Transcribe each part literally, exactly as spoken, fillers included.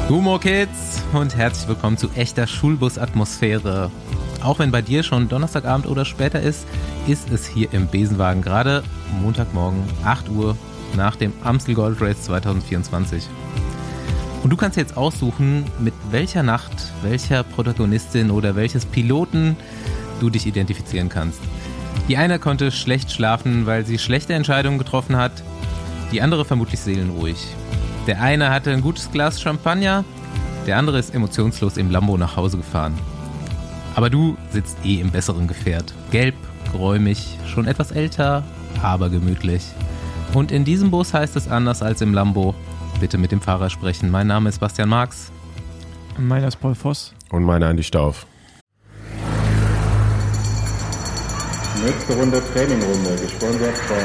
Humor Kids und herzlich willkommen zu echter Schulbus-Atmosphäre. Auch wenn bei dir schon Donnerstagabend oder später ist, ist es hier im Besenwagen gerade Montagmorgen acht Uhr nach dem Amstel Gold Race zwanzig vierundzwanzig. Und du kannst jetzt aussuchen, mit welcher Nacht, welcher Protagonistin oder welches Piloten du dich identifizieren kannst. Die eine konnte schlecht schlafen, weil sie schlechte Entscheidungen getroffen hat, die andere vermutlich seelenruhig. Der eine hatte ein gutes Glas Champagner, der andere ist emotionslos im Lambo nach Hause gefahren. Aber du sitzt eh im besseren Gefährt. Gelb, geräumig, schon etwas älter, aber gemütlich. Und in diesem Bus heißt es anders als im Lambo. Bitte mit dem Fahrer sprechen. Mein Name ist Bastian Marx. Meiner ist Paul Voss. Und meiner Andi Stauf. Nächste Runde Trainingrunde, gesponsert von...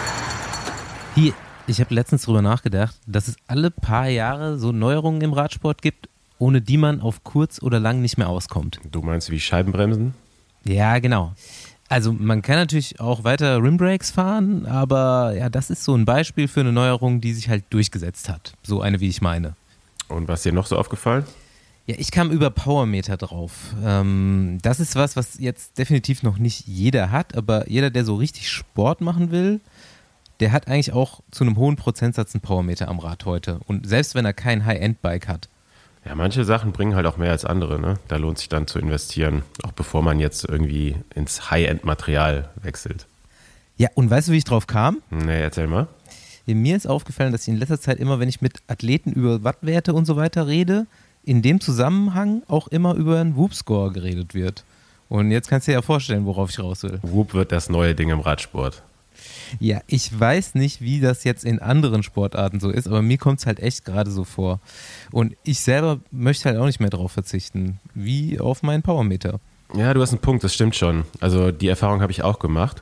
Hier, ich habe letztens drüber nachgedacht, dass es alle paar Jahre so Neuerungen im Radsport gibt, ohne die man auf kurz oder lang nicht mehr auskommt. Du meinst wie Scheibenbremsen? Ja, genau. Also man kann natürlich auch weiter Rimbrakes fahren, aber ja, das ist so ein Beispiel für eine Neuerung, die sich halt durchgesetzt hat. So eine, wie ich meine. Und was ist dir noch so aufgefallen? Ja, ich kam über Powermeter drauf. Ähm, das ist was, was jetzt definitiv noch nicht jeder hat, aber jeder, der so richtig Sport machen will, der hat eigentlich auch zu einem hohen Prozentsatz einen Powermeter am Rad heute. Und selbst wenn er kein High-End-Bike hat. Ja, manche Sachen bringen halt auch mehr als andere, ne? Da lohnt sich dann zu investieren, auch bevor man jetzt irgendwie ins High-End-Material wechselt. Ja, und weißt du, wie ich drauf kam? Nee, erzähl mal. Mir ist aufgefallen, dass ich in letzter Zeit immer, wenn ich mit Athleten über Wattwerte und so weiter rede, in dem Zusammenhang auch immer über einen Whoop-Score geredet wird. Und jetzt kannst du dir ja vorstellen, worauf ich raus will. Whoop wird das neue Ding im Radsport. Ja, ich weiß nicht, wie das jetzt in anderen Sportarten so ist, aber mir kommt es halt echt gerade so vor. Und ich selber möchte halt auch nicht mehr drauf verzichten, wie auf meinen Powermeter. Ja, du hast einen Punkt, das stimmt schon. Also die Erfahrung habe ich auch gemacht,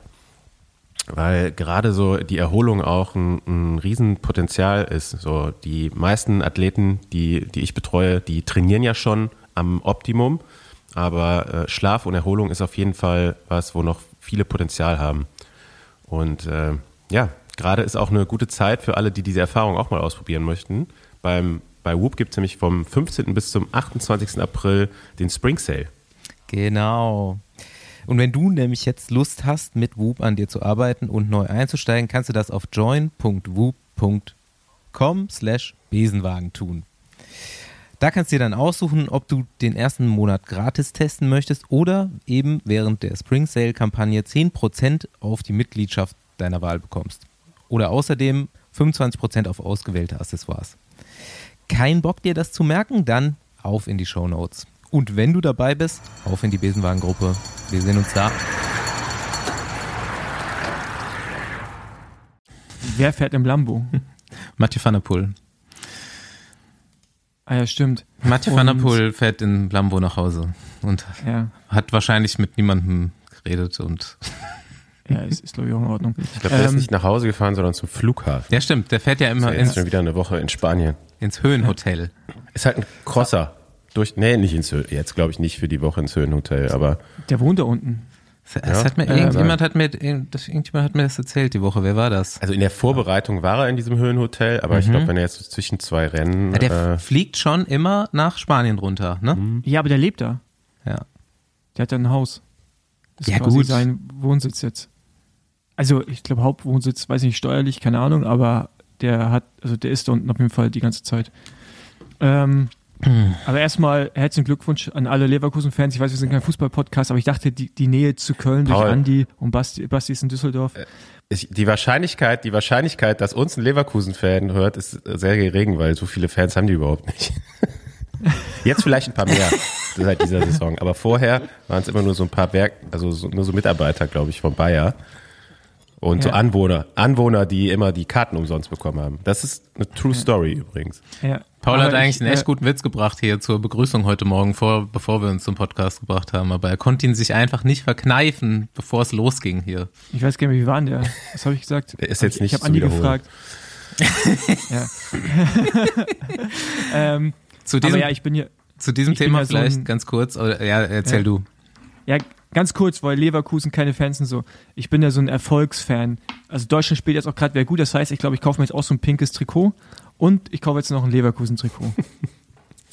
weil gerade so die Erholung auch ein, ein Riesenpotenzial ist. So die meisten Athleten, die, die ich betreue, die trainieren ja schon am Optimum, aber äh, Schlaf und Erholung ist auf jeden Fall was, wo noch viele Potenzial haben. Und äh, ja, gerade ist auch eine gute Zeit für alle, die diese Erfahrung auch mal ausprobieren möchten. Beim, bei Whoop gibt es nämlich vom fünfzehnten bis zum achtundzwanzigsten April den Spring Sale. Genau. Und wenn du nämlich jetzt Lust hast, mit Whoop an dir zu arbeiten und neu einzusteigen, kannst du das auf join punkt whoop punkt com slash Besenwagen tun. Da kannst du dir dann aussuchen, ob du den ersten Monat gratis testen möchtest oder eben während der Spring Sale Kampagne zehn Prozent auf die Mitgliedschaft deiner Wahl bekommst. Oder außerdem fünfundzwanzig Prozent auf ausgewählte Accessoires. Kein Bock dir das zu merken? Dann auf in die Shownotes. Und wenn du dabei bist, auf in die Besenwagen-Gruppe. Wir sehen uns da. Wer fährt im Lambo? Mathieu van der Poel. Ah ja, stimmt. Mathieu van der Poel fährt in Lambo nach Hause und ja. hat wahrscheinlich mit niemandem geredet und ja, ist, ist glaube ich auch in Ordnung. Ich glaube, der ähm, ist nicht nach Hause gefahren, sondern zum Flughafen. Ja, stimmt. Der fährt ja immer ist ja ins, schon wieder eine Woche in Spanien. Ins Höhenhotel. Ist halt ein Crosser. Durch, nee, nicht ins Höhen, jetzt glaube ich nicht für die Woche ins Höhenhotel, aber. Der wohnt da unten. Das ja, hat mir, irgendjemand, hat mir, das, irgendjemand hat mir das erzählt die Woche. Wer war das? Also in der Vorbereitung war er in diesem Höhenhotel, aber mhm. ich glaube, wenn er jetzt so zwischen zwei Rennen... Ja, der äh, fliegt schon immer nach Spanien runter, ne? Mhm. Ja, aber der lebt da. Ja. Der hat da ein Haus. Das ist ja, quasi gut. sein Wohnsitz jetzt. Also ich glaube Hauptwohnsitz, weiß ich nicht, steuerlich, keine Ahnung, aber der hat, also der ist da unten auf jeden Fall die ganze Zeit. Ähm... Aber erstmal herzlichen Glückwunsch an alle Leverkusen-Fans. Ich weiß, wir sind kein Fußball-Podcast, aber ich dachte, die, die Nähe zu Köln Paul. durch Andi und Basti, Basti ist in Düsseldorf. Ich, die Wahrscheinlichkeit, die Wahrscheinlichkeit, dass uns ein Leverkusen-Fan hört, ist sehr gering, weil so viele Fans haben die überhaupt nicht. Jetzt vielleicht ein paar mehr seit dieser Saison, aber vorher waren es immer nur so ein paar Werk, also so, nur so Mitarbeiter, glaube ich, von Bayer. Und ja. so Anwohner, Anwohner, die immer die Karten umsonst bekommen haben. Das ist eine True ja. Story übrigens. Ja. Paul aber hat eigentlich ich, einen echt äh, guten Witz gebracht hier zur Begrüßung heute Morgen, vor, bevor wir uns zum Podcast gebracht haben. Aber er konnte ihn sich einfach nicht verkneifen, bevor es losging hier. Ich weiß gar nicht, wie war denn der? Was habe ich gesagt? Der ist jetzt ich, nicht ich habe zu Andi wiederholen. gefragt. ja. ähm, zu diesem, aber ja, ich bin hier. Zu diesem ich Thema ja so vielleicht ein, ganz kurz, oder, ja, erzähl ja. du. Ja, ganz kurz, weil Leverkusen keine Fans sind so. Ich bin ja so ein Erfolgsfan. Also Deutschland spielt jetzt auch gerade wieder gut. Das heißt, ich glaube, ich kaufe mir jetzt auch so ein pinkes Trikot und ich kaufe jetzt noch ein Leverkusen-Trikot.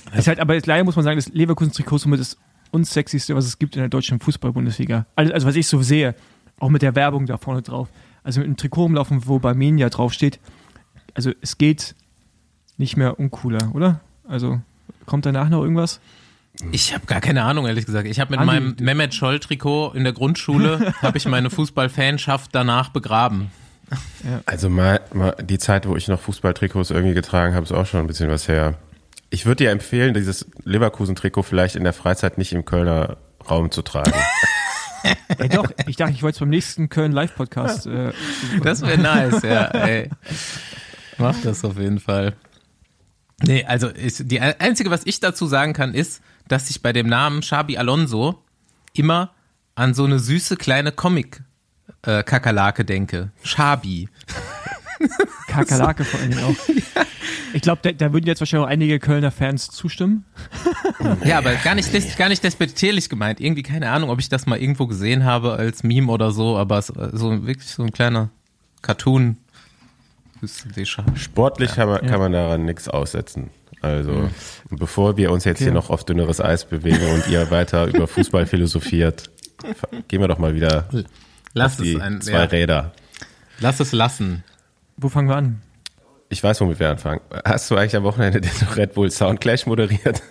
Ist halt, aber leider muss man sagen, das Leverkusen-Trikot ist somit das unsexyste, was es gibt in der deutschen Fußball-Bundesliga. Also, also was ich so sehe, auch mit der Werbung da vorne drauf. Also mit einem Trikot rumlaufen, wo Barmenia draufsteht. Also es geht nicht mehr uncooler, oder? Also kommt danach noch irgendwas? Ich habe gar keine Ahnung, ehrlich gesagt. Ich habe mit Andi, meinem Mehmet Scholl-Trikot in der Grundschule, habe ich meine Fußballfanschaft danach begraben. Ja. Also mal, mal die Zeit, wo ich noch Fußballtrikots irgendwie getragen habe, ist auch schon ein bisschen was her. Ich würde dir empfehlen, dieses Leverkusen-Trikot vielleicht in der Freizeit nicht im Kölner Raum zu tragen. Ja doch, ich dachte, ich wollte es beim nächsten Köln-Live-Podcast. Äh, Das wäre nice, ja. Ey. Mach das auf jeden Fall. Nee, also ist die einzige, was ich dazu sagen kann, ist, dass ich bei dem Namen Xabi Alonso immer an so eine süße kleine Comic-Kakerlake denke. Xabi. Kakerlake vor allen Dingen auch. Ich glaube, da, da würden jetzt wahrscheinlich auch einige Kölner Fans zustimmen. Ja, aber gar nicht, des, gar nicht despektierlich gemeint. Irgendwie, keine Ahnung, ob ich das mal irgendwo gesehen habe als Meme oder so, aber es, so wirklich so ein kleiner Cartoon. Sportlich Ja. kann, man, Ja. kann man daran nichts aussetzen. Also, bevor wir uns jetzt Okay. hier noch auf dünneres Eis bewegen und ihr weiter über Fußball philosophiert, gehen wir doch mal wieder Lass auf die es ein, zwei ja, Räder. lass es lassen. Wo fangen wir an? Ich weiß, womit wir anfangen. Hast du eigentlich am Wochenende den Red Bull Soundclash moderiert?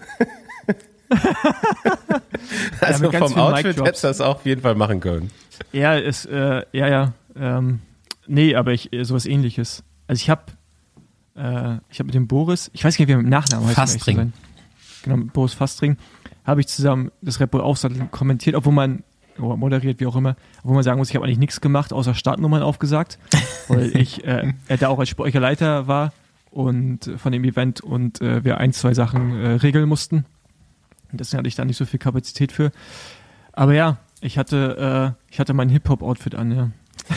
Also mit ganz vom vielen Outfit Mic-Drops. hättest du das auch auf jeden Fall machen können. Ja, es, äh, ja, ja. Ähm, nee, aber ich, äh, sowas ähnliches. Also ich habe äh, ich habe mit dem Boris, ich weiß gar nicht, wie er mit dem Nachnamen heißt. um ehrlich zu Fastring. sein. Genau, mit Boris Fastring habe ich zusammen das Red Bull Aufsatteln kommentiert, obwohl man, oder moderiert, wie auch immer, obwohl man sagen muss, ich habe eigentlich nichts gemacht, außer Startnummern aufgesagt, weil ich äh, er da auch als sportlicher Leiter war und äh, von dem Event und äh, wir ein, zwei Sachen äh, regeln mussten. Und deswegen hatte ich da nicht so viel Kapazität für. Aber ja, ich hatte, äh, ich hatte mein Hip-Hop-Outfit an, ja.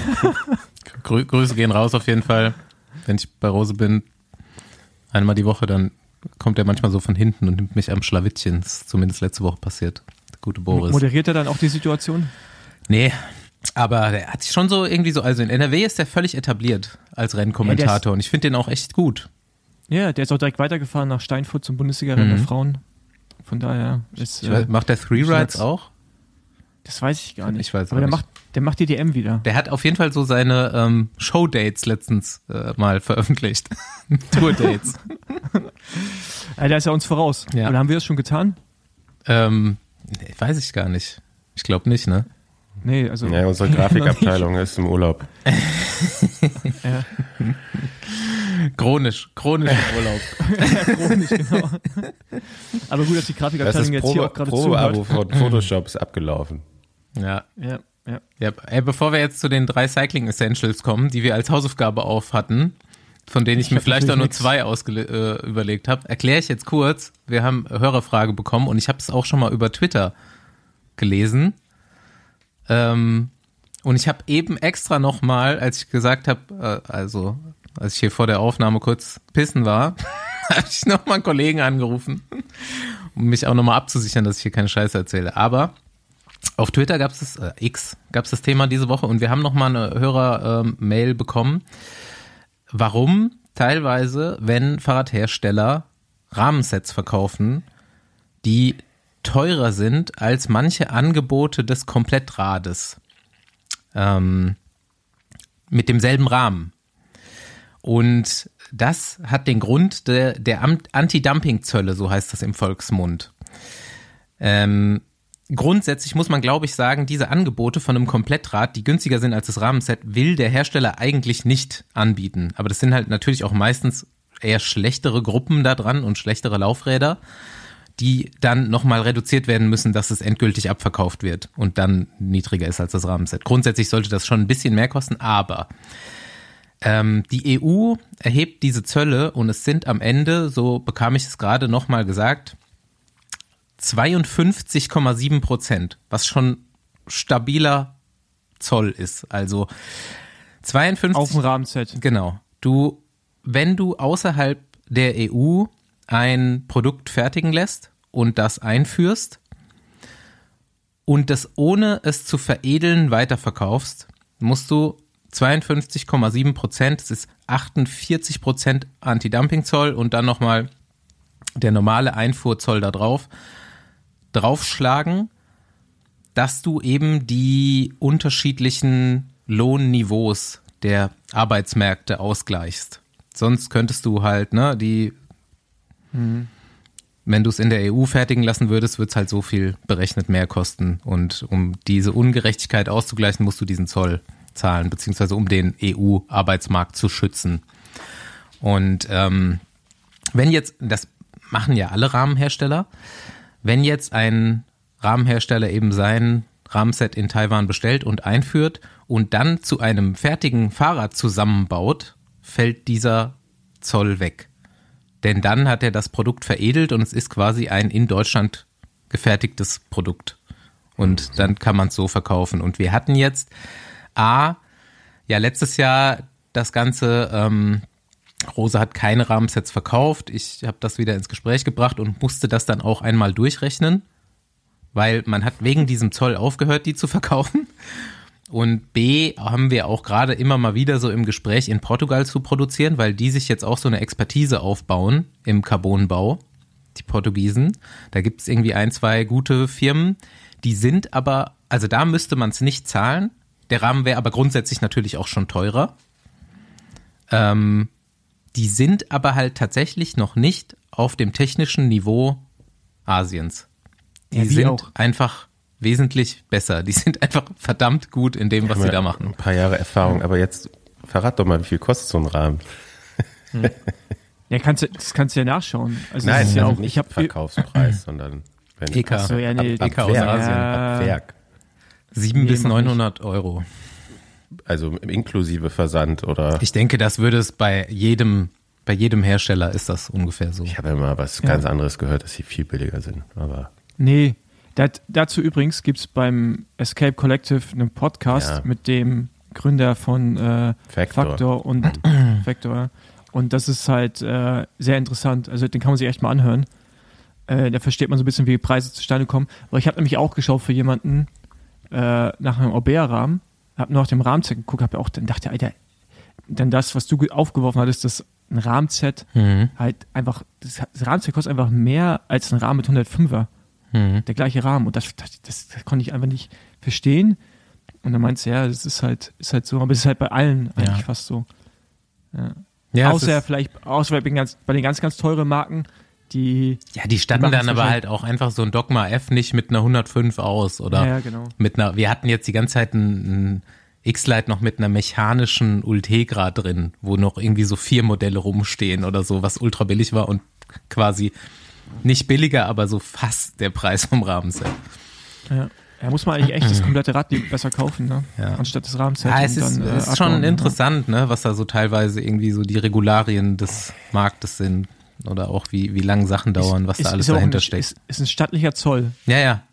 Grü Grüße gehen raus auf jeden Fall. Wenn ich bei Rose bin, einmal die Woche, dann kommt er manchmal so von hinten und nimmt mich am Schlawittchen. Das ist zumindest letzte Woche passiert. Der gute Boris. Moderiert er dann auch die Situation? Nee, aber der hat sich schon so irgendwie so, also in N R W ist der völlig etabliert als Rennkommentator und ich finde den auch echt gut. Ja, der ist auch direkt weitergefahren nach Steinfurt zum Bundesliga-Rennen Mhm. der Frauen. Von daher ist, Ich äh, weiß, macht der Three Rides auch? das weiß ich gar nicht. Ich weiß Aber auch der nicht. macht, der macht die D M wieder. Der hat auf jeden Fall so seine ähm, Showdates letztens äh, mal veröffentlicht. Tourdates. Äh, der ist ja uns voraus. Ja. Oder haben wir das schon getan? ähm, nee, weiß ich gar nicht. Ich glaube nicht, ne? Nee, also. Ja, unsere Grafikabteilung ist im Urlaub. Ja, Chronisch, chronisch im Urlaub. ja, chronisch, genau. Aber gut, dass die Das Grafikabteilung ist jetzt hier Probe, auch gerade Probeabo zuhört. von Photoshop ist abgelaufen. Ja. Ja, ja. Ja, ey, bevor wir jetzt zu den drei Cycling Essentials kommen, die wir als Hausaufgabe auf hatten, von denen ich, Ich mir hab vielleicht auch natürlich nur nix. zwei ausgele- äh, überlegt habe, erkläre ich jetzt kurz. Wir haben Hörerfrage bekommen und ich habe es auch schon mal über Twitter gelesen. Ähm, und ich habe eben extra nochmal, als ich gesagt habe, äh, also als ich hier vor der Aufnahme kurz pissen war, habe ich nochmal einen Kollegen angerufen, um mich auch nochmal abzusichern, dass ich hier keine Scheiße erzähle. Aber auf Twitter gab es das, äh, X, gab es das Thema diese Woche und wir haben nochmal eine Hörer-Mail ähm, bekommen, warum teilweise, wenn Fahrradhersteller Rahmensets verkaufen, die teurer sind als manche Angebote des Komplettrades ähm, mit demselben Rahmen. Und das hat den Grund der, der Anti-Dumping-Zölle, so heißt das im Volksmund. Ähm, grundsätzlich muss man, glaube ich, sagen, diese Angebote von einem Komplettrad, die günstiger sind als das Rahmenset, will der Hersteller eigentlich nicht anbieten. Aber das sind halt natürlich auch meistens eher schlechtere Gruppen da dran und schlechtere Laufräder, die dann nochmal reduziert werden müssen, dass es endgültig abverkauft wird und dann niedriger ist als das Rahmenset. Grundsätzlich sollte das schon ein bisschen mehr kosten, aber ähm, die E U erhebt diese Zölle und es sind am Ende, so bekam ich es gerade nochmal gesagt, zweiundfünfzig Komma sieben Prozent, was schon stabiler Zoll ist. Also zweiundfünfzig Auf dem Rahmenset. Genau. Du, wenn du außerhalb der E U ein Produkt fertigen lässt und das einführst und das ohne es zu veredeln weiterverkaufst, musst du zweiundfünfzig Komma sieben Prozent, das ist achtundvierzig Prozent Anti-Dumping-Zoll und dann nochmal der normale Einfuhrzoll da drauf, draufschlagen, dass du eben die unterschiedlichen Lohnniveaus der Arbeitsmärkte ausgleichst. Sonst könntest du halt, ne, die, mhm. wenn du es in der E U fertigen lassen würdest, wird es halt so viel berechnet mehr kosten. Und um diese Ungerechtigkeit auszugleichen, musst du diesen Zoll zahlen, beziehungsweise um den E U-Arbeitsmarkt zu schützen. Und ähm, wenn jetzt, das machen ja alle Rahmenhersteller, wenn jetzt ein Rahmenhersteller eben sein Rahmenset in Taiwan bestellt und einführt und dann zu einem fertigen Fahrrad zusammenbaut, fällt dieser Zoll weg. Denn dann hat er das Produkt veredelt und es ist quasi ein in Deutschland gefertigtes Produkt. Und dann kann man es so verkaufen. Und wir hatten jetzt A, ja letztes Jahr das Ganze, ähm, Rose hat keine Rahmensets verkauft. Ich habe das wieder ins Gespräch gebracht und musste das dann auch einmal durchrechnen. Weil man hat wegen diesem Zoll aufgehört, die zu verkaufen. Und B, haben wir auch gerade immer mal wieder so im Gespräch in Portugal zu produzieren, weil die sich jetzt auch so eine Expertise aufbauen im Carbonbau, die Portugiesen. Da gibt es irgendwie ein, zwei gute Firmen, die sind aber, also da müsste man es nicht zahlen. Der Rahmen wäre aber grundsätzlich natürlich auch schon teurer. Ähm, die sind aber halt tatsächlich noch nicht auf dem technischen Niveau Asiens. Die ja, sind auch. einfach wesentlich besser. Die sind einfach verdammt gut in dem, was sie da machen. Ein paar Jahre Erfahrung, aber jetzt verrat doch mal, wie viel kostet so ein Rahmen? Hm. Ja, kannst du, das kannst du ja nachschauen. Also Nein, das ist ja also auch, nicht ich hab, Verkaufspreis, sondern wenn E K. Ach so, ja, nee, ab, E K ab aus Werk, Asien. ab Werk. Sieben Nee, bis mach neunhundert Euro. Also inklusive Versand oder. Ich denke, das würde es bei jedem, bei jedem Hersteller ist das ungefähr so. Ich habe ja mal was Ja. ganz anderes gehört, dass sie viel billiger sind. Aber Nee, dat, dazu übrigens gibt es beim Escape Collective einen Podcast Ja. mit dem Gründer von äh, Factor. Factor und Factor. Und das ist halt äh, sehr interessant. Also den kann man sich echt mal anhören. Äh, da versteht man so ein bisschen, wie Preise zustande kommen. Aber ich habe nämlich auch geschaut für jemanden äh, nach einem Aubert-Rahmen. Habe nur nach dem Rahmenset geguckt, habe auch dann dachte, Alter, dann das, was du aufgeworfen hattest, das ein Rahmenset Mhm. halt einfach, das, das Rahmenset kostet einfach mehr als ein Rahmen mit hundertfünfer. Mhm. Der gleiche Rahmen. Und das, das, das, das konnte ich einfach nicht verstehen. Und dann meinte er, ja, das ist halt, ist halt so, aber es ist halt bei allen eigentlich Ja. fast so. Ja. Ja, es außer ist- vielleicht, außer bei den, ganz, bei den ganz, ganz teuren Marken, die, Ja, die standen Die dann machen's aber wahrscheinlich- halt auch einfach so ein Dogma F nicht mit einer hundertfünf aus oder ja, genau. mit einer, wir hatten jetzt die ganze Zeit ein, ein X-Lite noch mit einer mechanischen Ultegra drin, wo noch irgendwie so vier Modelle rumstehen oder so, was ultra billig war und quasi nicht billiger, aber so fast der Preis vom Rahmenset. Ja. Ja, muss man eigentlich echt das komplette Rad besser kaufen, ne? Ja. Anstatt das Rahmenset. Ja, es und ist, dann, äh, es ist schon abbauen, ne? interessant, ne, was da so teilweise irgendwie so die Regularien des Marktes sind oder auch wie, wie lange Sachen dauern, was Ist- da alles ist auch dahinter ein, steckt. Ist, ist ein stattlicher Zoll. Ja, ja.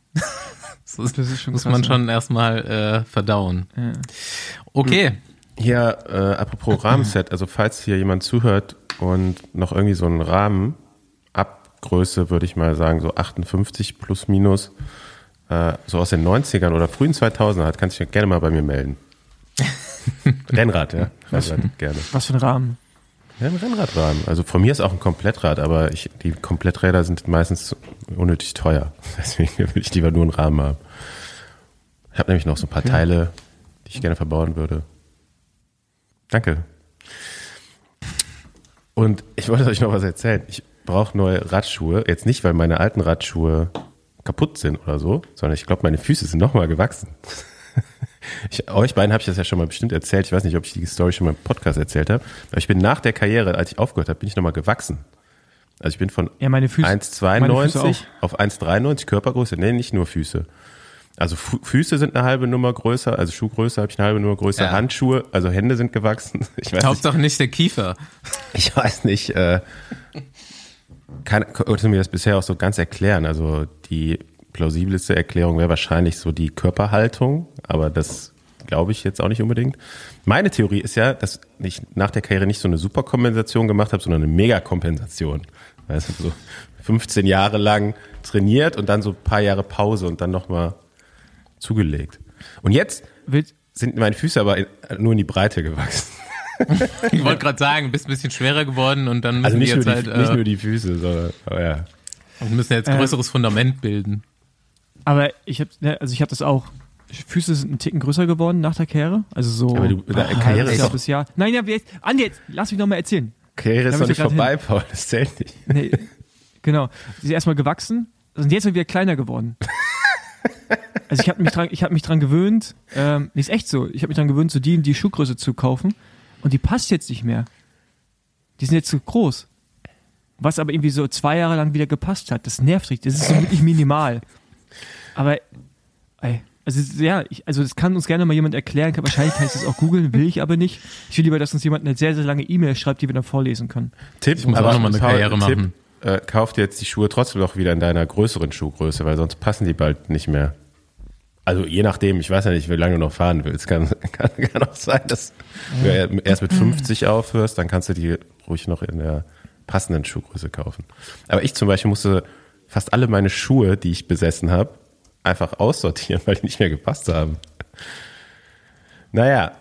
Das ist, Das ist schon muss krass, man ja. schon erstmal äh, verdauen. Ja. Okay. hier, äh, apropos Rahmenset, also falls hier jemand zuhört und noch irgendwie so einen Rahmen, ab Größe würde ich mal sagen, so achtundfünfzig plus minus, äh, so aus den neunzigern oder frühen zweitausender hat, kannst du dich gerne mal bei mir melden. Rennrad, ja. Was? Rennrad, gerne. Was für ein Rahmen. Ja, ein Rennradrahmen. Also von mir ist auch ein Komplettrad, aber ich, die Kompletträder sind meistens unnötig teuer. Deswegen würde ich lieber nur einen Rahmen haben. Ich habe nämlich noch so ein paar Okay. Teile, die ich gerne verbauen würde. Danke. Und ich wollte euch noch was erzählen. Ich brauche neue Radschuhe. Jetzt nicht, weil meine alten Radschuhe kaputt sind oder so, sondern ich glaube, meine Füße sind nochmal gewachsen. Ich, euch beiden habe ich das ja schon mal bestimmt erzählt. Ich weiß nicht, ob ich die Story schon mal im Podcast erzählt habe. Aber ich bin nach der Karriere, als ich aufgehört habe, bin ich nochmal gewachsen. Also ich bin von Ja, meine Füße. eins meine Füße zweiundneunzig auch. auf eins dreiundneunzig Körpergröße. Nee, nicht nur Füße. Also Fu- Füße sind eine halbe Nummer größer, also Schuhgröße habe ich eine halbe Nummer größer. Ja. Handschuhe, also Hände sind gewachsen. Ich weiß nicht, Hauptsache nicht der Kiefer. ich weiß nicht, äh, kann, konnte mir das bisher auch so ganz erklären. Also die plausibelste Erklärung wäre wahrscheinlich so die Körperhaltung, aber das glaube ich jetzt auch nicht unbedingt. Meine Theorie ist ja, dass ich nach der Karriere nicht so eine Superkompensation gemacht habe, sondern eine Megakompensation. Weißt du, so fünfzehn Jahre lang trainiert und dann so ein paar Jahre Pause und dann nochmal zugelegt. Und jetzt Willst, sind meine Füße aber in, nur in die Breite gewachsen. Ich wollte gerade sagen, bist ein bisschen schwerer geworden und dann müssen Also nicht, wir jetzt nur halt, die, äh, nicht nur die Füße, sondern, aber ja. und müssen jetzt größeres äh, Fundament bilden. Aber ich habe, also ich habe das auch. Füße sind einen Ticken größer geworden nach der Karriere. Also so. Aber du, da, ein Karriere ist Jahr doch, bis Jahr. Nein, ja, jetzt, Andi, jetzt, lass mich noch mal erzählen. Karriere ist Da doch bin ich nicht grad vorbei, hin. Paul, das zählt nicht. Nee, genau. Sie ist erstmal gewachsen und jetzt sind wir kleiner geworden. Also ich habe mich dran, ich habe mich dran gewöhnt, ähm, nee, ist echt so, ich habe mich dran gewöhnt, so die und die Schuhgröße zu kaufen und die passt jetzt nicht mehr. Die sind jetzt zu groß. Was aber irgendwie so zwei Jahre lang wieder gepasst hat, das nervt richtig, das ist so wirklich minimal. Aber, ey, also ja, ich, also das kann uns gerne mal jemand erklären, kann, wahrscheinlich kann ich das auch googeln, will ich aber nicht. Ich will lieber, dass uns jemand eine sehr, sehr lange E-Mail schreibt, die wir dann vorlesen können. Tipp, Ich muss aber auch nochmal eine Paul, Karriere Tipp, machen. Äh, kauf dir jetzt die Schuhe trotzdem noch wieder in deiner größeren Schuhgröße, weil sonst passen die bald nicht mehr. Also je nachdem, ich weiß ja nicht, wie lange du noch fahren willst. Kann, kann, kann auch sein, dass du erst mit fünfzig aufhörst, dann kannst du die ruhig noch in der passenden Schuhgröße kaufen. Aber ich zum Beispiel musste fast alle meine Schuhe, die ich besessen habe, einfach aussortieren, weil die nicht mehr gepasst haben. Naja.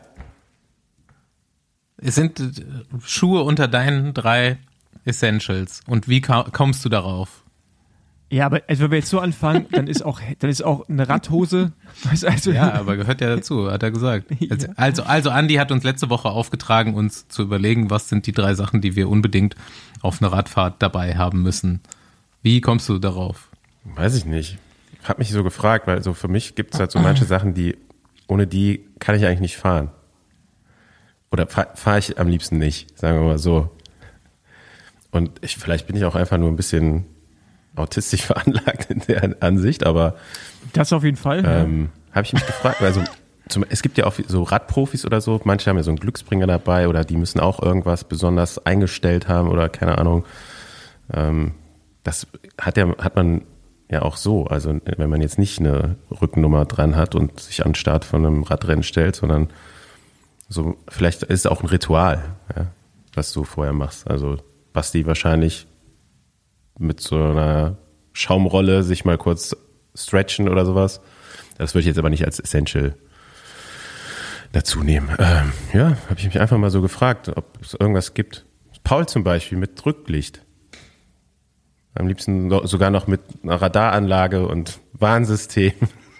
Es sind äh, Schuhe unter deinen drei Essentials. Und wie ka- kommst du darauf? Ja, aber also wenn wir jetzt so anfangen, dann ist auch, dann ist auch eine Radhose. Weißt du, also Ja, aber gehört ja dazu, hat er gesagt. Also, also, also Andi hat uns letzte Woche aufgetragen, uns zu überlegen, was sind die drei Sachen, die wir unbedingt auf einer Radfahrt dabei haben müssen. Wie kommst du darauf? Weiß ich nicht. Ich habe mich so gefragt, weil so für mich gibt es halt so manche Sachen, die ohne die kann ich eigentlich nicht fahren. Oder fahre fahr ich am liebsten nicht, sagen wir mal so. Und ich, vielleicht bin ich auch einfach nur ein bisschen autistisch veranlagt in der Ansicht, aber das auf jeden Fall. ähm, habe ich mich gefragt, also zum, es gibt ja auch so Radprofis oder so, manche haben ja so einen Glücksbringer dabei oder die müssen auch irgendwas besonders eingestellt haben oder keine Ahnung. Ähm, das hat ja, hat man ja auch so, also wenn man jetzt nicht eine Rückennummer dran hat und sich an den Start von einem Radrennen stellt, sondern so, vielleicht ist es auch ein Ritual, ja, was du vorher machst. Also Basti wahrscheinlich mit so einer Schaumrolle sich mal kurz stretchen oder sowas. Das würde ich jetzt aber nicht als Essential dazu nehmen. Ähm, ja, habe ich mich einfach mal so gefragt, ob es irgendwas gibt. Paul zum Beispiel mit Rücklicht. Am liebsten so, sogar noch mit einer Radaranlage und Warnsystem.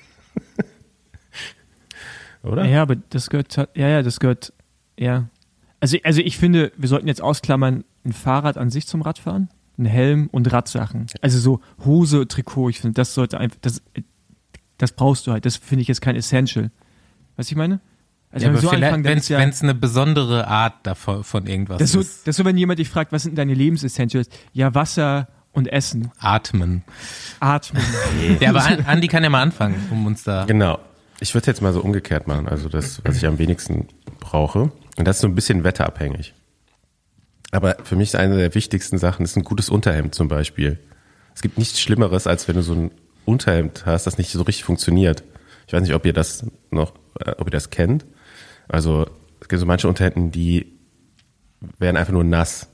Oder? Ja, aber das gehört, ja, ja, das gehört, ja. Also, also ich finde, wir sollten jetzt ausklammern, ein Fahrrad an sich zum Radfahren, ein Helm und Radsachen. Also so Hose, Trikot, ich finde, das sollte einfach, das, das brauchst du halt. Das finde ich jetzt kein Essential. Weißt du, ich meine? Also Ja, wenn wir aber so vielleicht, anfangen, dann wenn ist ja, es eine besondere Art davon, von irgendwas das ist, so, ist. das ist so, wenn jemand dich fragt, was sind deine Lebensessentials? Ja, Wasser und Essen. Atmen. Atmen. Ja, aber An- Andi kann ja mal anfangen, um uns da... Genau. Ich würde es jetzt mal so umgekehrt machen. Also das, was ich am wenigsten brauche. Und das ist so ein bisschen wetterabhängig. Aber für mich ist eine der wichtigsten Sachen, ist ein gutes Unterhemd zum Beispiel. Es gibt nichts Schlimmeres, als wenn du so ein Unterhemd hast, das nicht so richtig funktioniert. Ich weiß nicht, ob ihr das noch, äh, ob ihr das kennt. Also es gibt so manche Unterhemden, die werden einfach nur nass.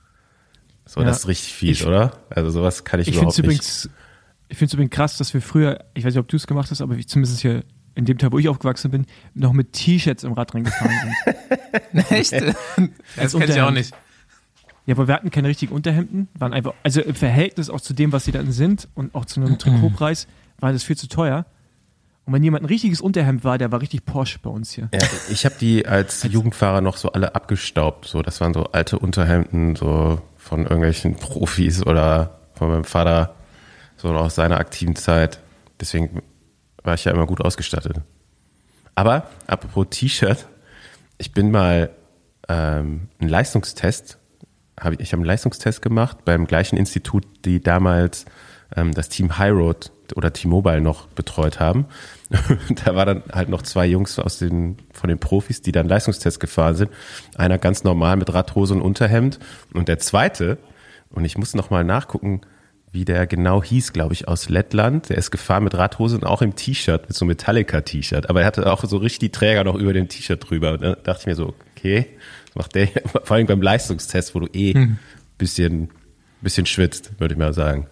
So, Ja. das ist richtig fies, Ich- oder? Also sowas kann ich, Ich finde es überhaupt nicht. übrigens, ich finde es übrigens krass, dass wir früher, ich weiß nicht, ob du es gemacht hast, aber ich, zumindest hier in dem Teil, wo ich aufgewachsen bin, noch mit T-Shirts im Radrennen gefahren sind. Echt? Das kenn ich auch Unterhemd. nicht. Ja, aber wir hatten keine richtigen Unterhemden, waren einfach, also im Verhältnis auch zu dem, was sie dann sind und auch zu einem Trikotpreis, war das viel zu teuer. Und wenn jemand ein richtiges Unterhemd war, der war richtig Porsche bei uns hier. Ja, ich habe die als Jugendfahrer noch so alle abgestaubt. So, das waren so alte Unterhemden so von irgendwelchen Profis oder von meinem Vater, so aus seiner aktiven Zeit. Deswegen war ich ja immer gut ausgestattet. Aber apropos T-Shirt, ich bin mal ähm, einen Leistungstest, hab ich, ich habe einen Leistungstest gemacht beim gleichen Institut, die damals ähm, das Team Highroad oder T-Mobile noch betreut haben. Da war dann halt noch zwei Jungs aus den, von den Profis, die dann Leistungstests gefahren sind. Einer ganz normal mit Radhose und Unterhemd und der zweite, und ich muss noch mal nachgucken, wie der genau hieß, glaube ich, aus Lettland. Der ist gefahren mit Radhose und auch im T-Shirt, mit so einem Metallica-T-Shirt. Aber er hatte auch so richtig die Träger noch über dem T-Shirt drüber. Und da dachte ich mir so, okay, was macht der, vor allem beim Leistungstest, wo du eh ein bisschen, bisschen schwitzt, würde ich mal sagen.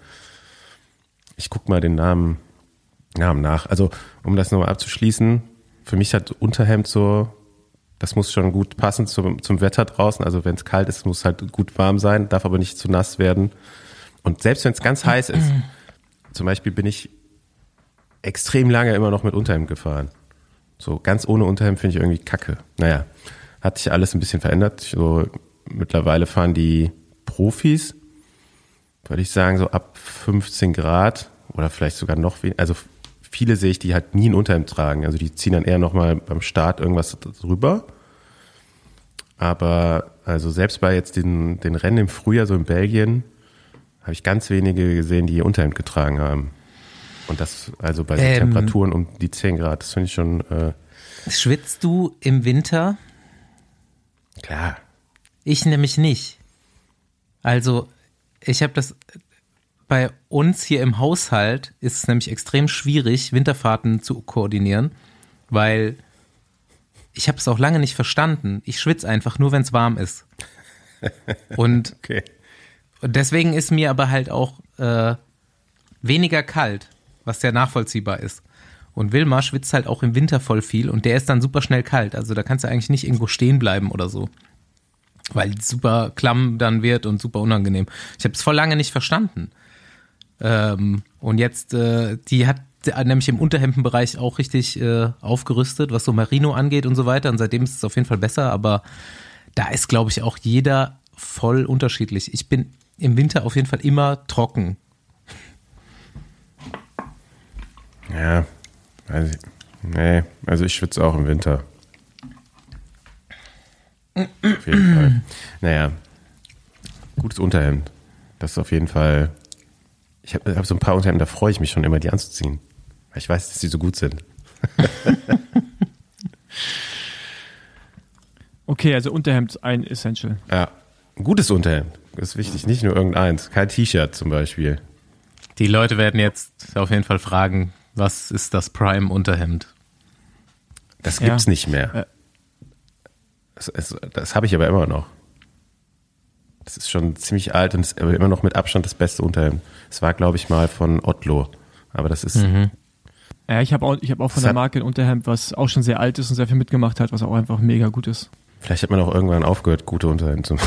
Ich guck mal den Namen, Namen nach. Also, um das nochmal abzuschließen, für mich hat Unterhemd so Das muss schon gut passen zum, zum Wetter draußen. Also wenn es kalt ist, muss halt gut warm sein, darf aber nicht zu nass werden. Und selbst wenn es ganz heiß ist, zum Beispiel bin ich extrem lange immer noch mit Unterhemd gefahren. So ganz ohne Unterhemd finde ich irgendwie kacke. Naja, hat sich alles ein bisschen verändert. So mittlerweile fahren die Profis, würde ich sagen, so ab fünfzehn Grad oder vielleicht sogar noch weniger. Also viele sehe ich, die halt nie ein Unterhemd tragen. Also die ziehen dann eher nochmal beim Start irgendwas drüber. Aber also selbst bei jetzt den, den Rennen im Frühjahr, so in Belgien, habe ich ganz wenige gesehen, die Unterhemd getragen haben. Und das also bei so ähm, Temperaturen um die zehn Grad, das finde ich schon... Äh, schwitzt du im Winter? Klar. Ich nämlich nicht. Also ich habe das... Bei uns hier im Haushalt ist es nämlich extrem schwierig, Winterfahrten zu koordinieren, weil ich habe es auch lange nicht verstanden. Ich schwitze einfach nur, wenn es warm ist. Und okay. deswegen ist mir aber halt auch äh, weniger kalt, was ja nachvollziehbar ist. Und Wilma schwitzt halt auch im Winter voll viel und der ist dann super schnell kalt. Also da kannst du eigentlich nicht irgendwo stehen bleiben oder so, weil es super klamm dann wird und super unangenehm. Ich habe es voll lange nicht verstanden. Ähm, und jetzt, äh, die hat nämlich im Unterhemdenbereich auch richtig äh, aufgerüstet, was so Merino angeht und so weiter. Und seitdem ist es auf jeden Fall besser, aber da ist, glaube ich, auch jeder voll unterschiedlich. Ich bin im Winter auf jeden Fall immer trocken. Ja, also, nee, also ich schwitze auch im Winter. Auf jeden Fall. Naja, gutes Unterhemd. Das ist auf jeden Fall... Ich habe hab so ein paar Unterhemden, da freue ich mich schon immer, die anzuziehen. Weil ich weiß, dass die so gut sind. Okay, also Unterhemd ein Essential. Ja, ein gutes Unterhemd. Das ist wichtig, nicht nur irgendeins. Kein T-Shirt zum Beispiel. Die Leute werden jetzt auf jeden Fall fragen, was ist das Prime-Unterhemd? Das gibt's Ja. nicht mehr. Äh. Das, das, das habe ich aber immer noch. Das ist schon ziemlich alt und ist aber immer noch mit Abstand das beste Unterhemd. Es war, glaube ich, mal von Otto. Aber das ist... Mhm. Ja, ich habe auch, ich hab auch von Das der hat- Marke ein Unterhemd, was auch schon sehr alt ist und sehr viel mitgemacht hat, was auch einfach mega gut ist. Vielleicht hat man auch irgendwann aufgehört, gute Unterhemden zu machen.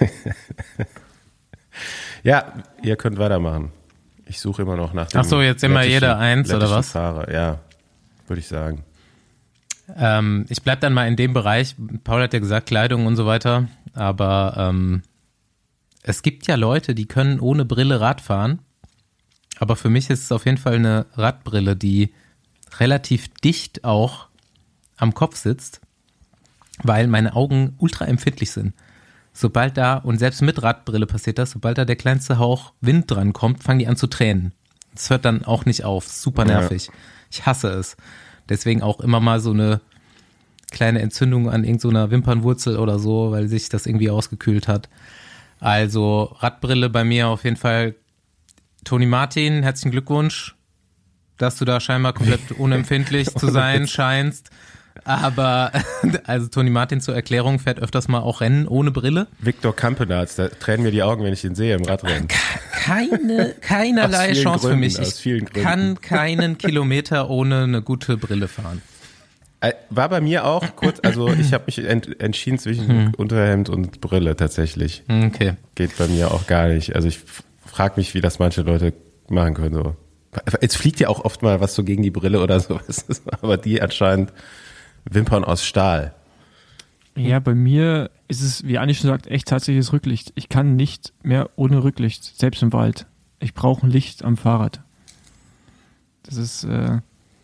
Ja, ihr könnt weitermachen. Ich suche immer noch nach dem Ach so, jetzt immer lettischen- jeder eins, oder lettischen was? Fahrer. Ja, würde ich sagen. Ähm, ich bleib dann mal in dem Bereich. Paul hat ja gesagt, Kleidung und so weiter. Aber ähm, es gibt ja Leute, die können ohne Brille Rad fahren. Aber für mich ist es auf jeden Fall eine Radbrille, die relativ dicht auch am Kopf sitzt, weil meine Augen ultra empfindlich sind. Sobald da, und selbst mit Radbrille passiert das, sobald da der kleinste Hauch Wind dran kommt, fangen die an zu tränen. Das hört dann auch nicht auf. Super nervig. Ja. Ich hasse es. Deswegen auch immer mal so eine kleine Entzündung an irgendeiner Wimpernwurzel oder so, weil sich das irgendwie ausgekühlt hat. Also Radbrille bei mir auf jeden Fall. Toni Martin, herzlichen Glückwunsch, dass du da scheinbar komplett unempfindlich zu sein scheinst. Aber, also Toni Martin zur Erklärung fährt öfters mal auch Rennen ohne Brille. Viktor Kampenarz, da tränen mir die Augen, wenn ich ihn sehe im Radrennen. Keine, keinerlei Chance Gründen, für mich. aus vielen Ich Gründen. kann keinen Kilometer ohne eine gute Brille fahren. War bei mir auch kurz, also ich habe mich ent, entschieden zwischen hm. Unterhemd und Brille tatsächlich. Okay. Geht bei mir auch gar nicht. Also ich frage mich, wie das manche Leute machen können. So. Jetzt fliegt ja auch oft mal was so gegen die Brille oder sowas, aber die anscheinend Wimpern aus Stahl. Ja, bei mir ist es, wie Anni schon sagt, echt tatsächlich das Rücklicht. Ich kann nicht mehr ohne Rücklicht, selbst im Wald. Ich brauche ein Licht am Fahrrad. Das ist, äh,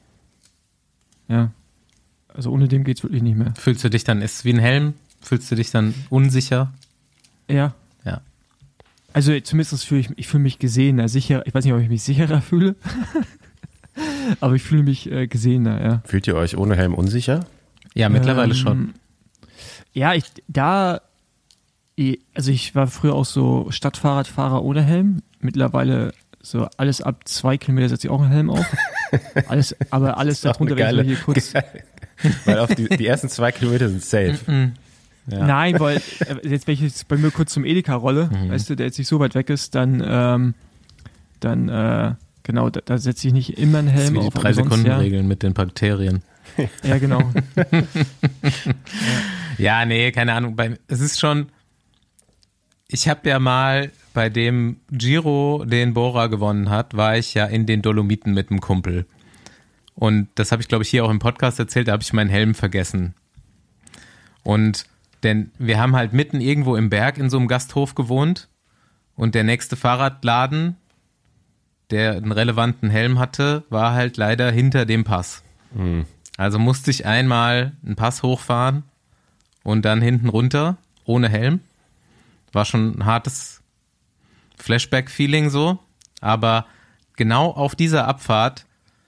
ja, also ohne dem geht's wirklich nicht mehr. Fühlst du dich dann, ist es wie ein Helm? Fühlst du dich dann unsicher? Ja. Ja. Also zumindest fühle ich, ich fühle mich gesehener, sicher. Ich weiß nicht, ob ich mich sicherer fühle, aber ich fühle mich äh, gesehener, ja. Fühlt ihr euch ohne Helm unsicher? Ja, mittlerweile ähm, schon. Ja, ich, da, also ich war früher auch so Stadtfahrradfahrer ohne Helm. Mittlerweile so alles ab zwei Kilometer setze ich auch einen Helm auf. Alles, aber alles darunter werde ich hier kurz. Geil. Weil auf die, die ersten zwei Kilometer sind safe. Ja. Nein, weil äh, jetzt, wenn ich jetzt bei mir kurz zum Edeka rolle, mhm. weißt du, der jetzt nicht so weit weg ist, dann, ähm, dann, äh, genau, da, da setze ich nicht immer einen Helm das ist wie auf. die drei Sekunden Regeln ja. mit den Bakterien. Ja, genau. ja. Ja, nee, keine Ahnung. Bei, es ist schon, ich habe ja mal bei dem Giro, den Bora gewonnen hat, war ich ja in den Dolomiten mit einem Kumpel. Und das habe ich, glaube ich, hier auch im Podcast erzählt, da habe ich meinen Helm vergessen. Und denn wir haben halt mitten irgendwo im Berg in so einem Gasthof gewohnt und der nächste Fahrradladen, der einen relevanten Helm hatte, war halt leider hinter dem Pass. Mhm. Also musste ich einmal einen Pass hochfahren und dann hinten runter, ohne Helm. War schon ein hartes Flashback-Feeling so, aber genau auf dieser Abfahrt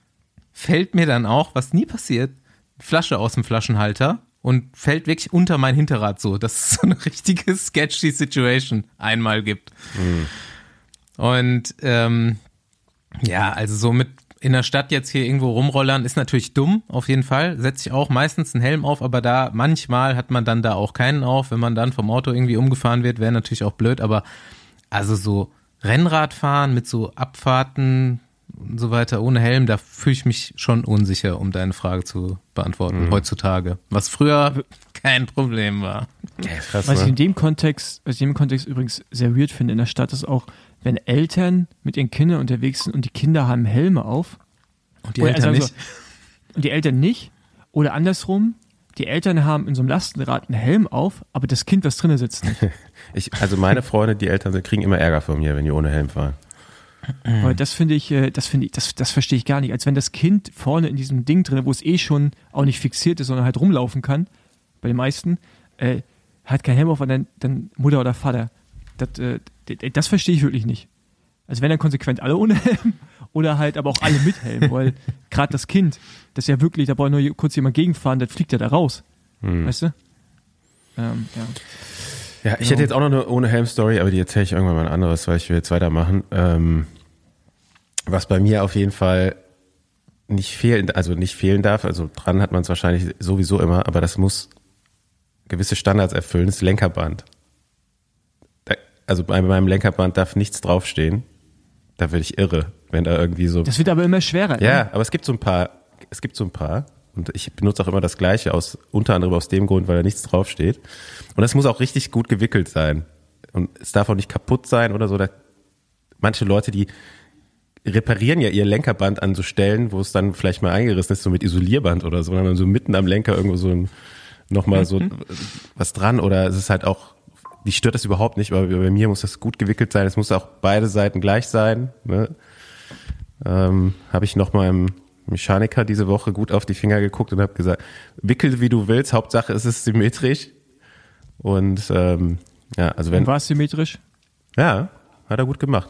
fällt mir dann auch, was nie passiert, Flasche aus dem Flaschenhalter und fällt wirklich unter mein Hinterrad so, dass es so eine richtige sketchy Situation einmal gibt. Mhm. Und ähm, ja, also so mit in der Stadt jetzt hier irgendwo rumrollern ist natürlich dumm, auf jeden Fall. Setze ich auch meistens einen Helm auf, aber da manchmal hat man dann da auch keinen auf. Wenn man dann vom Auto irgendwie umgefahren wird, wäre natürlich auch blöd, aber also so Rennradfahren mit so Abfahrten und so weiter ohne Helm, da fühle ich mich schon unsicher, um deine Frage zu beantworten, mhm. heutzutage. Was früher kein Problem war. Ja, krass, was, ich in dem Kontext, was ich in dem Kontext übrigens sehr weird finde in der Stadt, ist auch, wenn Eltern mit ihren Kindern unterwegs sind und die Kinder haben Helme auf. Und die Eltern also, nicht. Und die Eltern nicht. Oder andersrum, die Eltern haben in so einem Lastenrad einen Helm auf, aber das Kind, was drinnen sitzt, nicht. Ich, also meine Freunde, die Eltern sind, kriegen immer Ärger von mir, wenn die ohne Helm fahren. Aber das finde ich, das finde ich, das, das verstehe ich gar nicht. Als wenn das Kind vorne in diesem Ding drin, wo es eh schon auch nicht fixiert ist, sondern halt rumlaufen kann, bei den meisten, äh, hat kein Helm auf, dann, dann Mutter oder Vater. Das, äh, das verstehe ich wirklich nicht. Also wenn dann konsequent alle ohne Helm oder halt aber auch alle mit Helm, weil gerade das Kind, das ja wirklich, da braucht nur kurz jemand gegenfahren, das fliegt ja da raus. Hm. Weißt du? Ähm, ja. Ja, ich hätte jetzt auch noch eine ohne Helm-Story, aber die erzähle ich irgendwann mal ein anderes, weil ich will jetzt weitermachen. Ähm, was bei mir auf jeden Fall nicht fehlen, also nicht fehlen darf, also dran hat man es wahrscheinlich sowieso immer, aber das muss gewisse Standards erfüllen, das Lenkerband. Da, also bei meinem Lenkerband darf nichts draufstehen. Da werde ich irre, wenn da irgendwie so... Das wird aber immer schwerer. Ja, ne? aber es gibt so ein paar, es gibt so ein paar und ich benutze auch immer das Gleiche, aus unter anderem aus dem Grund, weil da nichts draufsteht. Und das muss auch richtig gut gewickelt sein. Und es darf auch nicht kaputt sein oder so. Da, manche Leute, die reparieren ja ihr Lenkerband an so Stellen, wo es dann vielleicht mal eingerissen ist, so mit Isolierband oder so, und dann so mitten am Lenker irgendwo so ein, nochmal so mhm. was dran, oder es ist halt auch, die stört das überhaupt nicht, aber bei mir muss das gut gewickelt sein, es muss auch beide Seiten gleich sein, ne? Ähm, habe ich noch mal im Mechaniker diese Woche gut auf die Finger geguckt und habe gesagt, wickel wie du willst, Hauptsache es ist symmetrisch. Und ähm, ja, also wenn... War es symmetrisch? Ja, hat er gut gemacht.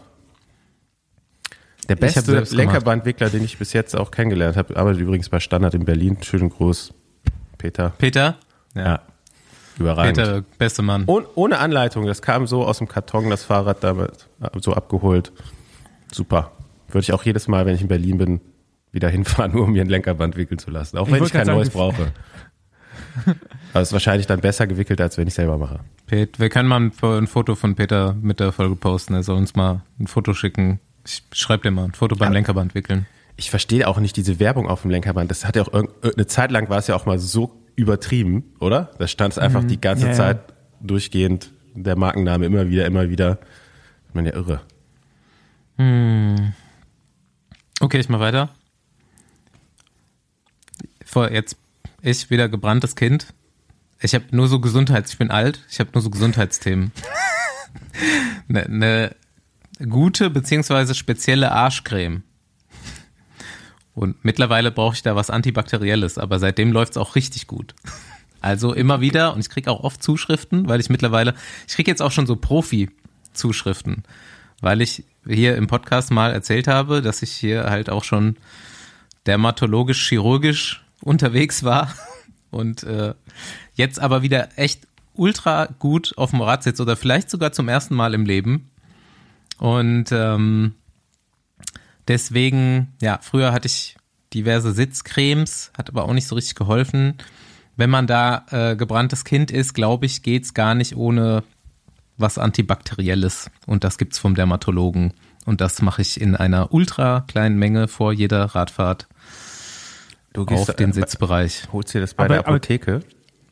Der beste Lenkerbandwickler, den ich bis jetzt auch kennengelernt habe, arbeitet übrigens bei Standard in Berlin. Schönen Gruß, Peter. Peter? Ja. ja. Überragend. Peter, beste Mann. Oh, ohne Anleitung, das kam so aus dem Karton, das Fahrrad damit so abgeholt. Super. Würde ich auch jedes Mal, wenn ich in Berlin bin, wieder hinfahren, nur um mir ein Lenkerband wickeln zu lassen. Auch wenn ich, ich kein neues sagen, brauche. Aber es ist wahrscheinlich dann besser gewickelt, als wenn ich selber mache. Pet, wir können mal ein Foto von Peter mit der Folge posten. Er soll uns mal ein Foto schicken. Ich schreib dir mal ein Foto beim ja. Lenkerband wickeln. Ich verstehe auch nicht diese Werbung auf dem Lenkerband. Das hat ja auch eine Zeit lang war es ja auch mal so übertrieben, oder? Da stand es einfach mhm. die ganze ja, Zeit ja. durchgehend, der Markenname immer wieder, immer wieder. Ich meine, ja irre. Hm. Okay, ich mach weiter. Vor jetzt ich wieder gebranntes Kind. Ich habe nur so Gesundheits, ich bin alt, ich habe nur so Gesundheitsthemen. Eine ne gute beziehungsweise spezielle Arschcreme. Und mittlerweile brauche ich da was Antibakterielles, aber seitdem läuft's auch richtig gut. Also immer wieder, und ich kriege auch oft Zuschriften, weil ich mittlerweile, ich kriege jetzt auch schon so Profi-Zuschriften, weil ich hier im Podcast mal erzählt habe, dass ich hier halt auch schon dermatologisch-chirurgisch unterwegs war und äh, jetzt aber wieder echt ultra gut auf dem Rad sitze oder vielleicht sogar zum ersten Mal im Leben. Und ähm, deswegen, ja, früher hatte ich diverse Sitzcremes, hat aber auch nicht so richtig geholfen. Wenn man da äh, gebranntes Kind ist, glaube ich, geht's gar nicht ohne was Antibakterielles. Und das gibt's vom Dermatologen. Und das mache ich in einer ultra kleinen Menge vor jeder Radfahrt. Du gehst auf den Sitzbereich. Holst dir das bei aber, der Apotheke?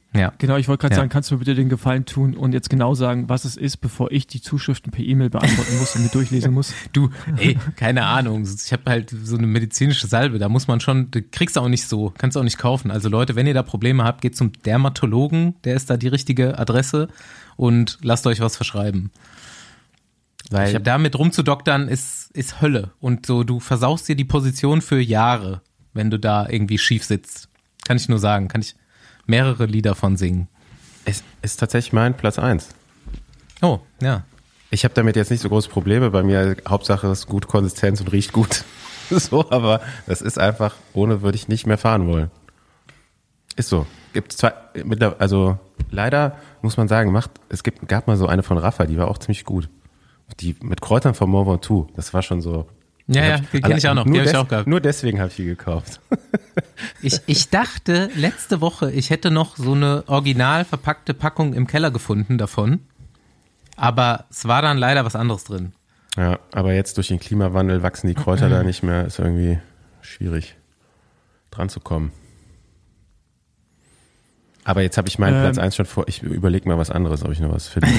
Ja. Genau, ich wollte gerade Ja. sagen, kannst du mir bitte den Gefallen tun und jetzt genau sagen, was es ist, bevor ich die Zuschriften per E-Mail beantworten muss und mir durchlesen muss? Du, ey, keine Ahnung. Ich habe halt so eine medizinische Salbe, da muss man schon, du kriegst du auch nicht so, kannst du auch nicht kaufen. Also Leute, wenn ihr da Probleme habt, geht zum Dermatologen, der ist da die richtige Adresse und lasst euch was verschreiben. Weil Ich hab- damit rumzudoktern ist, ist Hölle. Und so, du versaust dir die Position für Jahre, wenn du da irgendwie schief sitzt. Kann ich nur sagen, kann ich mehrere Lieder von singen. Es ist tatsächlich mein Platz eins. Oh, ja. Ich habe damit jetzt nicht so große Probleme. Bei mir Hauptsache ist gute Konsistenz und riecht gut. So, aber das ist einfach, ohne würde ich nicht mehr fahren wollen. Ist so. Gibt zwei, mittler- also leider muss man sagen, macht, es gibt, gab mal so eine von Rafa, die war auch ziemlich gut. Die mit Kräutern von Mont Ventoux, das war schon so. Ja, ja, die kenne ich auch noch, die Nur, habe ich des- auch gehabt. nur deswegen habe ich die gekauft. Ich, ich dachte letzte Woche, ich hätte noch so eine original verpackte Packung im Keller gefunden davon. Aber es war dann leider was anderes drin. Ja, aber jetzt durch den Klimawandel wachsen die Kräuter da nicht mehr, ist irgendwie schwierig dran zu kommen. Aber jetzt habe ich meinen Ähm. Platz eins schon vor, ich überlege mal was anderes, ob ich noch was finde.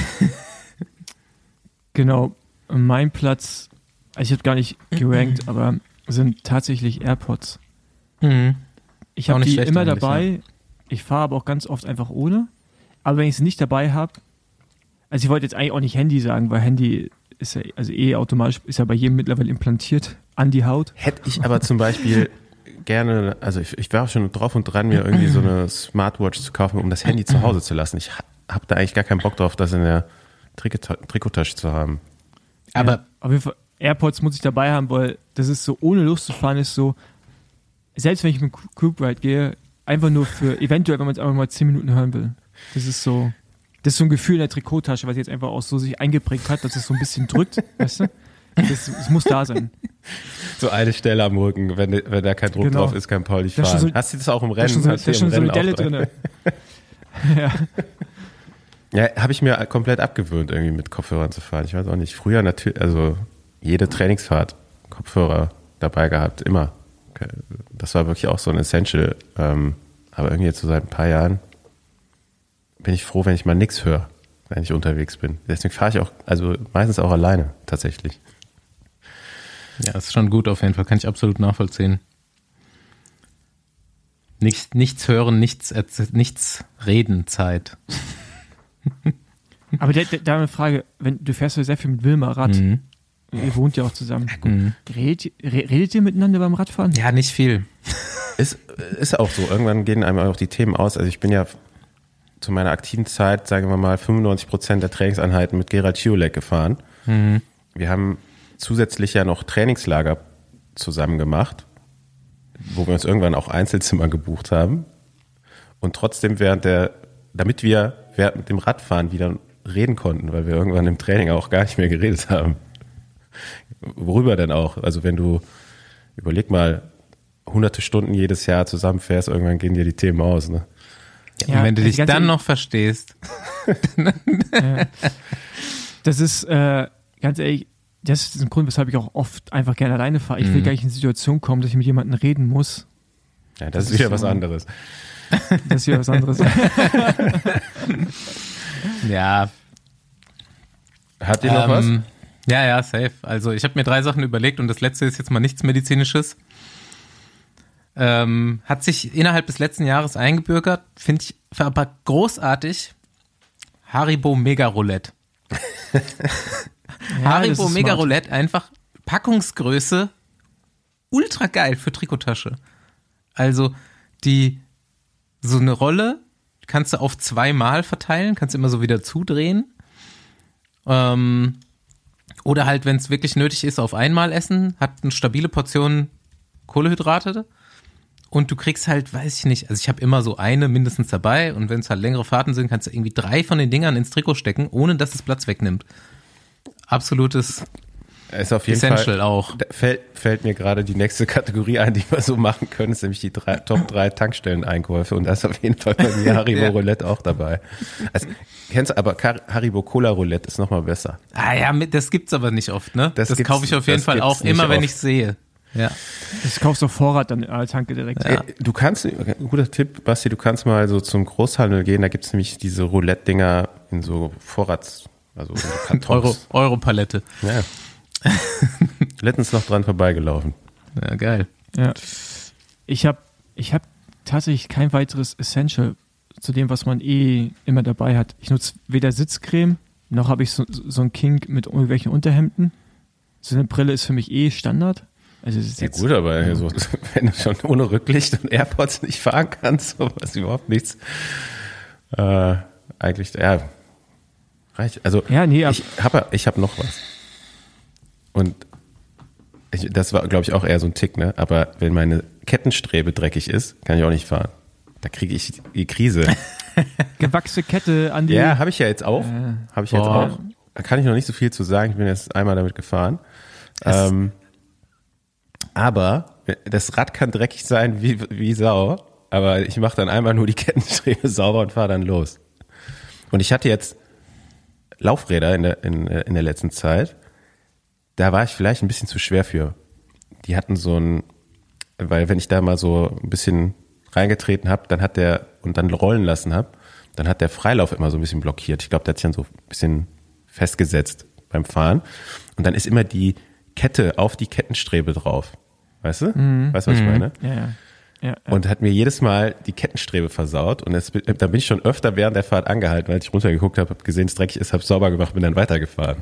Genau, mein Platz, also ich habe gar nicht gerankt, aber sind tatsächlich AirPods. Mhm. Ich Auch habe nicht die schlecht immer eigentlich, dabei. Ich fahre aber auch ganz oft einfach ohne. Aber wenn ich es nicht dabei habe, also ich wollte jetzt eigentlich auch nicht Handy sagen, weil Handy ist ja, also eh automatisch, ist ja bei jedem mittlerweile implantiert an die Haut. Hätte ich aber zum Beispiel gerne, also ich, ich war auch schon drauf und dran, mir irgendwie so eine Smartwatch zu kaufen, um das Handy zu Hause zu lassen. Ich habe da eigentlich gar keinen Bock drauf, das in der Trikota- Trikottasche zu haben. Aber Ja, auf jeden Fall, AirPods muss ich dabei haben, weil das ist so, ohne loszufahren ist so, selbst wenn ich mit Group Ride gehe, einfach nur für, eventuell, wenn man es einfach mal zehn Minuten hören will. Das ist so, das ist so ein Gefühl in der Trikottasche, was jetzt einfach auch so sich eingeprägt hat, dass es so ein bisschen drückt, weißt du? Das, es muss da sein. So eine Stelle am Rücken, wenn, wenn da kein Druck Genau. drauf ist, kann Paul nicht Da ist fahren. schon so- Hast du das auch im Da Rennen? ist schon so, da Hast du ist schon im so eine Rennen Delle auch- drin. Ja. Ja, habe ich mir komplett abgewöhnt, irgendwie mit Kopfhörern zu fahren. Ich weiß auch nicht. Früher natürlich, also jede Trainingsfahrt Kopfhörer dabei gehabt, immer. Das war wirklich auch so ein Essential. Ähm, aber irgendwie jetzt so seit ein paar Jahren bin ich froh, wenn ich mal nichts höre, wenn ich unterwegs bin. Deswegen fahre ich auch, also meistens auch alleine tatsächlich. ja, ist schon gut auf jeden Fall, kann ich absolut nachvollziehen. Nichts, nichts hören, nichts, erz- nichts reden Zeit. Aber da, da, da eine Frage, wenn, du fährst ja sehr viel mit Wilma Rad, Mhm. ihr wohnt ja auch zusammen. Mhm. Redet, re- redet ihr miteinander beim Radfahren? Ja, nicht viel. Ist, ist auch so. Irgendwann gehen einem auch die Themen aus. Also ich bin ja zu meiner aktiven Zeit, sagen wir mal, fünfundneunzig Prozent der Trainingseinheiten mit Gerald Schiolek gefahren. Mhm. Wir haben zusätzlich ja noch Trainingslager zusammen gemacht, wo wir uns irgendwann auch Einzelzimmer gebucht haben. Und trotzdem während der, damit wir während dem Radfahren wieder reden konnten, weil wir irgendwann im Training auch gar nicht mehr geredet haben. Worüber denn auch? Also wenn du, überleg mal, hunderte Stunden jedes Jahr zusammenfährst, irgendwann gehen dir die Themen aus, ne? Ja, und wenn du die dich ganze- dann noch verstehst. Das ist, äh, ganz ehrlich, das ist ein Grund, weshalb ich auch oft einfach gerne alleine fahre. Ich will Mhm. gar nicht in eine Situation kommen, dass ich mit jemandem reden muss. Ja, das, Das ist wieder ist was so- anderes. Das ist ja was anderes. Ja. Habt ihr noch was? Ähm, ja, ja, safe. Also ich habe mir drei Sachen überlegt und das letzte ist jetzt mal nichts Medizinisches. Ähm, hat sich innerhalb des letzten Jahres eingebürgert, finde ich aber großartig. Haribo Mega Roulette. Ja, das Haribo ist Mega smart. Roulette, einfach Packungsgröße, ultra geil für Trikottasche. Also die, so eine Rolle kannst du auf zweimal verteilen, kannst du immer so wieder zudrehen. Ähm, oder halt, wenn es wirklich nötig ist, auf einmal essen, hat eine stabile Portion Kohlenhydrate. Und du kriegst halt, weiß ich nicht, also ich habe immer so eine mindestens dabei und wenn es halt längere Fahrten sind, kannst du irgendwie drei von den Dingern ins Trikot stecken, ohne dass es Platz wegnimmt. Absolutes Ist auf jeden Essential Fall, auch. Da fällt, fällt mir gerade die nächste Kategorie ein, die wir so machen können, ist nämlich die drei, Top drei Tankstellen-Einkäufe und da ist auf jeden Fall bei mir Haribo Ja. Roulette auch dabei. Also, kennst du, aber Kar- Haribo Cola Roulette ist nochmal besser. Ah ja, mit- das gibt's aber nicht oft, ne? Das Das, gibt's- kaufe ich auf jeden das Fall gibt's auch nicht immer, wenn oft. ich sehe. Ja. Das kaufst du auf Vorrat dann an der Tanke direkt. Ja. Äh, Du kannst, ein guter Tipp, Basti, du kannst mal so zum Großhandel gehen, da gibt es nämlich diese Roulette-Dinger in so Vorrats, also in so Kartons. Euro, Euro-Palette. Ja. Letztens noch dran vorbeigelaufen. Ja, geil. Ja. Ich habe ich hab tatsächlich kein weiteres Essential zu dem, was man eh immer dabei hat. Ich nutze weder Sitzcreme, noch habe ich so, so einen Kink mit irgendwelchen Unterhemden. So eine Brille ist für mich eh Standard. Also es ist Ja jetzt, gut, aber ja. so, wenn du schon ohne Rücklicht und AirPods nicht fahren kannst, so was überhaupt nichts. Äh, eigentlich, ja, reicht. Also Ja, nee, ab- ich habe ich hab noch was. Und ich, das war, glaube ich, auch eher so ein Tick, ne? Aber wenn meine Kettenstrebe dreckig ist, kann ich auch nicht fahren. Da kriege ich die Krise. gewachsene Kette an die. Ja, habe ich ja jetzt auch. Äh, Habe ich jetzt boah. auch. Da kann ich noch nicht so viel zu sagen. Ich bin jetzt einmal damit gefahren. Ähm, aber das Rad kann dreckig sein wie, wie Sau. Aber ich mache dann einmal nur die Kettenstrebe sauber und fahre dann los. Und ich hatte jetzt Laufräder in der, in, in der letzten Zeit. Da war ich vielleicht ein bisschen zu schwer für. Die hatten so ein, weil wenn ich da mal so ein bisschen reingetreten habe, dann hat der, und dann rollen lassen habe, dann hat der Freilauf immer so ein bisschen blockiert. Ich glaube, der hat sich dann so ein bisschen festgesetzt beim Fahren. Und dann ist immer die Kette auf die Kettenstrebe drauf. Weißt du? Mhm. Weißt du, was ich meine? Ja, ja. ja, ja. Und hat mir jedes Mal die Kettenstrebe versaut. Und es, da bin ich schon öfter während der Fahrt angehalten, weil ich runtergeguckt habe, habe gesehen, es dreckig ist, habe es sauber gemacht, bin dann weitergefahren.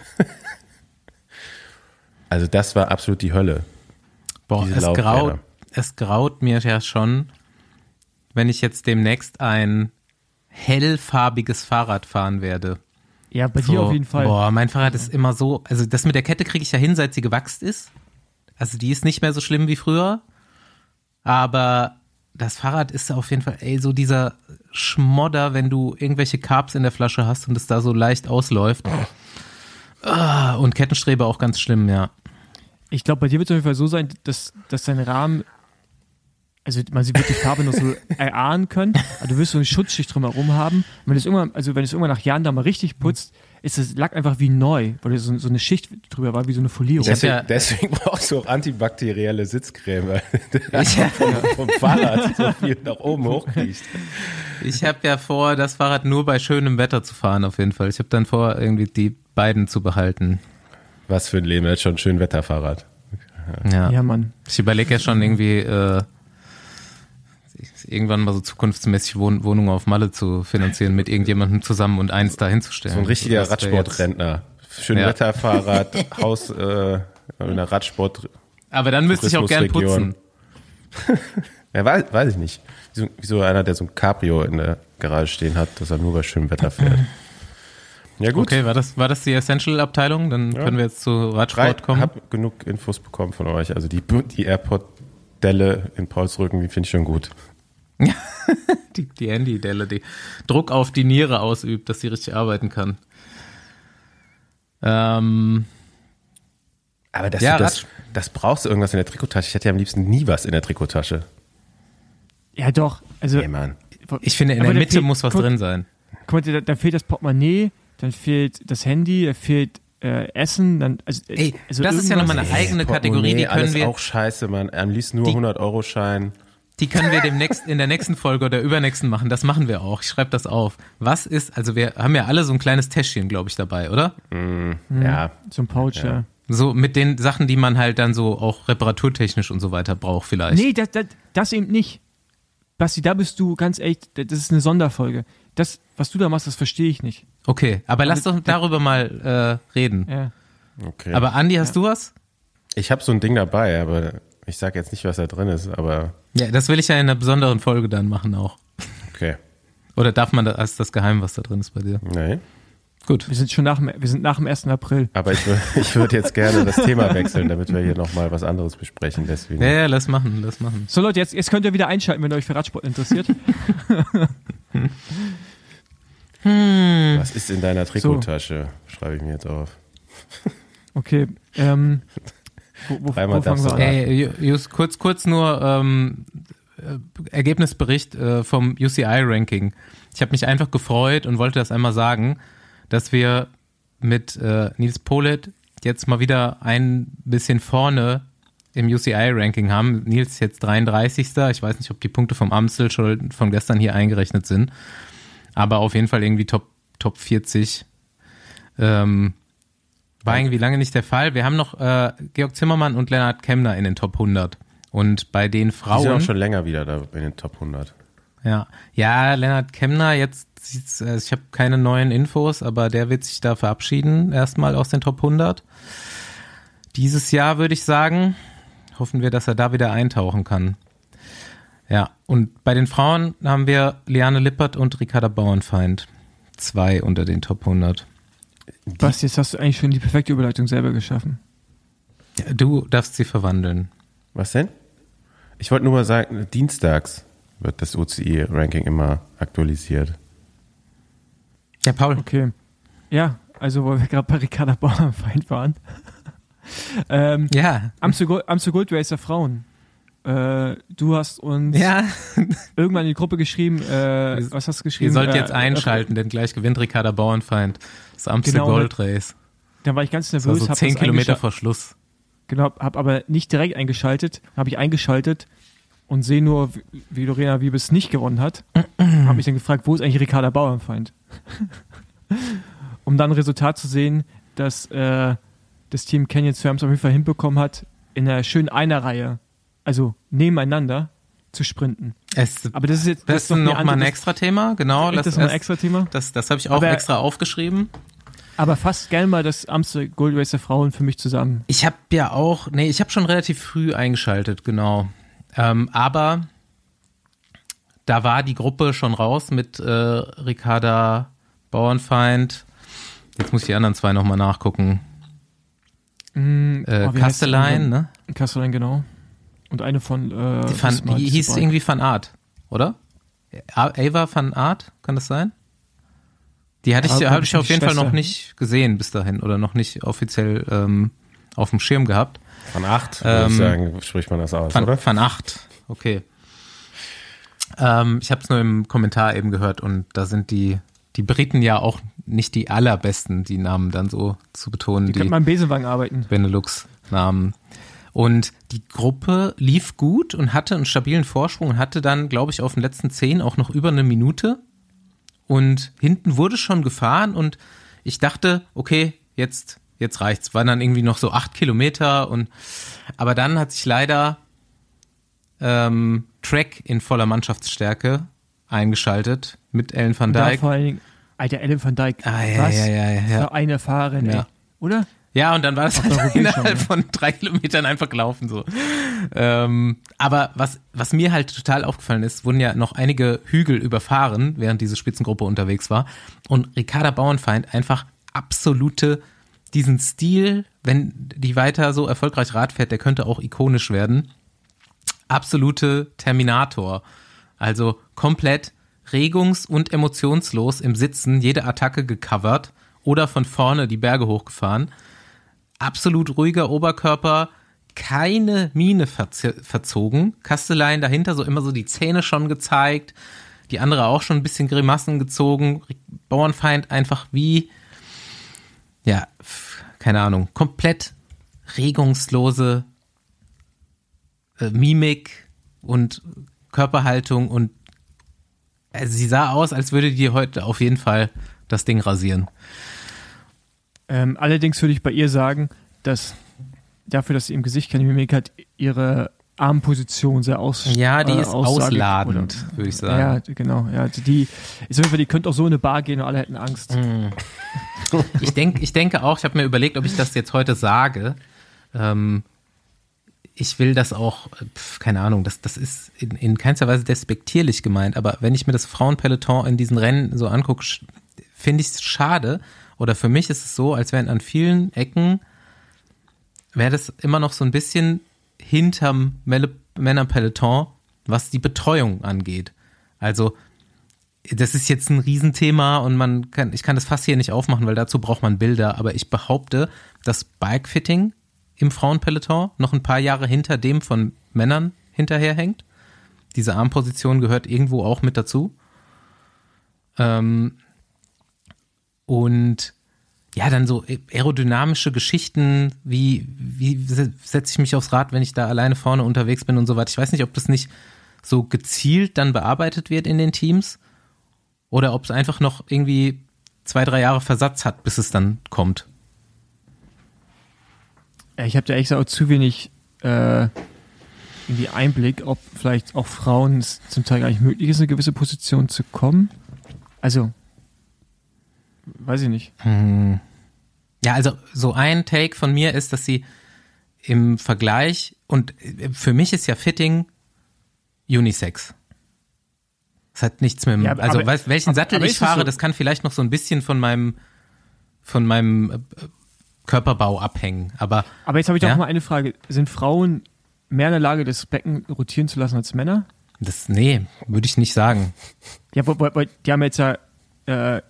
Also das war absolut die Hölle. Boah, Diese es Laufräder. graut, es graut mir ja schon, wenn ich jetzt demnächst ein hellfarbiges Fahrrad fahren werde. ja, bei So, dir auf jeden Fall. Boah, mein Fahrrad ist immer so, also das mit der Kette kriege ich ja hin, seit sie gewachst ist. Also die ist nicht mehr so schlimm wie früher. Aber das Fahrrad ist auf jeden Fall, ey, so dieser Schmodder, wenn du irgendwelche Carbs in der Flasche hast und es da so leicht ausläuft. Ah, und Kettenstrebe auch ganz schlimm, ja. Ich glaube, bei dir wird es auf jeden Fall so sein, dass, dass dein Rahmen, also man wird die Farbe noch so erahnen können, aber du wirst so eine Schutzschicht drumherum haben. Und wenn es irgendwann, also wenn es irgendwann nach Jahren da mal richtig putzt, ist das Lack einfach wie neu, weil so, so eine Schicht drüber war, wie so eine Folierung. Ich hab Deswegen, ja- deswegen brauchst du auch antibakterielle Sitzcreme, weil Ich, vom, vom Fahrrad so viel nach oben hochfliegt. ich habe ja vor, das Fahrrad nur bei schönem Wetter zu fahren, auf jeden Fall. Ich habe dann vor, irgendwie die beiden zu behalten. Was für ein Leben, das ist schon ein schön Wetterfahrrad. Ja. Ja, Mann. Ich überlege ja schon irgendwie, äh, irgendwann mal so zukunftsmäßig Wohn Wohnungen auf Malle zu finanzieren mit irgendjemandem zusammen und eins da hinzustellen. So ein richtiger Das wär Radsportrentner. Schön Ja. Wetterfahrrad, Haus äh, in der Radsport. jetzt- Aber dann müsste ich auch gern putzen. Tourismusregion. Ja, weiß, weiß ich nicht. Wie so, wie so einer, der so ein Cabrio in der Garage stehen hat, dass er nur bei schönem Wetter fährt. Ja gut, Okay, war das, war das die Essential-Abteilung? Dann Ja. können wir jetzt zu drei, Radsport kommen. hab genug Infos bekommen von euch. Also die, die AirPod-Delle in Pauls Rücken, die finde ich schon gut. Die, die Handy-Delle, die Druck auf die Niere ausübt, dass sie richtig arbeiten kann. Ähm, Aber dass Ja, du das, Rad- das brauchst du irgendwas in der Trikottasche. Ich hätte ja am liebsten nie was in der Trikottasche. Ja, doch. Also, Ey, Mann. ich finde, in Aber der da Mitte fehlt- muss was guck- drin sein. guck mal, da, da fehlt das Portemonnaie, dann fehlt das Handy, da fehlt äh, Essen, dann, also, äh, Ey, also das ist ja irgendwas- nochmal eine eigene Kategorie, die können alles wir, auch scheiße, Mann. Am liebsten nur Die- hundert-Euro-Schein. die können wir demnächst in der nächsten Folge oder übernächsten machen. Das machen wir auch. Ich schreibe das auf. Was ist, also wir haben ja alle so ein kleines Täschchen, glaube ich, dabei, oder? Ja, So ein Pouch, ja. Ja. So mit den Sachen, die man halt dann so auch reparaturtechnisch und so weiter braucht vielleicht. Nee, das, das, das eben nicht. Basti, da bist du ganz echt, das ist eine Sonderfolge. Das, was du da machst, das verstehe ich nicht. Okay, aber lass doch darüber mal äh, reden. Ja. okay. Aber Andi, hast du was? Ich habe so ein Ding dabei, aber ich sage jetzt nicht, was da drin ist, aber Ja, das will ich ja in einer besonderen Folge dann machen auch. okay. Oder darf man das, ist das geheim, was da drin ist bei dir? Nee. Gut. Wir sind schon nach dem, wir sind nach dem ersten April. Aber ich, wür- ich würde jetzt gerne das Thema wechseln, damit wir hier nochmal was anderes besprechen. Deswegen. Ja, ja, lass machen, lass machen. So Leute, jetzt, jetzt könnt ihr wieder einschalten, wenn ihr euch für Radsport interessiert. Was ist in deiner Trikottasche? Schreibe ich mir jetzt auf. Okay, ähm, wo, wo, Dreimal wo fangen darfst wir du an? Ey, Ju- Jus, kurz, kurz nur ähm, äh, Ergebnisbericht äh, vom U C I-Ranking. Ich habe mich einfach gefreut und wollte das einmal sagen, dass wir mit äh, Nils Polet jetzt mal wieder ein bisschen vorne im U C I-Ranking haben. Nils ist jetzt dreiunddreißigster Ich weiß nicht, ob die Punkte vom Amstel schon von gestern hier eingerechnet sind. Aber auf jeden Fall irgendwie Top, Top vierzig. Ähm, war irgendwie lange nicht der Fall. Wir haben noch äh, Georg Zimmermann und Lennart Kemner in den Top hundert. Und bei den Frauen... Die sind auch schon länger wieder da in den Top hundert. Ja, ja, Lennart Kemner, jetzt sieht's, also ich habe keine neuen Infos, aber der wird sich da verabschieden, erstmal aus den Top hundert. Dieses Jahr würde ich sagen, hoffen wir, dass er da wieder eintauchen kann. Ja, und bei den Frauen haben wir Liane Lippert und Ricarda Bauernfeind. Zwei unter den Top hundert. Basti, jetzt hast du eigentlich schon die perfekte Überleitung selber geschaffen. Ja, du darfst sie verwandeln. Was denn? Ich wollte nur mal sagen, dienstags wird das U C I-Ranking immer aktualisiert. Ja, Paul. Okay. Ja, also wo wir gerade bei Ricarda Bauernfeind waren. ähm, ja. Amstel Gold, Amstel Gold Racer Frauen. Äh, du hast uns ja. irgendwann in die Gruppe geschrieben, äh, was hast du geschrieben? Ihr sollt äh, jetzt einschalten, äh, denn gleich gewinnt Ricarda Bauernfeind das Amstel genau, Gold Race. Da war ich ganz nervös. So zehn Kilometer vor Schluss. Genau, habe aber nicht direkt eingeschaltet. Habe ich eingeschaltet und sehe nur, wie Lorena Wiebes nicht gewonnen hat. Habe mich dann gefragt, wo ist eigentlich Ricarda Bauernfeind? Um dann ein Resultat zu sehen, dass äh, das Team Canyon Swams auf jeden Fall hinbekommen hat, in einer schönen Einerreihe, also nebeneinander, zu sprinten. Es, aber das ist jetzt das, das ist noch mal ein extra Thema, genau. Das ist noch ein extra Thema. Das, das habe ich auch aber, extra aufgeschrieben. Aber fasst gerne mal das Amstel Gold Race der Frauen für mich zusammen. Ich habe ja auch, nee, ich habe schon relativ früh eingeschaltet, genau. Ähm, aber da war die Gruppe schon raus mit äh, Ricarda Bauernfeind. Jetzt muss ich die anderen zwei nochmal nachgucken. Mm, äh, oh, Kastelein, ne? Kastelein, genau. Und eine von äh, die, van, die hieß dabei. Irgendwie Van Aert, oder? Ava Van Aert, kann das sein? Die hatte ich, ja, hab ich auf jeden Schwester. Fall noch nicht gesehen bis dahin oder noch nicht offiziell ähm, auf dem Schirm gehabt. Van Acht, würde ähm, ich sagen, spricht man das aus, Van, oder? Van Acht, okay. Ähm, ich habe es nur im Kommentar eben gehört und da sind die, die Briten ja auch nicht die allerbesten, die Namen dann so zu betonen. Die, die könnte man im Besenwagen arbeiten. Benelux-Namen. Und die Gruppe lief gut und hatte einen stabilen Vorsprung und hatte dann, glaube ich, auf den letzten zehn auch noch über eine Minute. Und hinten wurde schon gefahren und ich dachte, okay, jetzt, jetzt reicht's. Waren dann irgendwie noch so acht Kilometer und, aber dann hat sich leider ähm, Trek in voller Mannschaftsstärke eingeschaltet mit Ellen van Dijk. Vor allen Dingen, Alter, Ellen van Dijk, ah, ja, was ja, ja, ja, ja. für eine Fahrerin, ja. ey. Oder? Ja, und dann war das halt innerhalb von drei Kilometern einfach gelaufen so. Ähm, aber was, was mir halt total aufgefallen ist, wurden ja noch einige Hügel überfahren, während diese Spitzengruppe unterwegs war. Und Ricarda Bauernfeind einfach absolute, diesen Stil, wenn die weiter so erfolgreich Rad fährt, der könnte auch ikonisch werden. Absolute Terminator. Also komplett regungs- und emotionslos im Sitzen, jede Attacke gecovert oder von vorne die Berge hochgefahren. Absolut ruhiger Oberkörper, keine Miene verz- verzogen. Kastelein dahinter so immer so die Zähne schon gezeigt, die andere auch schon ein bisschen Grimassen gezogen. Bauernfeind einfach wie, ja, keine Ahnung, komplett regungslose äh, Mimik und Körperhaltung und also sie sah aus, als würde die heute auf jeden Fall das Ding rasieren. Ähm, allerdings würde ich bei ihr sagen, dass dafür, dass sie im Gesicht keine Mimik hat, ihre Armposition sehr aus Ja, die äh, ist ausladend, würde ich sagen. Ja, genau. Ja, die, ich sag mal, die könnte auch so in eine Bar gehen und alle hätten Angst. Mm. ich, denk, ich denke auch, ich habe mir überlegt, ob ich das jetzt heute sage. Ähm, ich will das auch, pf, keine Ahnung, das, das ist in, in keinster Weise despektierlich gemeint, aber wenn ich mir das Frauenpeloton in diesen Rennen so angucke, finde ich es schade. Oder für mich ist es so, als wären an vielen Ecken, wäre das immer noch so ein bisschen hinterm Männerpeloton, was die Betreuung angeht. Also das ist jetzt ein Riesenthema und man kann, ich kann das fast hier nicht aufmachen, weil dazu braucht man Bilder, aber ich behaupte, dass Bikefitting im Frauenpeloton noch ein paar Jahre hinter dem von Männern hinterherhängt. Diese Armposition gehört irgendwo auch mit dazu. Ähm, und ja, dann so aerodynamische Geschichten, wie, wie setze ich mich aufs Rad, wenn ich da alleine vorne unterwegs bin und so weiter. Ich weiß nicht, ob das nicht so gezielt dann bearbeitet wird in den Teams oder ob es einfach noch irgendwie zwei, drei Jahre Versatz hat, bis es dann kommt. Ich habe da echt auch zu wenig äh, irgendwie Einblick, ob vielleicht auch Frauen es zum Teil gar nicht möglich ist, in eine gewisse Position zu kommen. Also, weiß ich nicht. Hm. Ja, also so ein Take von mir ist, dass sie im Vergleich, und für mich ist ja Fitting Unisex. Das hat nichts mit dem, ja, aber, also aber, weiß, welchen aber, Sattel aber ich fahre, so? Das kann vielleicht noch so ein bisschen von meinem von meinem äh, Körperbau abhängen. Aber, aber jetzt habe ich ja? doch mal eine Frage. Sind Frauen mehr in der Lage, das Becken rotieren zu lassen als Männer? Das, nee, würde ich nicht sagen. Ja, weil, weil, die haben jetzt ja äh,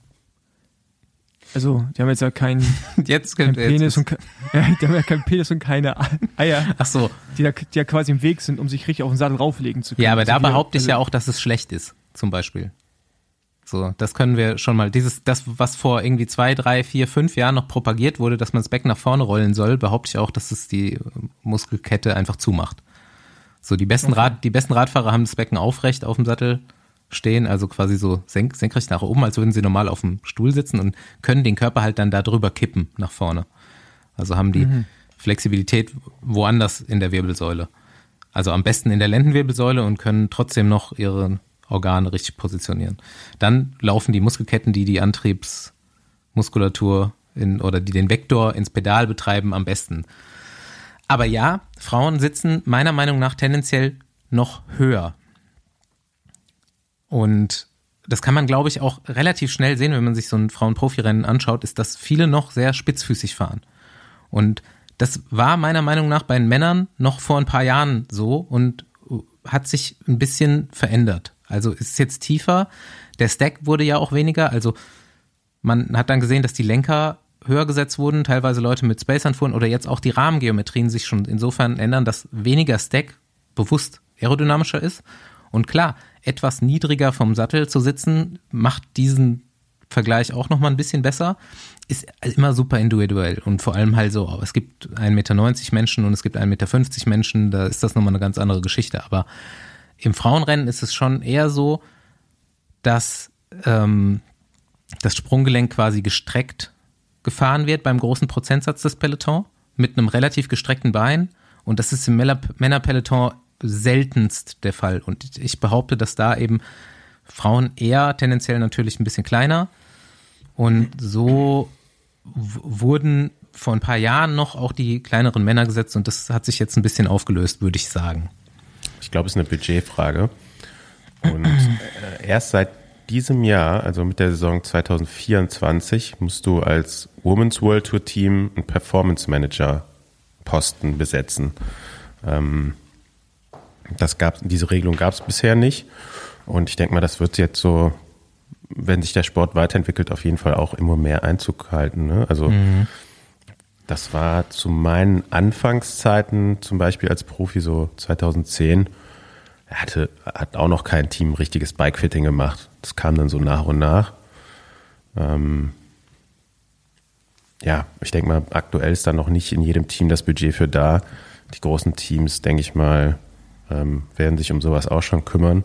also, die haben jetzt ja keinen jetzt kein Penis jetzt. und ke- ja, die haben ja keinen Penis und keine Eier, Ach so. die, da, die ja quasi im Weg sind, um sich richtig auf den Sattel rauflegen zu können. Ja, aber da also wir, behaupte ich also, ja auch, dass es schlecht ist, zum Beispiel. So, das können wir schon mal, dieses, das, was vor irgendwie zwei, drei, vier, fünf Jahren noch propagiert wurde, dass man das Becken nach vorne rollen soll, behaupte ich auch, dass es die Muskelkette einfach zumacht. So, die besten Okay. Rad, die besten Radfahrer haben das Becken aufrecht auf dem Sattel stehen, also quasi so senk, senkrecht nach oben, als würden sie normal auf dem Stuhl sitzen und können den Körper halt dann da drüber kippen nach vorne. Also haben die mhm. Flexibilität woanders in der Wirbelsäule. Also am besten in der Lendenwirbelsäule und können trotzdem noch ihre Organe richtig positionieren. Dann laufen die Muskelketten, die die Antriebsmuskulatur in, oder die den Vektor ins Pedal betreiben, am besten. Aber ja, Frauen sitzen meiner Meinung nach tendenziell noch höher. Und das kann man, glaube ich, auch relativ schnell sehen, wenn man sich so ein Frauen-Profi-Rennen anschaut, ist, dass viele noch sehr spitzfüßig fahren. Und das war meiner Meinung nach bei den Männern noch vor ein paar Jahren so und hat sich ein bisschen verändert. Also ist jetzt tiefer, der Stack wurde ja auch weniger, also man hat dann gesehen, dass die Lenker höher gesetzt wurden, teilweise Leute mit Spacern fuhren oder jetzt auch die Rahmengeometrien sich schon insofern ändern, dass weniger Stack bewusst aerodynamischer ist. Und klar, etwas niedriger vom Sattel zu sitzen, macht diesen Vergleich auch nochmal ein bisschen besser, ist immer super individuell und vor allem halt so, es gibt ein Meter neunzig Menschen und es gibt ein Meter fünfzig Menschen, da ist das nochmal eine ganz andere Geschichte, aber im Frauenrennen ist es schon eher so, dass ähm, das Sprunggelenk quasi gestreckt gefahren wird beim großen Prozentsatz des Peloton mit einem relativ gestreckten Bein und das ist im Männerpeloton seltenst der Fall und ich behaupte, dass da eben Frauen eher tendenziell natürlich ein bisschen kleiner und so w- wurden vor ein paar Jahren noch auch die kleineren Männer gesetzt und das hat sich jetzt ein bisschen aufgelöst, würde ich sagen. Ich glaube, es ist eine Budgetfrage und äh, erst seit diesem Jahr, also mit der Saison zwanzig vierundzwanzig, musst du als Women's World Tour Team einen Performance Manager Posten besetzen. Ähm, das gab, diese Regelung gab es bisher nicht und ich denke mal, das wird jetzt so, wenn sich der Sport weiterentwickelt, auf jeden Fall auch immer mehr Einzug halten. Ne? Also mhm. das war zu meinen Anfangszeiten, zum Beispiel als Profi so zweitausendzehn, er hatte, hat auch noch kein Team richtiges Bikefitting gemacht. Das kam dann so nach und nach. Ähm, ja, ich denke mal, aktuell ist da noch nicht in jedem Team das Budget für da. Die großen Teams, denke ich mal, ähm, werden sich um sowas auch schon kümmern.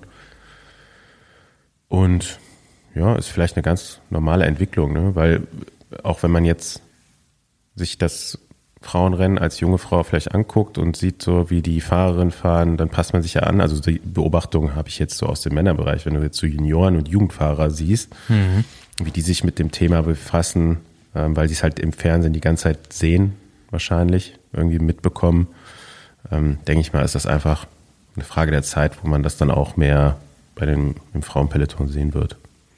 Und ja, ist vielleicht eine ganz normale Entwicklung, ne? Weil auch wenn man jetzt sich das Frauenrennen als junge Frau vielleicht anguckt und sieht so, wie die Fahrerinnen fahren, dann passt man sich ja an. Also die Beobachtung habe ich jetzt so aus dem Männerbereich, wenn du jetzt so Junioren- und Jugendfahrer siehst, mhm. wie die sich mit dem Thema befassen, ähm, weil sie es halt im Fernsehen die ganze Zeit sehen, wahrscheinlich, irgendwie mitbekommen. Ähm, denke ich mal, ist das einfach eine Frage der Zeit, wo man das dann auch mehr bei den, im Frauenpeloton sehen wird.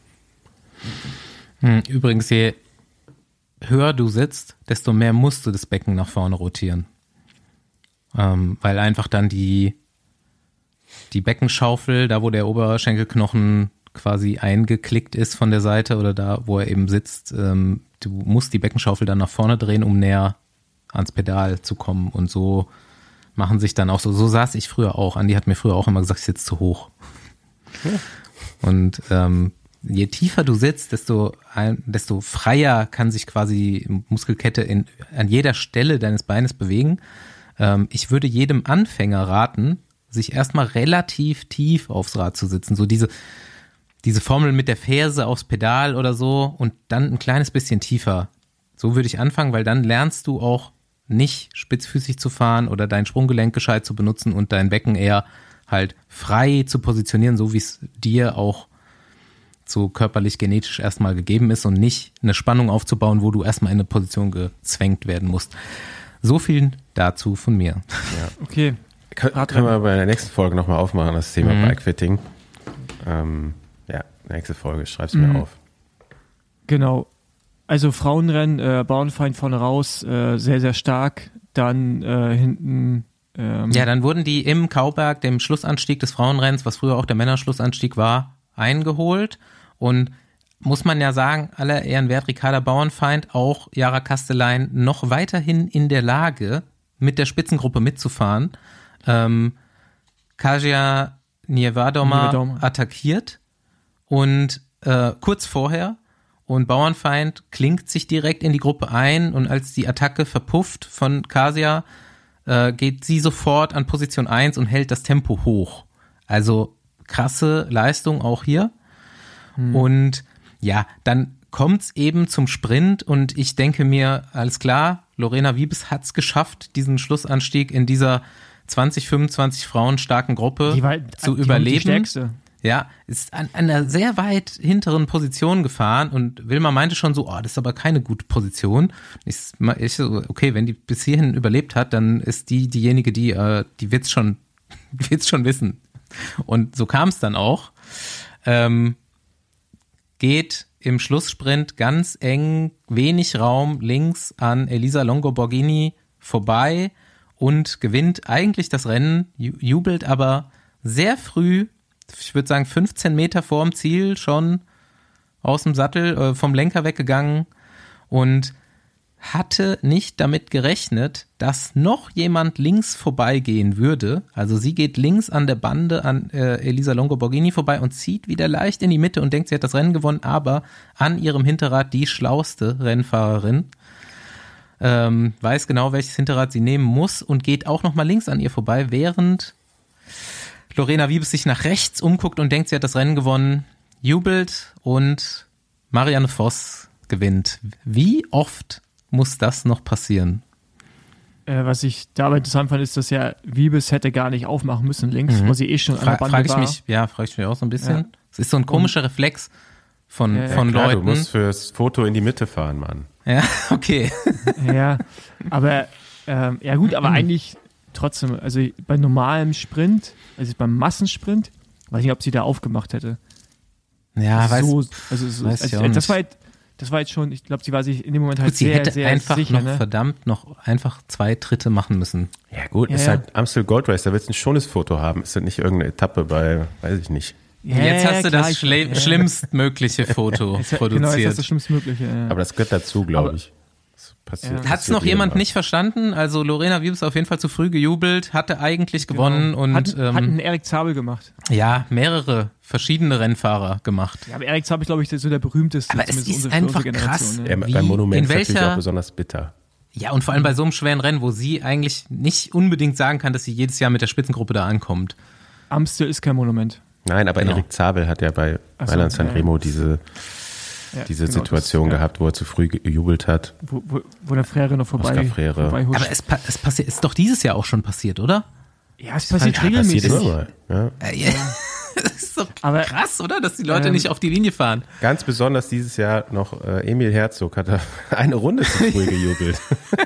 Übrigens, je höher du sitzt, desto mehr musst du das Becken nach vorne rotieren. Ähm, weil einfach dann die, die Beckenschaufel, da wo der Oberschenkelknochen quasi eingeklickt ist von der Seite oder da, wo er eben sitzt, ähm, du musst die Beckenschaufel dann nach vorne drehen, um näher ans Pedal zu kommen. Und so machen sich dann auch so, so saß ich früher auch. Andi hat mir früher auch immer gesagt, ich sitze zu hoch. Ja. Und ähm, je tiefer du sitzt, desto, ein, desto freier kann sich quasi Muskelkette in, an jeder Stelle deines Beines bewegen. Ähm, ich würde jedem Anfänger raten, sich erstmal relativ tief aufs Rad zu sitzen. So diese, diese Formel mit der Ferse aufs Pedal oder so und dann ein kleines bisschen tiefer. So würde ich anfangen, weil dann lernst du auch nicht spitzfüßig zu fahren oder dein Sprunggelenk gescheit zu benutzen und dein Becken eher halt frei zu positionieren, so wie es dir auch so körperlich genetisch erstmal gegeben ist und nicht eine Spannung aufzubauen, wo du erstmal in eine Position gezwängt werden musst. So viel dazu von mir. Ja. Okay. Kön- können wir bei der nächsten Folge nochmal aufmachen, das Thema Mhm. Bikefitting. Ähm, ja, nächste Folge, schreib's mir Mhm. auf. Genau. Also Frauenrennen, äh, Bauernfeind vorne raus, äh, sehr, sehr stark. Dann äh, hinten. Ähm, Ja, dann wurden die im Kauberg, dem Schlussanstieg des Frauenrennens, was früher auch der Männerschlussanstieg war, eingeholt. Und muss man ja sagen, aller Ehren wert, Ricarda Bauernfeind, auch Jara Kastelein, noch weiterhin in der Lage, mit der Spitzengruppe mitzufahren. Ähm, Kasia Niewiadoma Niewiadoma. attackiert und äh, kurz vorher und Bauernfeind klingt sich direkt in die Gruppe ein und als die Attacke verpufft von Kasia, äh, geht sie sofort an Position eins und hält das Tempo hoch. Also krasse Leistung auch hier. Hm. Und ja, dann kommt's eben zum Sprint und ich denke mir, alles klar, Lorena Wiebes hat's geschafft, diesen Schlussanstieg in dieser zwanzig, fünfundzwanzig Frauen starken Gruppe die war, zu die überleben. Die stärkste. Ja, ist an, an einer sehr weit hinteren Position gefahren und Wilma meinte schon so, oh, das ist aber keine gute Position. Ich, ich so, okay, wenn die bis hierhin überlebt hat, dann ist die diejenige, die, äh, die wird's schon, wird's schon wissen. Und so kam es dann auch. Ähm, geht im Schlusssprint ganz eng, wenig Raum links an Elisa Longo-Borghini vorbei und gewinnt eigentlich das Rennen, jubelt aber sehr früh, ich würde sagen fünfzehn Meter vorm Ziel schon aus dem Sattel, äh, vom Lenker weggegangen und hatte nicht damit gerechnet, dass noch jemand links vorbeigehen würde. Also sie geht links an der Bande an äh, Elisa Longo-Borghini vorbei und zieht wieder leicht in die Mitte und denkt, sie hat das Rennen gewonnen, aber an ihrem Hinterrad die schlauste Rennfahrerin. Ähm, weiß genau, welches Hinterrad sie nehmen muss und geht auch nochmal links an ihr vorbei, während Lorena Wiebes sich nach rechts umguckt und denkt, sie hat das Rennen gewonnen, jubelt und Marianne Voss gewinnt. Wie oft muss das noch passieren? Äh, was ich dabei interessant fand, ist, dass ja Wiebes hätte gar nicht aufmachen müssen links, Mhm. wo sie eh schon an der Fra- Bande frag ich war. mich, ja, frage ich mich auch so ein bisschen. Ja. Es ist so ein komischer Reflex von, Ja, ja, von Klar, Leuten. du musst fürs Foto in die Mitte fahren, Mann. Ja, okay. Ja, aber ähm, ja gut, aber eigentlich trotzdem, also bei normalem Sprint, also beim Massensprint, weiß nicht, ob sie da aufgemacht hätte. Ja, weiß, so, also, so, weiß ich also auch das nicht. war jetzt, das war jetzt schon, ich glaube, sie war sich in dem Moment halt gut, sie sehr, hätte sehr einfach sicher, noch ne? verdammt noch einfach zwei Tritte machen müssen. Ja gut, Ja, ist ja. halt Amstel Gold Race, da willst du ein schönes Foto haben. Ist das nicht irgendeine Etappe bei, weiß ich nicht. Ja, Jetzt hast du klar, das ich- schle- ja. schlimmstmögliche Foto Jetzt- produziert. Genau, jetzt ist das Schlimmstmögliche. Ja. Aber das gehört dazu, glaube Aber- ich. Das passiert, Ja. Hat's passiert noch jemand jedem nicht verstanden? Also Lorena Wiebes auf jeden Fall zu früh gejubelt, hatte eigentlich gewonnen Genau. und hat, hat ähm, einen Erik Zabel gemacht. ja, mehrere verschiedene Rennfahrer gemacht. Ja, aber Erik Zabel, glaube ich, ist so der berühmteste. Aber es zumindest ist unsere- für einfach unsere Generation, krass. Ne? mal. Ja, Wie, beim Monument in ist natürlich welcher- auch besonders bitter. Ja, und vor allem bei so einem schweren Rennen, wo sie eigentlich nicht unbedingt sagen kann, dass sie jedes Jahr mit der Spitzengruppe da ankommt. Amstel ist kein Monument. Nein, aber Genau. Erik Zabel hat ja bei Ach so, Mailand ja, Sanremo ja. diese, Ja, diese genau, Situation das, ja, gehabt, wo er zu früh gejubelt hat. Wo, wo, wo der Frere noch vorbei, Oscar Freire. vorbei huscht. Aber es, pa- es passiert, ist doch dieses Jahr auch schon passiert, oder? Ja, es passiert Ja, regelmäßig. Passiert immer mal. Ja. Äh, ja. Das ist doch Aber- krass, oder? Dass die Leute Ähm, nicht auf die Linie fahren. Ganz besonders dieses Jahr noch äh, Emil Herzog hat da eine Runde zu früh gejubelt.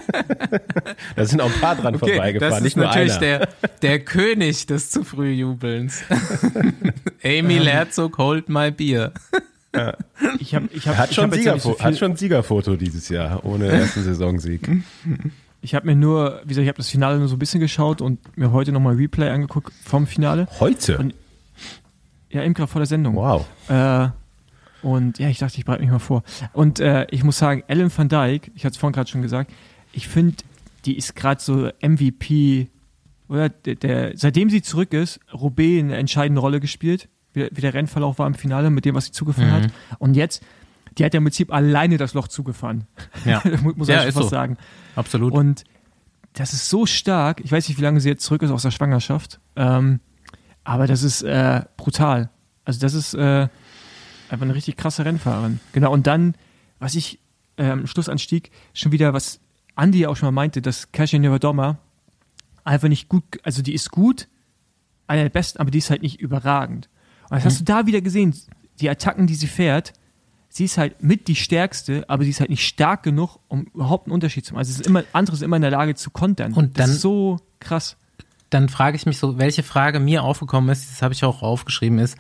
Da sind auch ein paar dran vorbeigefahren, das nicht ist nur natürlich einer. der, der König des zu früh Jubelns. Emil Herzog, hold my beer. Ich hab, ich hab, Hat ich schon, hab jetzt ja nicht Siegerfo- so viel- hat schon ein Siegerfoto dieses Jahr, ohne ersten Saisonsieg. Ich habe mir nur, wie gesagt, ich habe das Finale nur so ein bisschen geschaut und mir heute nochmal Replay angeguckt vom Finale. Heute? Und- Ja, eben gerade vor der Sendung. Wow. Äh, und ja, ich dachte, ich bereite mich mal vor. Und äh, ich muss sagen, Ellen van Dijk, ich hatte es vorhin gerade schon gesagt, ich finde, die ist gerade so M V P, oder? Der, der, seitdem sie zurück ist, Roubaix eine entscheidende Rolle gespielt. wie, wie der Rennverlauf war im Finale mit dem, was sie zugefahren Mhm. hat. Und jetzt, die hat ja im Prinzip alleine das Loch zugefahren. Ja, muss ja, ich schon ist fast so. sagen. Absolut. Und das ist so stark. Ich weiß nicht, wie lange sie jetzt zurück ist aus der Schwangerschaft. Ähm, aber das ist äh, brutal. Also das ist äh, einfach eine richtig krasse Rennfahrerin. Genau, und dann, was ich äh, am Schlussanstieg schon wieder, was Andi auch schon mal meinte, dass Kasia Niewiadoma einfach nicht gut, also die ist gut, eine der besten, aber die ist halt nicht überragend. Und das hast du da wieder gesehen, die Attacken, die sie fährt, sie ist halt mit die stärkste, aber sie ist halt nicht stark genug, um überhaupt einen Unterschied zu machen. Also es ist immer, andere sind immer in der Lage zu kontern. Und das dann- ist so krass. Dann frage ich mich so, welche Frage mir aufgekommen ist, das habe ich auch aufgeschrieben, ist,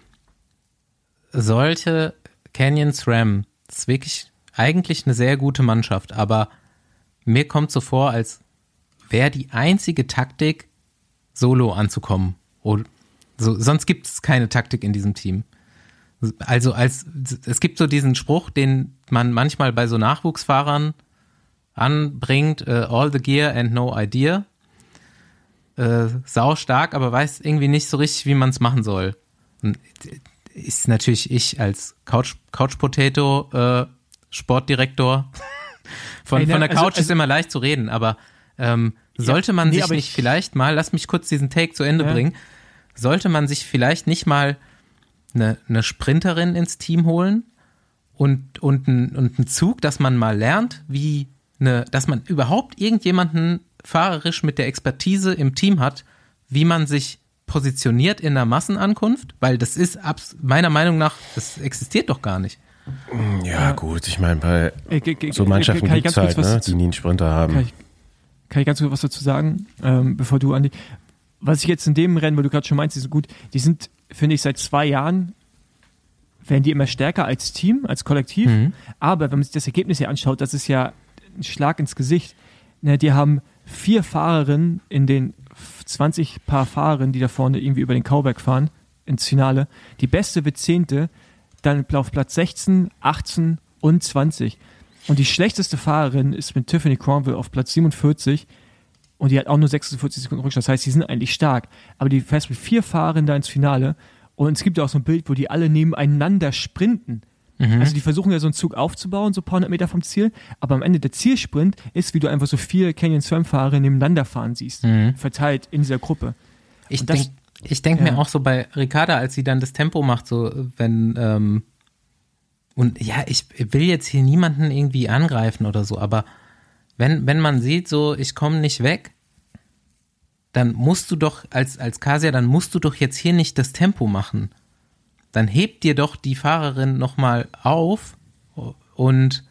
sollte Canyon SRAM, das ist wirklich eigentlich eine sehr gute Mannschaft, aber mir kommt so vor, als wäre die einzige Taktik, solo anzukommen. Oder so, sonst gibt es keine Taktik in diesem Team. Also als es gibt so diesen Spruch, den man manchmal bei so Nachwuchsfahrern anbringt, äh, all the gear and no idea. Äh, sau stark, aber weiß irgendwie nicht so richtig, wie man es machen soll. Und ist natürlich ich als Couch, Couch Potato äh, Sportdirektor von, Ey, ne, von der Couch also- also- ist immer leicht zu reden, aber ähm, sollte man nee, sich aber nicht ich- vielleicht mal, lass mich kurz diesen Take zu Ende Ja. bringen, sollte man sich vielleicht nicht mal eine, eine Sprinterin ins Team holen und, und, ein, und einen Zug, dass man mal lernt, wie eine, dass man überhaupt irgendjemanden fahrerisch mit der Expertise im Team hat, wie man sich positioniert in der Massenankunft, weil das ist abs- meiner Meinung nach, das existiert doch gar nicht. Ja, gut, ich meine, bei Äh, ge- ge- so Mannschaften kann ich gibt es ganz halt, kurz was ne, zu- die nie einen Sprinter haben. Kann ich, kann ich ganz kurz was dazu sagen, ähm, bevor du, Andi. Was ich jetzt in dem Rennen, weil du gerade schon meinst, die sind gut, die sind, finde ich, seit zwei Jahren werden die immer stärker als Team, als Kollektiv. Mhm. Aber wenn man sich das Ergebnis hier anschaut, das ist ja ein Schlag ins Gesicht. Ne, die haben vier Fahrerinnen in den zwanzig Paar Fahrerinnen, die da vorne irgendwie über den Kauberg fahren, ins Finale. Die beste wird zehnte, dann auf Platz sechzehn, achtzehn und zwanzig. Und die schlechteste Fahrerin ist mit Tiffany Cromwell auf Platz siebenundvierzig und die hat auch nur sechsundvierzig Sekunden Rückstand. Das heißt, die sind eigentlich stark. Aber die fährt mit vier Fahrerinnen da ins Finale und es gibt ja auch so ein Bild, wo die alle nebeneinander sprinten. Mhm. Also die versuchen ja so einen Zug aufzubauen, so ein paar hundert Meter vom Ziel, aber am Ende der Zielsprint ist, wie du einfach so vier Canyon SRAM-Fahrer nebeneinander fahren siehst, Mhm. verteilt in dieser Gruppe. Ich Und das- denke ich denk ja. mir auch so bei Ricarda, als sie dann das Tempo macht, so wenn, ähm, und ja, ich will jetzt hier niemanden irgendwie angreifen oder so, aber wenn, wenn man sieht, so ich komme nicht weg, dann musst du doch, als, als Kasia, dann musst du doch jetzt hier nicht das Tempo machen. Dann hebt dir doch die Fahrerin nochmal auf und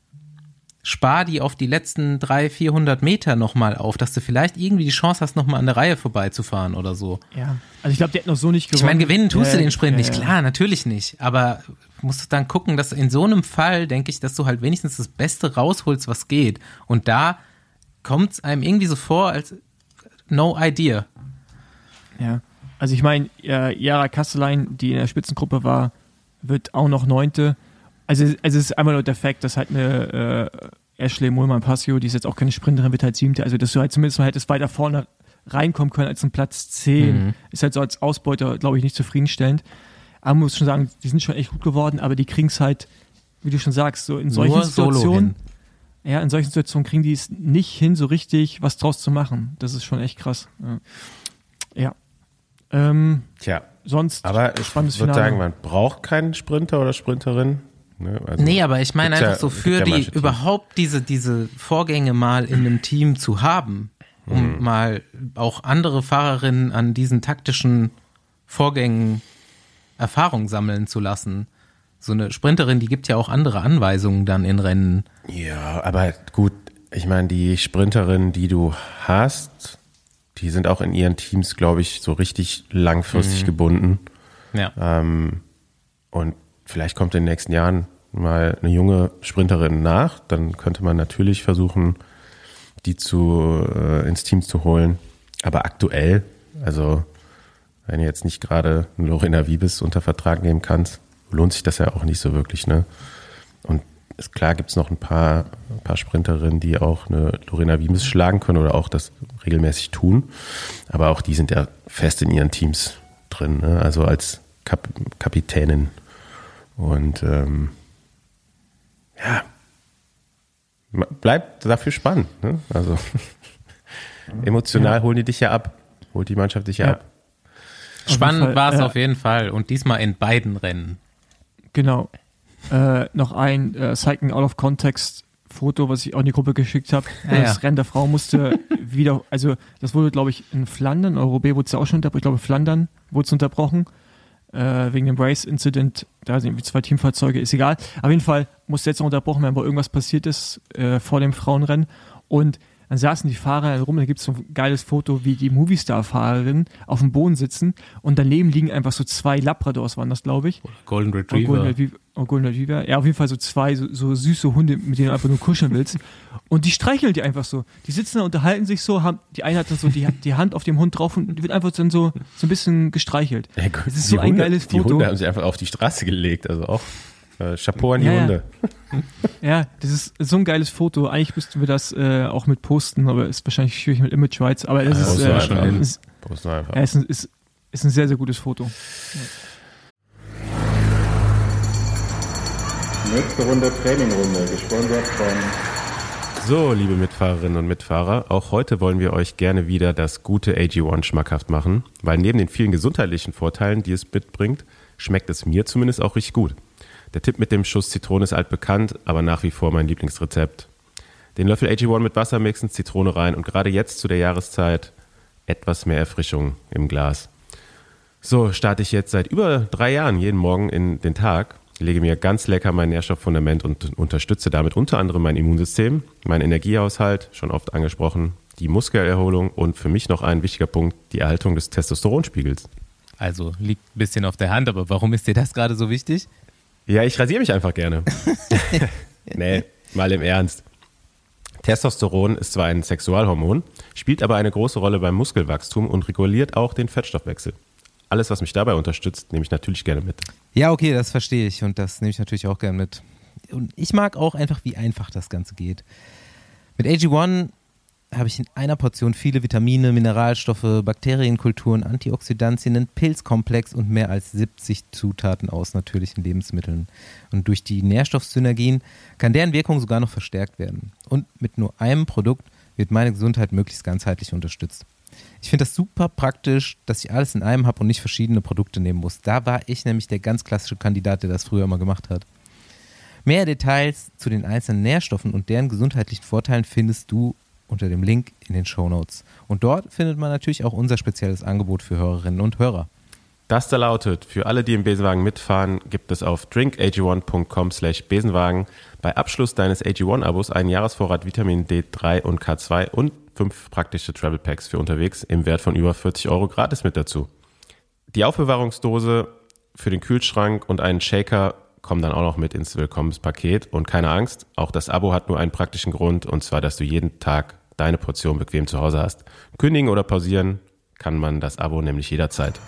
spar die auf die letzten dreihundert, vierhundert Meter nochmal auf, dass du vielleicht irgendwie die Chance hast, nochmal an der Reihe vorbeizufahren oder so. Ja. Also ich glaube, der hat noch so nicht gewonnen. Ich meine, gewinnen tust du Ja, den Sprint ja, nicht, ja. klar, natürlich nicht. Aber musst du dann gucken, dass in so einem Fall, denke ich, dass du halt wenigstens das Beste rausholst, was geht. Und da kommt es einem irgendwie so vor, als no idea. Ja. Also ich meine, äh, Yara Kastelein, die in der Spitzengruppe war, wird auch noch Neunte. Also, also es ist einfach nur der Fakt, dass halt eine äh, Ashley Mullmann-Passio, die ist jetzt auch keine Sprinterin, wird halt Siebte. Also dass du halt zumindest mal hättest weiter vorne reinkommen können als ein Platz zehn. Mhm. Ist halt so als Ausbeuter, glaube ich, nicht zufriedenstellend. Aber man muss schon sagen, die sind schon echt gut geworden, aber die kriegen es halt, wie du schon sagst, so in solchen Nur solo Situationen. hin. Ja, in solchen Situationen kriegen die es nicht hin, so richtig was draus zu machen. Das ist schon echt krass. Ja. ja. Ähm, Tja, sonst aber ich spannendes würde Finale. sagen, man braucht keinen Sprinter oder Sprinterin. Ne? Also, Nee, aber ich meine gibt's einfach ja- so gibt für ja die, manche Teams. überhaupt diese, diese Vorgänge mal in einem Team zu haben, um Mhm. mal auch andere Fahrerinnen an diesen taktischen Vorgängen Erfahrung sammeln zu lassen. So eine Sprinterin, die gibt ja auch andere Anweisungen dann in Rennen. Ja, aber gut, ich meine, die Sprinterinnen, die du hast, die sind auch in ihren Teams, glaube ich, so richtig langfristig Mhm. gebunden. Ja. Ähm, und vielleicht kommt in den nächsten Jahren mal eine junge Sprinterin nach. Dann könnte man natürlich versuchen, die zu, äh, ins Team zu holen. Aber aktuell, also wenn du jetzt nicht gerade eine Lorena Wiebes unter Vertrag nehmen kannst, lohnt sich das ja auch nicht so wirklich, ne? Und ist klar, gibt es noch ein paar, ein paar Sprinterinnen, die auch eine Lorena Wiebes schlagen können oder auch das regelmäßig tun. Aber auch die sind ja fest in ihren Teams drin, ne? Also als Kap Kapitänin. Und ähm, ja, bleibt dafür spannend. Ne? Also emotional ja. holen die dich ja ab. Holt die Mannschaft dich ja, ja. ab. Spannend war es äh, auf jeden Fall. Und diesmal in beiden Rennen. Genau. Äh, noch ein äh, Cycling Out of Context Foto, was ich auch in die Gruppe geschickt habe. Ja, das ja. Rennen der Frau musste wieder, also das wurde, glaube ich, in Flandern, Roubaix wurde es ja auch schon unterbrochen, ich glaube Flandern wurde es unterbrochen, äh, wegen dem Race-Incident, da sind irgendwie zwei Teamfahrzeuge, ist egal. Auf jeden Fall musste jetzt noch unterbrochen werden, weil irgendwas passiert ist äh, vor dem Frauenrennen und dann saßen die Fahrer rum, da gibt es so ein geiles Foto, wie die Movistar-Fahrerinnen auf dem Boden sitzen und daneben liegen einfach so zwei Labradors, waren das, glaube ich. Golden Retriever. Oh, Golden Retriever. Oh, Golden Retriever. Ja, auf jeden Fall so zwei so, so süße Hunde, mit denen du einfach nur kuscheln willst. Und die streicheln die einfach so. Die sitzen da, unterhalten sich so, haben, die eine hat dann so die, die Hand auf dem Hund drauf und die wird einfach dann so, so ein bisschen gestreichelt. Ja, gut, das ist so ein Hunde, geiles Foto. Die Hunde haben sie einfach auf die Straße gelegt, also auch äh, Chapeau an die ja, Hunde. Ja. ja, das ist so ein geiles Foto. Eigentlich müssten wir das äh, auch mit posten, aber ist wahrscheinlich schwierig mit Image Rights. Aber es ja, ist, äh, schon ein, ist, einfach. Ja, ist, ein, ist, ist ein sehr, sehr gutes Foto. Ja. Nächste Runde Trainingrunde, gesponsert von... So, liebe Mitfahrerinnen und Mitfahrer, auch heute wollen wir euch gerne wieder das gute A G eins schmackhaft machen, weil neben den vielen gesundheitlichen Vorteilen, die es mitbringt, schmeckt es mir zumindest auch richtig gut. Der Tipp mit dem Schuss Zitrone ist altbekannt, aber nach wie vor mein Lieblingsrezept. Den Löffel A G eins mit Wasser mixen, Zitrone rein und gerade jetzt zu der Jahreszeit etwas mehr Erfrischung im Glas. So starte ich jetzt seit über drei Jahren jeden Morgen in den Tag, lege mir ganz lecker mein Nährstofffundament und unterstütze damit unter anderem mein Immunsystem, meinen Energiehaushalt, schon oft angesprochen, die Muskelerholung und für mich noch ein wichtiger Punkt, die Erhaltung des Testosteronspiegels. Also liegt ein bisschen auf der Hand, aber warum ist dir das gerade so wichtig? Ja, ich rasiere mich einfach gerne. Nee, mal im Ernst. Testosteron ist zwar ein Sexualhormon, spielt aber eine große Rolle beim Muskelwachstum und reguliert auch den Fettstoffwechsel. Alles, was mich dabei unterstützt, nehme ich natürlich gerne mit. Ja, okay, das verstehe ich und das nehme ich natürlich auch gerne mit. Und ich mag auch einfach, wie einfach das Ganze geht. Mit A G eins habe ich in einer Portion viele Vitamine, Mineralstoffe, Bakterienkulturen, Antioxidantien, einen Pilzkomplex und mehr als siebzig Zutaten aus natürlichen Lebensmitteln. Und durch die Nährstoffsynergien kann deren Wirkung sogar noch verstärkt werden. Und mit nur einem Produkt wird meine Gesundheit möglichst ganzheitlich unterstützt. Ich finde das super praktisch, dass ich alles in einem habe und nicht verschiedene Produkte nehmen muss. Da war ich nämlich der ganz klassische Kandidat, der das früher immer gemacht hat. Mehr Details zu den einzelnen Nährstoffen und deren gesundheitlichen Vorteilen findest du unter dem Link in den Shownotes. Und dort findet man natürlich auch unser spezielles Angebot für Hörerinnen und Hörer. Das da lautet, für alle, die im Besenwagen mitfahren, gibt es auf drink a g one punkt com slash Besenwagen bei Abschluss deines A G eins-Abos einen Jahresvorrat Vitamin D drei und K zwei und fünf praktische Travel Packs für unterwegs im Wert von über vierzig Euro gratis mit dazu. Die Aufbewahrungsdose für den Kühlschrank und einen Shaker kommen dann auch noch mit ins Willkommenspaket. Und keine Angst, auch das Abo hat nur einen praktischen Grund, und zwar, dass du jeden Tag deine Portion bequem zu Hause hast. Kündigen oder pausieren kann man das Abo nämlich jederzeit.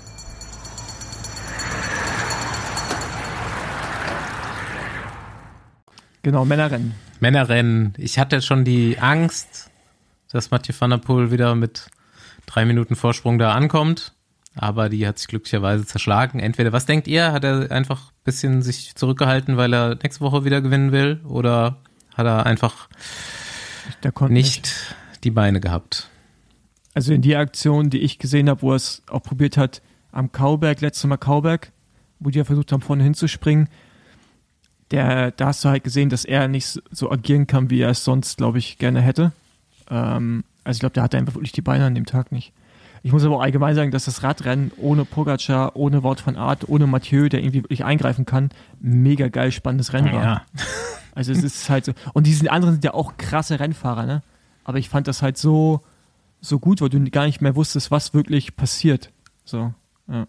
Genau, Männerrennen. Männerrennen. Ich hatte schon die Angst, dass Mathieu van der Poel wieder mit drei Minuten Vorsprung da ankommt. Aber die hat sich glücklicherweise zerschlagen. Entweder, was denkt ihr? Hat er einfach ein bisschen sich zurückgehalten, weil er nächste Woche wieder gewinnen will? Oder hat er einfach nicht, nicht die Beine gehabt? Also in die Aktion, die ich gesehen habe, wo er es auch probiert hat, am Kauberg, letztes Mal Kauberg, wo die ja versucht haben, vorne hinzuspringen, der, da hast du halt gesehen, dass er nicht so agieren kann, wie er es sonst, glaube ich, gerne hätte. Ähm, also ich glaube, der hatte einfach wirklich die Beine an dem Tag nicht. Ich muss aber auch allgemein sagen, dass das Radrennen ohne Pogacar, ohne Wout van Aert, ohne Mathieu, der irgendwie wirklich eingreifen kann, mega geil spannendes Rennen war. Ja. Also es ist halt so. Und diese anderen sind ja auch krasse Rennfahrer, ne? Aber ich fand das halt so, so gut, weil du gar nicht mehr wusstest, was wirklich passiert. So, ja.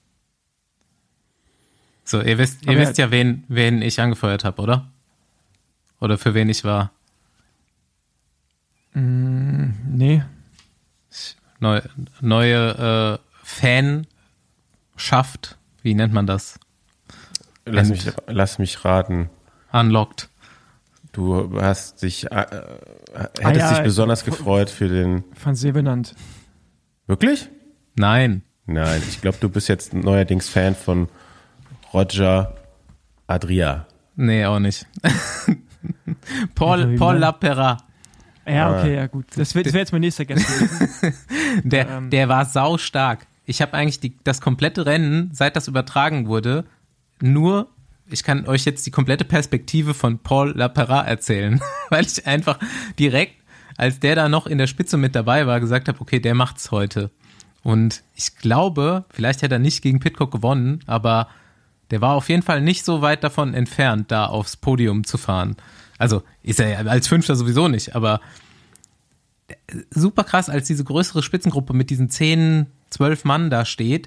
So, ihr wisst, ihr wisst ja, wen, wen ich angefeuert habe, oder? Oder für wen ich war? Mm, nee. Neu, neue äh, Fanschaft, wie nennt man das? Lass mich, lass mich raten. Unlocked. Du hast dich, äh, hättest ah, ja, dich besonders gefreut für den... Van Sevenant. Wirklich? Nein. Nein, ich glaube, du bist jetzt neuerdings Fan von Roger Adria. Nee, auch nicht. Paul, Paul Lapera. Ja, okay, ja gut. Das wäre wär jetzt mein nächster Gast. der, ähm. der war sau stark. Ich habe eigentlich die, das komplette Rennen, seit das übertragen wurde, nur, ich kann euch jetzt die komplette Perspektive von Paul Lapera erzählen, weil ich einfach direkt, als der da noch in der Spitze mit dabei war, gesagt habe, okay, der macht's heute. Und ich glaube, vielleicht hätte er nicht gegen Pidcock gewonnen, aber der war auf jeden Fall nicht so weit davon entfernt, da aufs Podium zu fahren. Also ist er ja als Fünfter sowieso nicht, aber super krass, als diese größere Spitzengruppe mit diesen zehn, zwölf Mann da steht.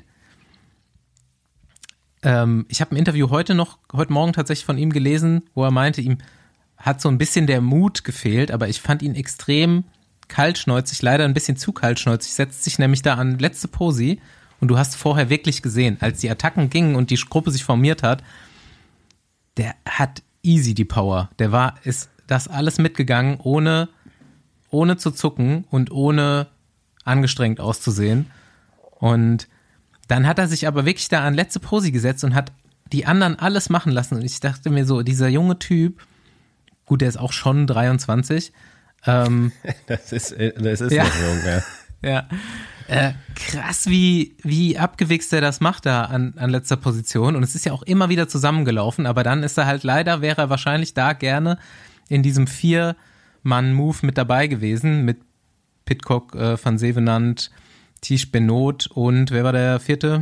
Ähm, ich habe ein Interview heute noch, heute Morgen tatsächlich von ihm gelesen, wo er meinte, ihm hat so ein bisschen der Mut gefehlt, aber ich fand ihn extrem kaltschnäuzig, leider ein bisschen zu kaltschnäuzig, setzt sich nämlich da an letzte Posi und du hast vorher wirklich gesehen, als die Attacken gingen und die Gruppe sich formiert hat, der hat easy die Power. Der war, ist das alles mitgegangen, ohne, ohne zu zucken und ohne angestrengt auszusehen. Und dann hat er sich aber wirklich da an letzte Posi gesetzt und hat die anderen alles machen lassen. Und ich dachte mir so, dieser junge Typ, gut, der ist auch schon dreiundzwanzig. Ähm, das ist, das ist ja, noch jung, ja. Ja. Äh, krass, wie, wie abgewichst er das macht da an, an letzter Position. Und es ist ja auch immer wieder zusammengelaufen, aber dann ist er halt leider, wäre er wahrscheinlich da gerne in diesem Vier-Mann-Move mit dabei gewesen, mit Pidcock, äh, Van Zevenand, Tish Benoot und wer war der vierte?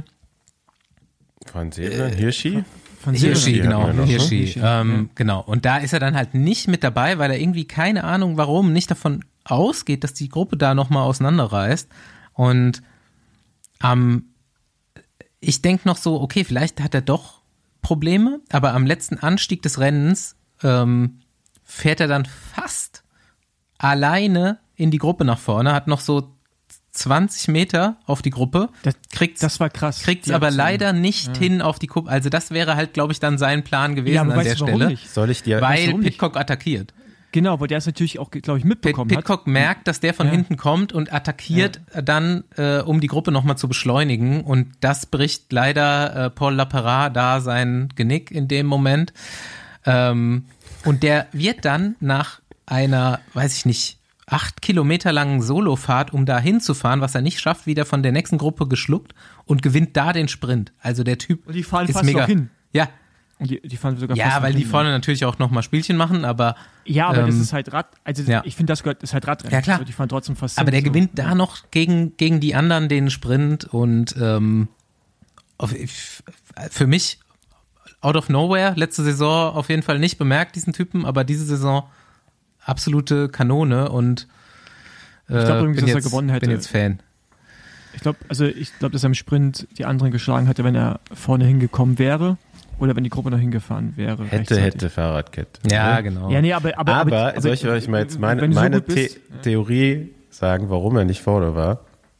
Van Zevenand, Hirschi? Von Hirschi, Silber. genau, noch, ne? Hirschi, Hirschi, ähm, ja. genau. Und da ist er dann halt nicht mit dabei, weil er irgendwie, keine Ahnung warum, nicht davon ausgeht, dass die Gruppe da nochmal auseinanderreißt. Und ähm, ich denke noch so, okay, vielleicht hat er doch Probleme, aber am letzten Anstieg des Rennens ähm, fährt er dann fast alleine in die Gruppe nach vorne, hat noch so zwanzig Meter auf die Gruppe, Das, kriegt das war krass. kriegt es Die aber Aktion. leider nicht Ja. hin auf die Kuppe. Also das wäre halt, glaube ich, dann sein Plan gewesen Ja, aber an weißt der du, warum Stelle, nicht? Soll ich dir... weil warum nicht? Pidcock attackiert. Genau, weil der es natürlich auch, glaube ich, Pit, mitbekommen hat. Pidcock merkt, dass der von Ja. hinten kommt und attackiert dann, äh, um die Gruppe nochmal zu beschleunigen. Und das bricht leider äh, Paul Lapera da sein Genick in dem Moment. Ähm, und der wird dann nach einer, weiß ich nicht, acht Kilometer langen Solofahrt, um da hinzufahren, was er nicht schafft, wieder von der nächsten Gruppe geschluckt und gewinnt da den Sprint. Also der Typ Und die fahren ist fast mega. noch hin. Ja, Und die, die fahren sogar ja, fast weil noch die hin. vorne natürlich auch nochmal Spielchen machen, aber Ja, aber das ähm, ist halt Rad. Also ja. ich finde, das gehört, das ist halt Radrennen. Ja, klar. Also die fahren trotzdem fast Aber der hin, so. gewinnt da noch gegen, gegen die anderen den Sprint und ähm, auf, für mich out of nowhere, letzte Saison auf jeden Fall nicht bemerkt, diesen Typen, aber diese Saison absolute Kanone und äh, Ich glaube übrigens, bin, dass er jetzt, gewonnen hätte. bin jetzt Fan. Ich glaube, also ich glaube, dass er im Sprint die anderen geschlagen hätte, wenn er vorne hingekommen wäre oder wenn die Gruppe noch hingefahren wäre. Hätte, rechtzeitig. hätte, Fahrradkette. Ja, Ne? genau. Ja, nee, aber aber, Aber, aber soll ich euch mal jetzt meine, wenn du so meine gut bist, The- Theorie sagen, warum er nicht vorne war?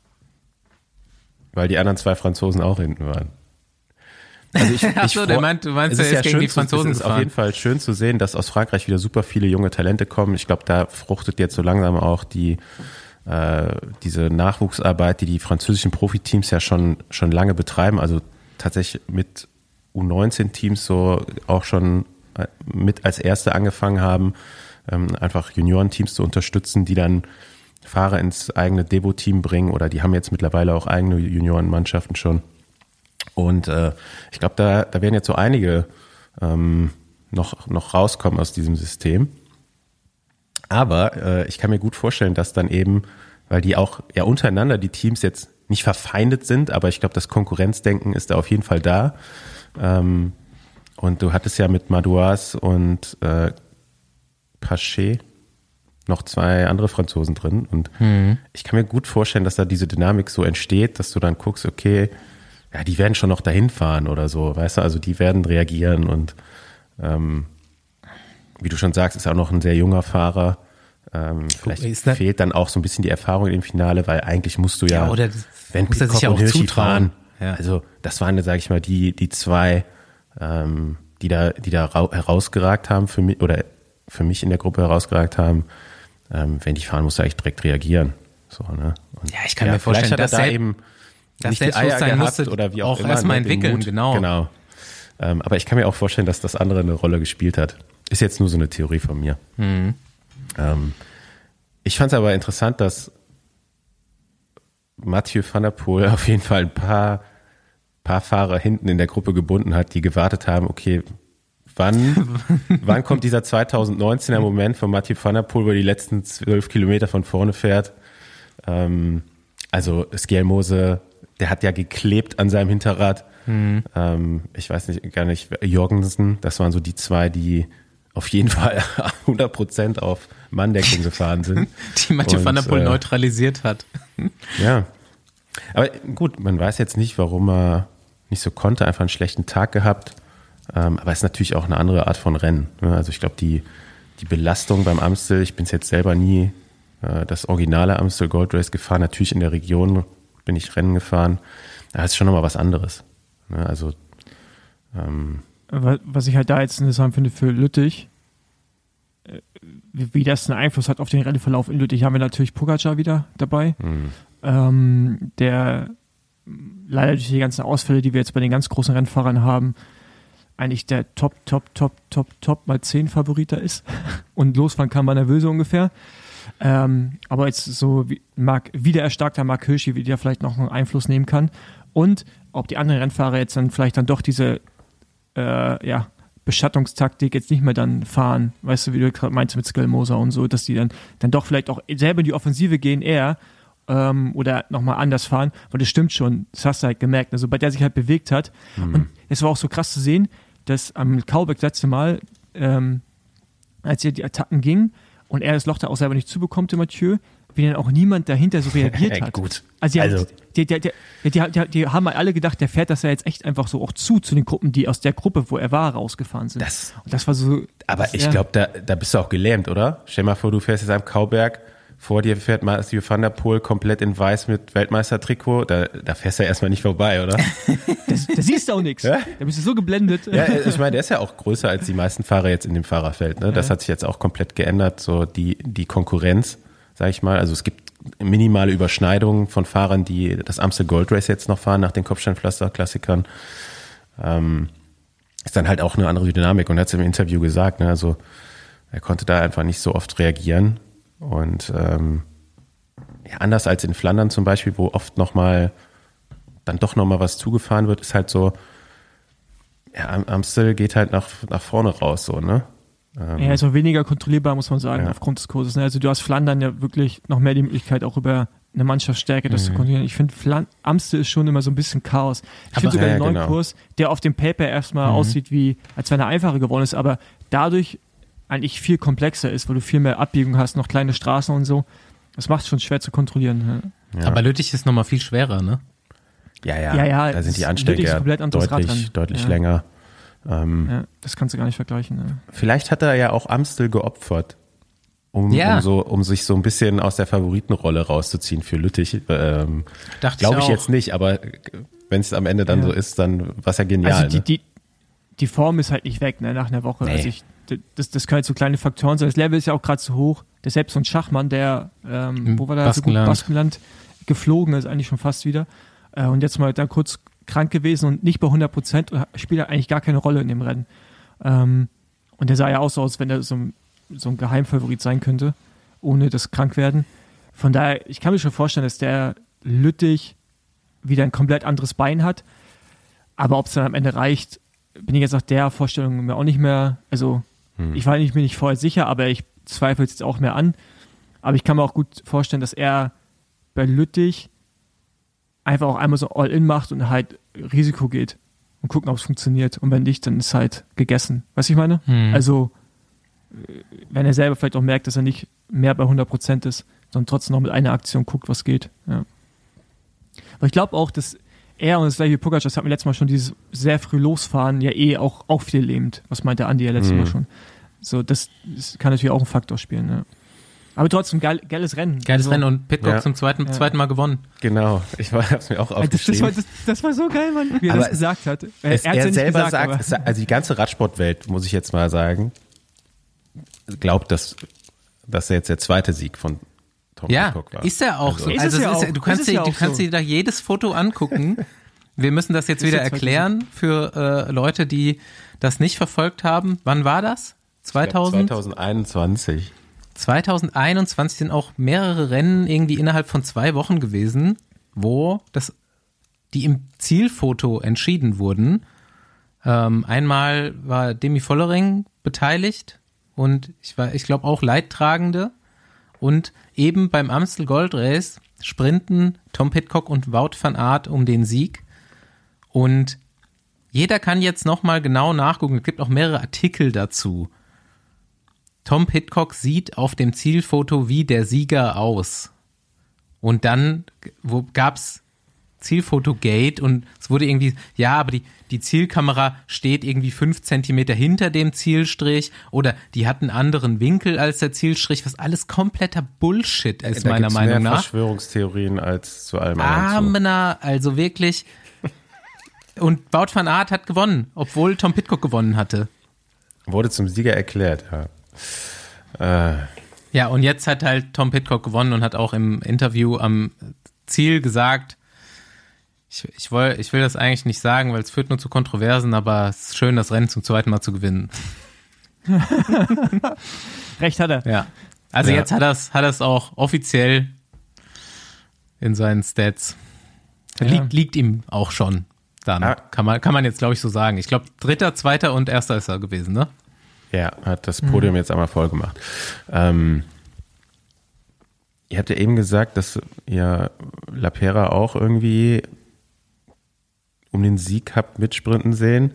Weil die anderen zwei Franzosen auch hinten waren. Also ich, Ach ich so, der freu- meint, du meinst, es er ist ist ja gegen schön die zu- Franzosen Es ist auf gefahren. jeden Fall schön zu sehen, dass aus Frankreich wieder super viele junge Talente kommen. Ich glaube, da fruchtet jetzt so langsam auch die äh, diese Nachwuchsarbeit, die die französischen Profiteams ja schon schon lange betreiben. Also tatsächlich mit U neunzehn Teams so auch schon äh, mit als erste angefangen haben, ähm, einfach Juniorenteams zu unterstützen, die dann Fahrer ins eigene Devo-Team bringen oder die haben jetzt mittlerweile auch eigene Juniorenmannschaften schon. Und äh, ich glaube, da, da werden jetzt so einige ähm, noch, noch rauskommen aus diesem System. Aber äh, ich kann mir gut vorstellen, dass dann eben, weil die auch ja untereinander die Teams jetzt nicht verfeindet sind, aber ich glaube, das Konkurrenzdenken ist da auf jeden Fall da. Ähm, und du hattest ja mit Madouas und äh, Paché noch zwei andere Franzosen drin. Und Mhm. ich kann mir gut vorstellen, dass da diese Dynamik so entsteht, dass du dann guckst, okay, ja, die werden schon noch dahin fahren oder so, weißt du, also die werden reagieren und ähm, wie du schon sagst, ist auch noch ein sehr junger Fahrer. Ähm, vielleicht ist das- fehlt dann auch so ein bisschen die Erfahrung im Finale, weil eigentlich musst du ja, Ja, oder das wenn muss er sich Pidcock ja und auch Hirschi zutrauen. fahren, Ja. also das waren, sage ich mal, die die zwei, ähm, die da die da rau- herausgeragt haben für mich oder für mich in der Gruppe herausgeragt haben. Ähm, wenn die fahren, musst du eigentlich direkt reagieren. So, ne? Und Ja, ich kann mir vorstellen, vielleicht hat er dass da sel- eben Das nicht die Eier Selbstbewusstsein gehabt musste oder wie auch, auch immer. erstmal ne, den entwickeln, Mut. genau. Genau. Ähm, aber ich kann mir auch vorstellen, dass das andere eine Rolle gespielt hat. Ist jetzt nur so eine Theorie von mir. Mhm. Ähm, ich fand es aber interessant, dass Mathieu van der Poel auf jeden Fall ein paar, paar Fahrer hinten in der Gruppe gebunden hat, die gewartet haben, okay, wann, wann kommt dieser zweitausendneunzehner Moment von Mathieu van der Poel, wo er die letzten zwölf Kilometer von vorne fährt. Ähm, also Skjelmose, der hat ja geklebt an seinem Hinterrad. Mhm. Ähm, ich weiß nicht, gar nicht, Jorgensen, das waren so die zwei, die auf jeden Fall hundert Prozent auf Manndeckung gefahren sind. Die Mathieu Und, van der Poel äh, neutralisiert hat. Ja, aber gut, man weiß jetzt nicht, warum er nicht so konnte, einfach einen schlechten Tag gehabt. Ähm, aber es ist natürlich auch eine andere Art von Rennen. Ne? Also ich glaube, die, die Belastung beim Amstel, ich bin es jetzt selber nie äh, das originale Amstel Gold Race gefahren. Natürlich in der Region bin ich Rennen gefahren. Da ist schon nochmal was anderes. Ne? Also ähm, Was ich halt da jetzt interessant finde für Lüttich, äh, wie wie das einen Einfluss hat auf den Rennverlauf in Lüttich, haben wir natürlich Pogacar wieder dabei, mh. ähm, der leider durch die ganzen Ausfälle, die wir jetzt bei den ganz großen Rennfahrern haben, eigentlich der Top, Top, Top, Top, Top mal zehn Favoriter ist und losfahren kann man nervöse ungefähr. Ähm, aber jetzt so wie Mark, wieder erstarkter Mark Hirschi, wie der vielleicht noch einen Einfluss nehmen kann. Und ob die anderen Rennfahrer jetzt dann vielleicht dann doch diese äh, ja, Beschattungstaktik jetzt nicht mehr dann fahren, weißt du, wie du gerade meinst mit Skjelmose und so, dass die dann, dann doch vielleicht auch selber in die Offensive gehen eher ähm, oder nochmal anders fahren, weil das stimmt schon, das hast du halt gemerkt, also bei der sich halt bewegt hat. Mhm. Und es war auch so krass zu sehen, dass am Kauberg das letzte Mal, ähm, als hier die Attacken gingen und er das Loch da auch selber nicht zubekommt, der Mathieu, wie dann auch niemand dahinter so reagiert hat. Gut. Also, die, Also- haben, die, die, die, die, die, die haben alle gedacht, der fährt das ja jetzt echt einfach so auch zu, zu den Gruppen, die aus der Gruppe, wo er war, rausgefahren sind. Das- und das war so. Aber das, ich ja. glaube, da, da bist du auch gelähmt, oder? Stell dir mal vor, du fährst jetzt am Kauberg, vor dir fährt Mathieu van der Poel komplett in weiß mit Weltmeistertrikot, da, da fährst du ja erstmal nicht vorbei, oder? Das, da siehst du auch nichts. Ja? Da bist du so geblendet. Ja, ich meine, der ist ja auch größer als die meisten Fahrer jetzt in dem Fahrerfeld. Ne? Das Ja. hat sich jetzt auch komplett geändert, so die, die Konkurrenz, sag ich mal. Also es gibt minimale Überschneidungen von Fahrern, die das Amstel Gold Race jetzt noch fahren, nach den Kopfsteinpflaster-Klassikern. Ähm, ist dann halt auch eine andere Dynamik. Und er hat es im Interview gesagt, ne? Also er konnte da einfach nicht so oft reagieren. Und ähm, ja, anders als in Flandern zum Beispiel, wo oft nochmal, dann doch nochmal was zugefahren wird, ist halt so, ja, Am- Amstel geht halt nach, nach vorne raus, so, ne? Ähm, Ja, ist auch weniger kontrollierbar, muss man sagen, Ja. aufgrund des Kurses. ne? Also du hast Flandern ja wirklich noch mehr die Möglichkeit, auch über eine Mannschaftsstärke das zu kontrollieren. Ich finde, Flan- Amstel ist schon immer so ein bisschen Chaos. Ich finde sogar ja, den neuen genau. Kurs, der auf dem Paper erstmal aussieht, wie als wenn er einfacher geworden ist, aber dadurch eigentlich viel komplexer ist, weil du viel mehr Abbiegung hast, noch kleine Straßen und so. Das macht es schon schwer zu kontrollieren. Ja. ja. Aber Lüttich ist nochmal viel schwerer, ne? ja, ja, Ja, ja, da sind die das- Anstiege wirklich ja komplett anderes deutlich, Radrennen. deutlich Ja. länger. Ähm, Ja, das kannst du gar nicht vergleichen. Ne? Vielleicht hat er ja auch Amstel geopfert, um, Ja. um, so, um sich so ein bisschen aus der Favoritenrolle rauszuziehen für Lüttich. Ähm, Dachte Glaube ich auch. jetzt nicht, aber wenn es am Ende dann Ja. so ist, dann war es ja genial. Also die, ne? die, die Form ist halt nicht weg, ne, nach einer Woche. Nee. Also ich, das, das können halt so kleine Faktoren sein. Das Level ist ja auch gerade zu hoch. Der selbst so ein Schachmann, der, ähm, Im wo war der so gut? Baskenland. Baskenland geflogen ist, eigentlich schon fast wieder. Äh, und jetzt mal da kurz krank gewesen und nicht bei hundert Prozent und spielt ja eigentlich gar keine Rolle in dem Rennen. Ähm, und der sah ja auch so aus, wenn er so, ein- so ein Geheimfavorit sein könnte, ohne das Krankwerden. Von daher, ich kann mir schon vorstellen, dass der Lüttich wieder ein komplett anderes Bein hat. Aber ob es dann am Ende reicht, bin ich jetzt nach der Vorstellung mir auch nicht mehr, also ich war nicht, mir nicht vorher sicher, aber ich zweifle es jetzt auch mehr an. Aber ich kann mir auch gut vorstellen, dass er bei Lüttich einfach auch einmal so All-In macht und halt Risiko geht und gucken, ob es funktioniert. Und wenn nicht, dann ist halt gegessen. Weißt du, ich meine? Hm. Also, äh, wenn er selber vielleicht auch merkt, dass er nicht mehr bei hundert Prozent ist, sondern trotzdem noch mit einer Aktion guckt, was geht. Ja. Aber ich glaube auch, dass er und das gleiche wie Pogacar, das hatten wir letztes Mal schon, dieses sehr früh losfahren, ja eh auch, auch viel lähmt. Was meinte Andi ja letztes Mhm. Mal schon. So, das, das kann natürlich auch ein Faktor spielen. Ja. Aber trotzdem, geil, geiles Rennen. Geiles also, Rennen und Pitcock Ja. zum zweiten, Ja. zweiten Mal gewonnen. Genau, ich habe es mir auch Ey, Das, das, aufgeschrieben. war, das, das war so geil, Mann, wie er Aber das gesagt hat. Er, Es, er hat's er ja nicht selber gesagt, sagt, aber- es- also die ganze Radsportwelt, muss ich jetzt mal sagen, glaubt, dass, dass er jetzt der zweite Sieg von Tom Ja, Pidcock war. ist er auch Also- so. Ist Also es ja es ist, auch. du kannst, Ist es dir, ja du auch kannst so. dir da jedes Foto angucken. Wir müssen das jetzt Ist wieder jetzt erklären für äh, Leute, die das nicht verfolgt haben. Wann war das? zweitausend? zwanzig einundzwanzig. zweitausendeinundzwanzig sind auch mehrere Rennen irgendwie innerhalb von zwei Wochen gewesen, wo das, die im Zielfoto entschieden wurden. Ähm, einmal war Demi Vollering beteiligt und ich war, ich glaube auch Leidtragende. Und eben beim Amstel Gold Race sprinten Tom Pidcock und Wout van Aert um den Sieg. Und jeder kann jetzt nochmal genau nachgucken. Es gibt auch mehrere Artikel dazu. Tom Pidcock sieht auf dem Zielfoto wie der Sieger aus. Und dann gab es Zielfoto-Gate und es wurde irgendwie, ja, aber die, die Zielkamera steht irgendwie fünf Zentimeter hinter dem Zielstrich oder die hat einen anderen Winkel als der Zielstrich, was alles kompletter Bullshit ist, Da meiner gibt's Meinung mehr nach. Verschwörungstheorien als zu allem anderen. zu. Amena, also wirklich. Und Wout van Aert hat gewonnen, obwohl Tom Pidcock gewonnen hatte. Wurde zum Sieger erklärt, ja. Äh, Ja, und jetzt hat halt Tom Pidcock gewonnen und hat auch im Interview am Ziel gesagt, ich, ich, will, ich will das eigentlich nicht sagen, weil es führt nur zu Kontroversen, aber es ist schön, das Rennen zum zweiten Mal zu gewinnen. Recht hat er. Ja. Also Ja. jetzt hat er es hat er's auch offiziell in seinen Stats. Ja. Liegt, liegt ihm auch schon dann. Ah. Kann man, kann man jetzt, glaube ich, so sagen. Ich glaube, dritter, zweiter und erster ist er gewesen, ne? Ja, hat das Podium Mhm. jetzt einmal voll gemacht. Ähm, ihr habt ja eben gesagt, dass ihr Lapera auch irgendwie um den Sieg habt mitsprinten sehen.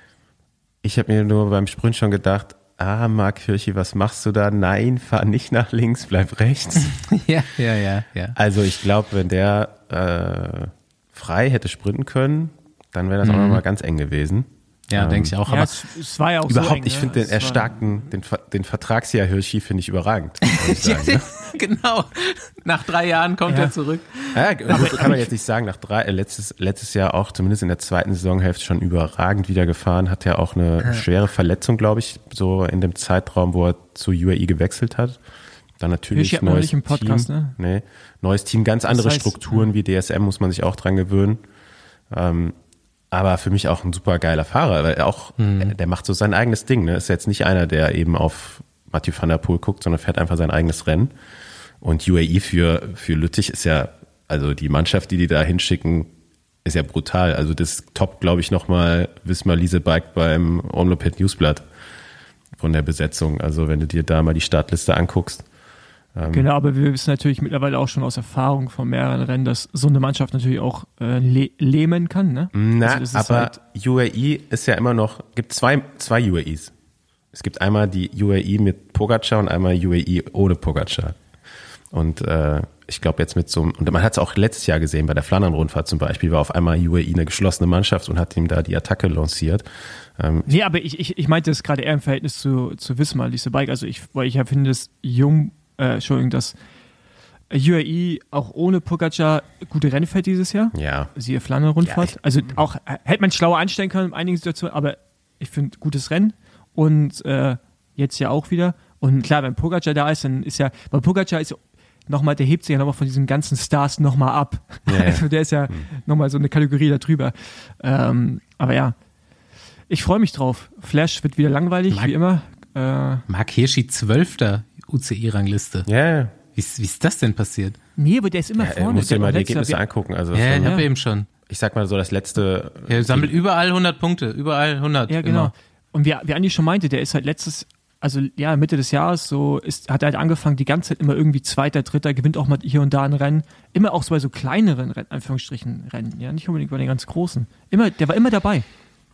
Ich habe mir nur beim Sprint schon gedacht, ah, Marc Hirschi, was machst du da? Nein, fahr nicht nach links, bleib rechts. ja, ja, ja, ja. Also ich glaube, wenn der äh, frei hätte sprinten können, dann wäre das auch nochmal ganz eng gewesen. Ja, Ähm, denke ich auch. Ja, Aber es, es war ja auch Überhaupt, so eng, ich ne? finde den Es war- erstarkten, den, Ver- den Vertragsjahr Hirschi finde ich überragend. muss ich sagen, ne? genau. Nach drei Jahren kommt Ja. er zurück. Ja, gut, kann man jetzt nicht sagen, nach drei, äh, letztes, letztes Jahr auch, zumindest in der zweiten Saisonhälfte schon überragend wieder gefahren, hat ja auch eine schwere Verletzung, glaube ich, so in dem Zeitraum, wo er zu U A E gewechselt hat. Dann natürlich Hirschi hat man neues neulich im Podcast, Team. ne? Nee, neues Team, ganz andere heißt, Strukturen wie D S M, muss man sich auch dran gewöhnen. Ähm, aber für mich auch ein super geiler Fahrer, weil er auch, der macht so sein eigenes Ding, ne? Ist jetzt nicht einer, der eben auf Mathieu van der Poel guckt, sondern fährt einfach sein eigenes Rennen. Und U A E für, für Lüttich ist ja, also die Mannschaft, die die da hinschicken, ist ja brutal. Also das toppt, glaube ich, nochmal Wismar Leasebike beim Omloped Newsblatt von der Besetzung. Also wenn du dir da mal die Startliste anguckst. Genau, aber wir wissen natürlich mittlerweile auch schon aus Erfahrung von mehreren Rennen, dass so eine Mannschaft natürlich auch äh, le lähmen kann. Ne? Na, Also das ist aber halt- U A E ist ja immer noch, gibt zwei, zwei U A Es. Es gibt einmal die U A E mit Pogacar und einmal U A E ohne Pogacar. Und äh, ich glaube jetzt mit so einem, und man hat es auch letztes Jahr gesehen, bei der Flandern-Rundfahrt zum Beispiel, war auf einmal U A E eine geschlossene Mannschaft und hat ihm da die Attacke lanciert. Ähm, Nee, aber ich, ich, ich meinte das gerade eher im Verhältnis zu, zu Wismar, Lise Bike. Also ich, weil ich ja finde, dass Jung, äh, Entschuldigung, dass U A E auch ohne Pogacar gute Rennen fährt dieses Jahr. ja. Siehe Flandern-Rundfahrt. Ja, ich- also auch, äh, hätte man schlauer anstellen können in einigen Situationen, aber ich finde, gutes Rennen. Und äh, jetzt ja auch wieder. Und klar, wenn Pogacar da ist, dann ist ja, weil Pogacar ist nochmal, der hebt sich ja nochmal von diesen ganzen Stars nochmal ab. Ja, ja. Also der ist ja Hm. nochmal so eine Kategorie da drüber. Ähm, aber ja, ich freue mich drauf. Flash wird wieder langweilig, Mag- wie immer. Äh, Marc Hirschi, zwölfter U C I-Rangliste. Ja, ja. Wie, ist- wie ist das denn passiert? nee, aber der ist immer Ja, vorne. du musst dir Der mal war die letzter- Ergebnisse angucken. Also Ja, schon, ich ja. habe eben schon. ich sag mal so, das letzte. Er sammelt überall hundert Punkte, überall hundert. Ja, genau. Immer. Und wie, wie Andi schon meinte, der ist halt letztes, also ja, Mitte des Jahres so, ist, hat er halt angefangen, die ganze Zeit immer irgendwie Zweiter, Dritter, gewinnt auch mal hier und da ein Rennen. Immer auch so bei so kleineren Rennen, Anführungsstrichen Rennen. Ja, nicht unbedingt bei den ganz großen. Immer, der war immer dabei.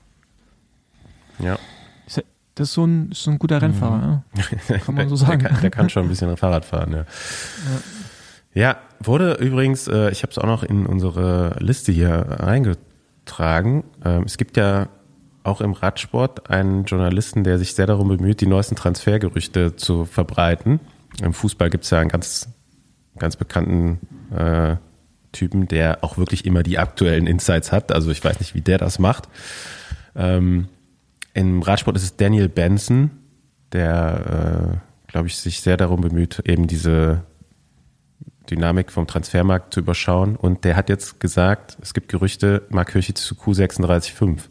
Ja. Ist ja- Das ist so ein, ist so ein guter Rennfahrer, ja. Kann man so Der- sagen. Der kann, der kann schon ein bisschen Fahrrad fahren, ja. Ja, wurde übrigens, äh, ich habe es auch noch in unsere Liste hier eingetragen. Ähm, es gibt ja auch im Radsport einen Journalisten, der sich sehr darum bemüht, die neuesten Transfergerüchte zu verbreiten. Im Fußball gibt es ja einen ganz, ganz bekannten äh, Typen, der auch wirklich immer die aktuellen Insights hat. Also ich weiß nicht, wie der das macht. Ähm, Im Radsport ist es Daniel Benson, der, äh, glaube ich, sich sehr darum bemüht, eben diese Dynamik vom Transfermarkt zu überschauen. Und der hat jetzt gesagt, es gibt Gerüchte, Mark Hirschi zu Q sechsunddreißig Komma fünf.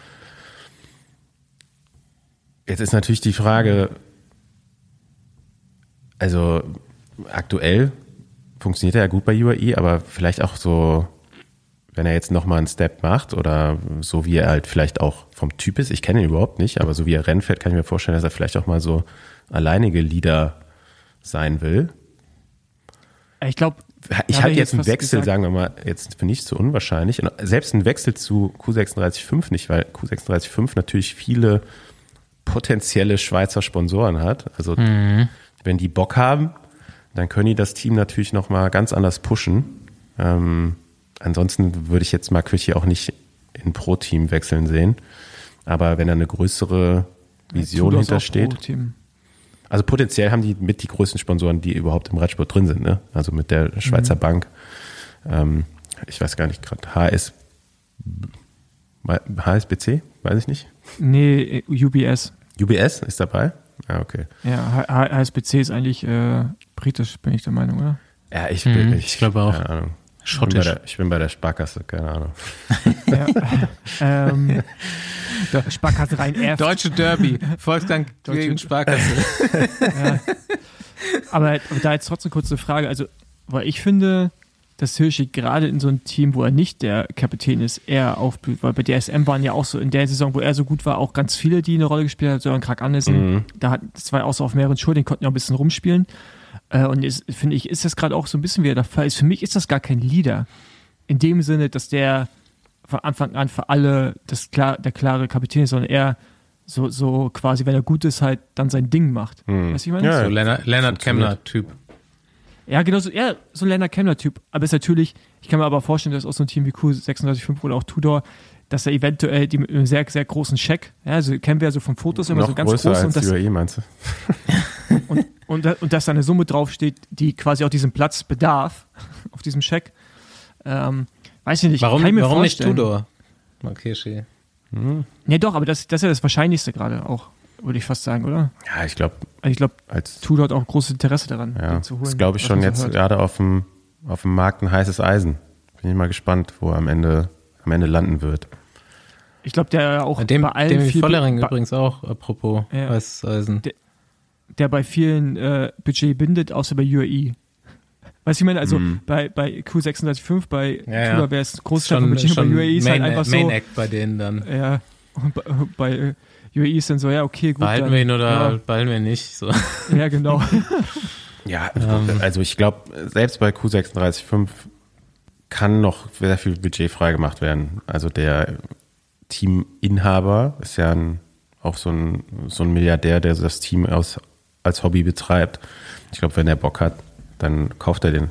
Jetzt ist natürlich die Frage, also aktuell funktioniert er ja gut bei U A E, aber vielleicht auch so, wenn er jetzt nochmal einen Step macht oder so wie er halt vielleicht auch vom Typ ist, ich kenne ihn überhaupt nicht, aber so wie er Rennen fährt, kann ich mir vorstellen, dass er vielleicht auch mal so alleinige Leader sein will. Ich glaube, ich halte jetzt einen Wechsel, gesagt. sagen wir mal, jetzt für nicht so unwahrscheinlich. Und selbst ein Wechsel zu Q sechsunddreißig Komma fünf nicht, weil Q sechsunddreißig Komma fünf natürlich viele potenzielle Schweizer Sponsoren hat. Also mhm. wenn die Bock haben, dann können die das Team natürlich nochmal ganz anders pushen. Ähm, ansonsten würde ich jetzt Mark Hirschi auch nicht in Pro-Team wechseln sehen. Aber wenn da eine größere Vision ja, hintersteht. Also potenziell haben die mit die größten Sponsoren, die überhaupt im Radsport drin sind. Ne? Also mit der Schweizer mhm. Bank. Ähm, ich weiß gar nicht gerade. H S, H S B C? Weiß ich nicht. Nee, U B S. U B S ist dabei? Ah, okay. Ja, H S B C ist eigentlich äh, britisch, bin ich der Meinung, oder? Ja, ich, bin, hm, ich, ich glaube auch. Keine Ahnung. Schottisch. Ich bin, bei der, ich bin bei der Sparkasse, keine Ahnung. Ja, ähm, Sparkasse Rhein-Erft. Deutsche Derby, Volksbank gegen Sparkasse. Ja. Aber, aber da jetzt trotzdem kurz eine Frage, also, weil ich finde, dass Hirschi gerade in so einem Team, wo er nicht der Kapitän ist, eher aufblüht, weil bei D S M waren ja auch so in der Saison, wo er so gut war, auch ganz viele, die eine Rolle gespielt haben, Sören Kragh Andersen, mhm. da hat, das war ja auch so auf mehreren Schultern, konnten ja auch ein bisschen rumspielen. Und ist, finde ich, ist das gerade auch so ein bisschen wieder der Fall. Für mich ist das gar kein Leader. In dem Sinne, dass der von Anfang an für alle das klar, der klare Kapitän ist, sondern er so, so quasi, wenn er gut ist, halt dann sein Ding macht. Hm. Weißt du, ich meine? Ja, so Lennart, Lennart Kemmler-Typ. Ja, genau so, ja, so ein Lennart Kemmler-Typ. Aber es ist natürlich, ich kann mir aber vorstellen, dass auch so ein Team wie Q sechsunddreißig Komma fünf oder auch Tudor, dass er eventuell die mit einem sehr, sehr großen Scheck, ja, also kennen wir ja so von Fotos immer noch so ganz größer groß. Als Und das, U A E, meinst du? und, und, und dass da eine Summe draufsteht, die quasi auch diesen Platz bedarf, auf diesem Scheck. Ähm, weiß ich nicht. Warum, kann ich mir warum nicht vorstellen. Tudor? Mark Hirschi. Hm. Nee, doch, aber das, das ist ja das Wahrscheinlichste gerade auch, würde ich fast sagen, oder? Ja, ich glaube. Also ich glaube, Tudor hat auch großes Interesse daran, ja, den zu holen. Das glaube ich schon so jetzt hört. gerade auf dem, auf dem Markt ein heißes Eisen. Bin ich mal gespannt, wo er am Ende, am Ende landen wird. Ich glaube, der auch dem, bei allen dem viel Vollering bei, übrigens auch, apropos ja, heißes Eisen. Der, der bei vielen äh, Budget bindet, außer bei U A E. Weißt du, ich meine, also mhm. bei, bei Q sechsunddreißig Komma fünf, bei ja, Tudor ja. wäre es Großteil von Budget, bei U A E ist Main, halt einfach so. Main Act bei denen dann. Ja, und bei, bei äh, U A E ist dann so, ja, okay, gut. Behalten dann, wir ihn oder ja. behalten wir ihn nicht? So. Ja, genau. Ja, also ich glaube, selbst bei Q sechsunddreißig Komma fünf kann noch sehr viel Budget freigemacht werden. Also der Teaminhaber ist ja ein, auch so ein, so ein Milliardär, der das Team aus, als Hobby betreibt. Ich glaube, wenn er Bock hat, dann kauft er den.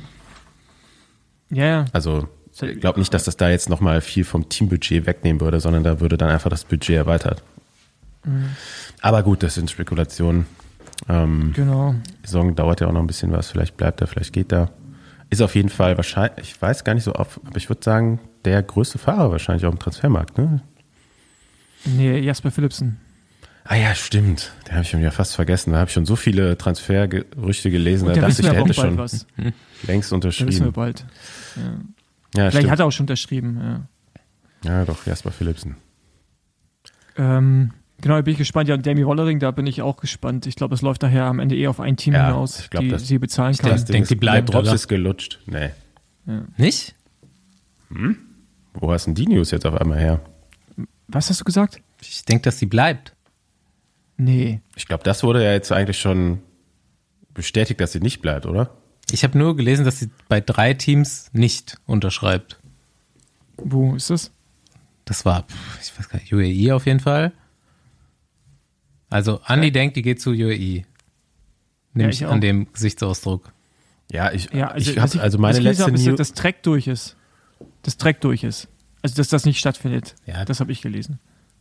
Ja, ja. Also ich glaube nicht, dass das da jetzt nochmal viel vom Teambudget wegnehmen würde, sondern da würde dann einfach das Budget erweitert. Mhm. Aber gut, das sind Spekulationen. Ähm, genau. Die Saison dauert ja auch noch ein bisschen was. Vielleicht bleibt er, vielleicht geht er. Ist auf jeden Fall wahrscheinlich, ich weiß gar nicht so oft, aber ich würde sagen, der größte Fahrer wahrscheinlich auch im Transfermarkt, ne? Nee, Jasper Philipsen. Ah ja, stimmt. Den habe ich schon wieder fast vergessen. Da habe ich schon so viele Transfergerüchte gelesen. Und Da dachte ich, der hätte schon was. längst Da unterschrieben. wissen wir bald. Ja. Ja, Vielleicht stimmt. hat er auch schon unterschrieben, ja. Ja, doch, Jasper Philipsen. Ähm, genau, da bin ich gespannt. Ja, und Demi Wollering, da bin ich auch gespannt. Ich glaube, es läuft daher am Ende eher auf ein Team Ja, hinaus, ich glaub, die das- sie bezahlen kann. Das Ding denk, ist, die bleibt, der Drops oder? ist gelutscht. Nee. Nicht? Wo hast denn die News jetzt auf einmal her? Was hast du gesagt? Ich denke, dass sie bleibt. Nee. Ich glaube, das wurde ja jetzt eigentlich schon bestätigt, dass sie nicht bleibt, oder? Ich habe nur gelesen, dass sie bei drei Teams nicht unterschreibt. Wo ist das? Das war, ich weiß gar nicht, U A E auf jeden Fall. Also Andi Ja. denkt, die geht zu U A E. Nämlich ich auch. an dem Gesichtsausdruck. Ja, ich, Ja, also, ich was habe ich, also was meine ich gelesen letzte habe, ist, News. dass das Track durch ist. Das Track durch ist. Also, dass das nicht stattfindet. Ja. Das habe ich gelesen.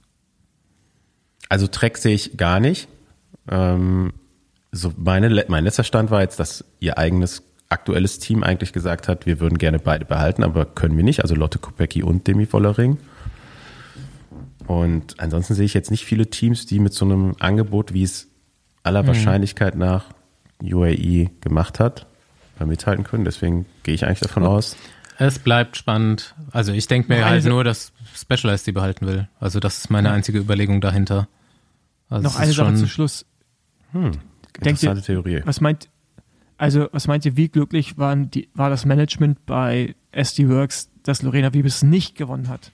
Also Trek sehe ich gar nicht. Ähm, so meine, mein letzter Stand war jetzt, dass ihr eigenes aktuelles Team eigentlich gesagt hat, wir würden gerne beide behalten, aber können wir nicht. Also Lotte Kopecky und Demi Wollering. Und ansonsten sehe ich jetzt nicht viele Teams, die mit so einem Angebot, wie es aller Wahrscheinlichkeit nach U A E gemacht hat, äh, mithalten können. Deswegen gehe ich eigentlich davon aus. Es bleibt spannend. Also ich denke mir Noch halt eine- nur, dass Specialized die behalten will. Also das ist meine einzige Überlegung dahinter. Also Noch es eine ist Sache schon, zum Schluss. Hm, Denkt ihr- interessante Theorie. Was meint, also was meint ihr, wie glücklich waren die, war das Management bei S D Works, dass Lorena Wiebes nicht gewonnen hat?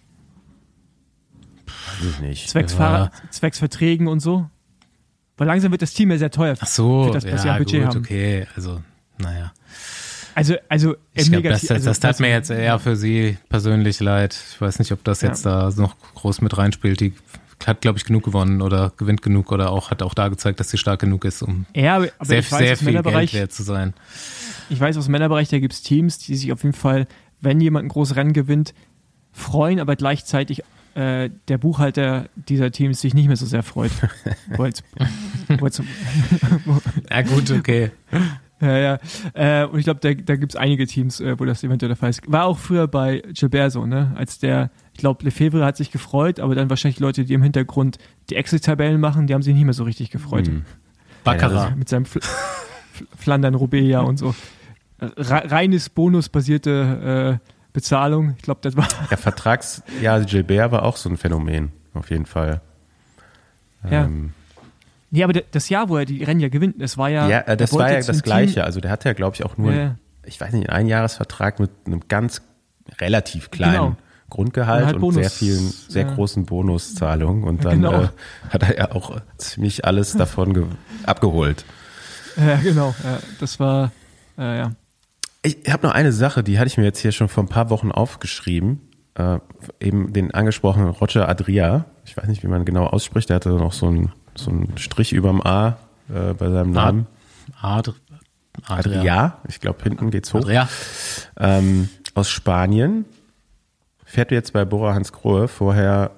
Weiß ich nicht. Zwecks, Ja. Fahrer, zwecks Verträgen und so? Weil langsam wird das Team ja sehr teuer. Ach so, für das, was sie ja an Budget gut, haben. okay. Also, naja. Also, also im Ich glaube, das, Negativ- das, also, das tat mir jetzt eher für sie persönlich leid. Ich weiß nicht, ob das Ja. jetzt da noch groß mit reinspielt. Die hat, glaube ich, genug gewonnen oder gewinnt genug oder auch hat auch da gezeigt, dass sie stark genug ist, um Ja, aber, aber sehr, ich weiß, sehr aus viel Geld Männerbereich, wert zu sein. ich weiß, aus dem Männerbereich, da gibt es Teams, die sich auf jeden Fall, wenn jemand ein großes Rennen gewinnt, freuen, aber gleichzeitig äh, der Buchhalter dieser Teams sich nicht mehr so sehr freut. Wo jetzt, wo jetzt, Ja gut, okay. ja, ja. Äh, und ich glaube, da, da gibt es einige Teams, äh, wo das eventuell der Fall ist. War auch früher bei Gilbert so, ne? Als der, ich glaube, Lefebvre hat sich gefreut, aber dann wahrscheinlich Leute, die im Hintergrund die Excel-Tabellen machen, die haben sich nicht mehr so richtig gefreut. Hm. Baccarat. Mit seinem Fl Fl Flandern Roubaix und so. Re reines bonusbasierte äh, Bezahlung. Ich glaube, das war. Ja, Vertrags, ja, Gilbert war auch so ein Phänomen, auf jeden Fall. Ja. Ähm, Nee, aber d- das Jahr, wo er die Rennen ja gewinnt, das war ja. ja, äh, das er wollte war ja zum das Team- Gleiche. Also der hatte ja, glaube ich, auch nur, Ja, ja. einen, ich weiß nicht, einen Einjahresvertrag mit einem ganz relativ kleinen Genau. Grundgehalt Und halt und Bonus, sehr vielen, sehr ja. großen Bonuszahlungen. Und dann Genau. äh, hat er ja auch ziemlich alles davon ge- abgeholt. Ja, genau. Ja, das war. Äh, ja. Ich habe noch eine Sache, die hatte ich mir jetzt hier schon vor ein paar Wochen aufgeschrieben. Äh, eben den angesprochenen Roger Adria. Ich weiß nicht, wie man genau ausspricht. Der hatte noch so einen so einen Strich überm A äh, bei seinem Namen. Adr Adria. Adria. Ich glaube, hinten geht's hoch. Adria. Ähm, aus Spanien. Fährt jetzt bei Bora Hansgrohe. Vorher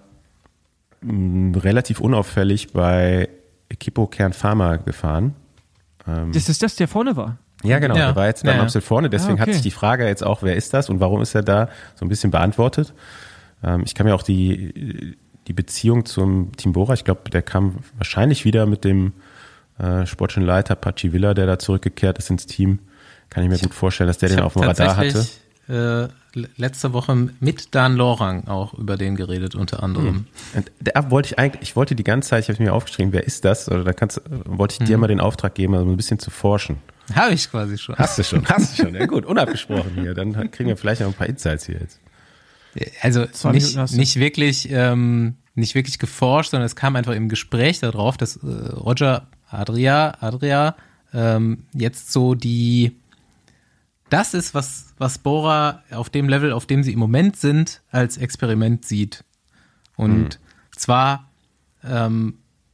mh, relativ unauffällig bei Equipo Kern Pharma gefahren. Ähm, Das ist das, der vorne war. Ja, genau. Ja. Der war jetzt beim Ja, ja. Amstel vorne. Deswegen Ah, okay. hat sich die Frage jetzt auch, wer ist das und warum ist er da, so ein bisschen beantwortet. Ähm, ich kann mir auch die, die Beziehung zum Team Bora, ich glaube, der kam wahrscheinlich wieder mit dem äh, sportlichen Leiter Pachi Villa, der da zurückgekehrt ist ins Team. Kann ich mir gut vorstellen, dass der Ich den hab auf dem Radar hatte. tatsächlich, Äh, letzte Woche mit Dan Lorang auch über den geredet, unter anderem. Und da wollte ich eigentlich, ich wollte die ganze Zeit, ich habe mir aufgeschrieben, wer ist das? Oder da kannst, wollte ich dir Mhm. mal den Auftrag geben, also ein bisschen zu forschen. Habe ich quasi schon. Hast du schon, hast du schon. Ja gut, unabgesprochen hier. Dann kriegen wir vielleicht noch ein paar Insights hier jetzt. Also Zwei nicht, Minuten hast du. nicht wirklich, ähm, nicht wirklich geforscht, sondern es kam einfach im Gespräch darauf, dass äh, Roger Adria, Adria ähm, jetzt so die, das ist, was, was Bora auf dem Level, auf dem sie im Moment sind, als Experiment sieht. Und zwar ähm,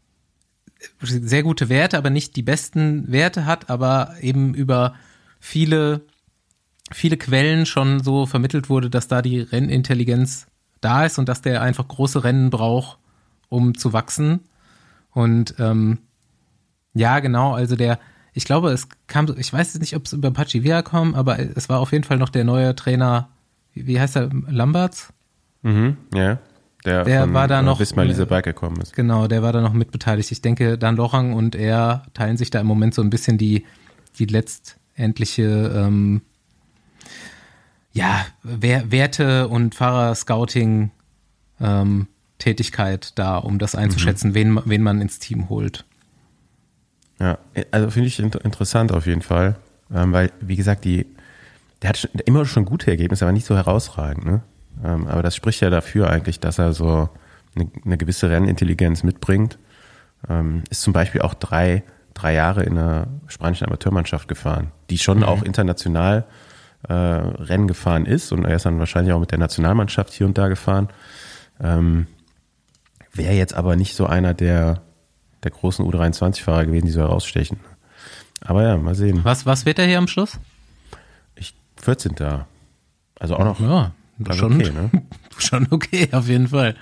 sehr gute Werte, aber nicht die besten Werte hat, aber eben über viele viele Quellen schon so vermittelt wurde, dass da die Rennintelligenz da ist und dass der einfach große Rennen braucht, um zu wachsen. Und ähm, ja, genau, also der, ich glaube, es kam, ich weiß jetzt nicht, ob es über Pachi Villa kam, aber es war auf jeden Fall noch der neue Trainer, wie, wie heißt er, Lamberts? Mhm, ja. Der, Der von, war da äh, noch- bis mal diese Bike gekommen ist. Genau, der war da noch mitbeteiligt. Ich denke, Dan Lorang und er teilen sich da im Moment so ein bisschen die, die letztendliche ähm, ja, Wer- Werte- und Fahrer-Scouting ähm, Tätigkeit da, um das einzuschätzen, wen, ma- wen man ins Team holt. Ja, also finde ich inter- interessant auf jeden Fall, ähm, weil, wie gesagt, die, der hat schon, immer schon gute Ergebnisse, aber nicht so herausragend, ne? Ähm, aber das spricht ja dafür eigentlich, dass er so eine, eine gewisse Rennintelligenz mitbringt. Ähm, ist zum Beispiel auch drei, drei Jahre in einer spanischen Amateurmannschaft gefahren, die schon auch international äh, Rennen gefahren ist und er ist dann wahrscheinlich auch mit der Nationalmannschaft hier und da gefahren. Ähm, wäre jetzt aber nicht so einer der, der großen U dreiundzwanzig-Fahrer gewesen, die so herausstechen. Aber ja, mal sehen. Was, was wird er hier am Schluss? Ich, vierzehnter Also auch noch Ja, ganz schon, okay, ne? schon okay, auf jeden Fall.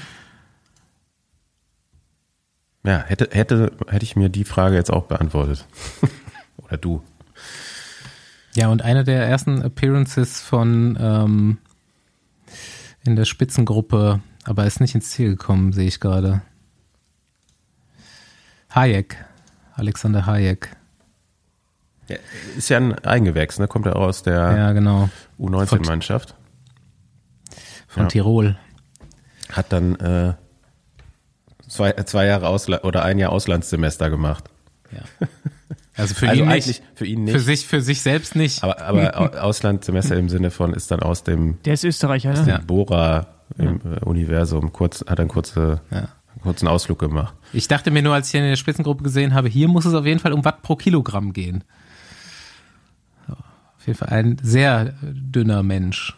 Ja, hätte, hätte, hätte ich mir die Frage jetzt auch beantwortet. Oder du. Ja, und eine der ersten Appearances von ähm, in der Spitzengruppe, aber ist nicht ins Ziel gekommen, sehe ich gerade. Hayek, Alexander Hayek. Ja, ist ja ein Eingewächs, ne? Kommt ja auch aus der Ja, genau. U neunzehn-Mannschaft. Von Ja. Tirol. Hat dann äh, zwei, zwei Jahre Ausla- oder ein Jahr Auslandssemester gemacht. Ja. Also für Also ihn eigentlich nicht. für ihn nicht. Für sich, für sich selbst nicht. Aber, aber Au- Auslandssemester im Sinne von ist dann aus dem, Der ist Österreicher, aus ne? dem Ja. Bohrer im äh, Universum kurz, hat einen kurze, Ja. kurzen Ausflug gemacht. Ich dachte mir nur, als ich ihn in der Spitzengruppe gesehen habe, hier muss es auf jeden Fall um Watt pro Kilogramm gehen. So, auf jeden Fall ein sehr dünner Mensch.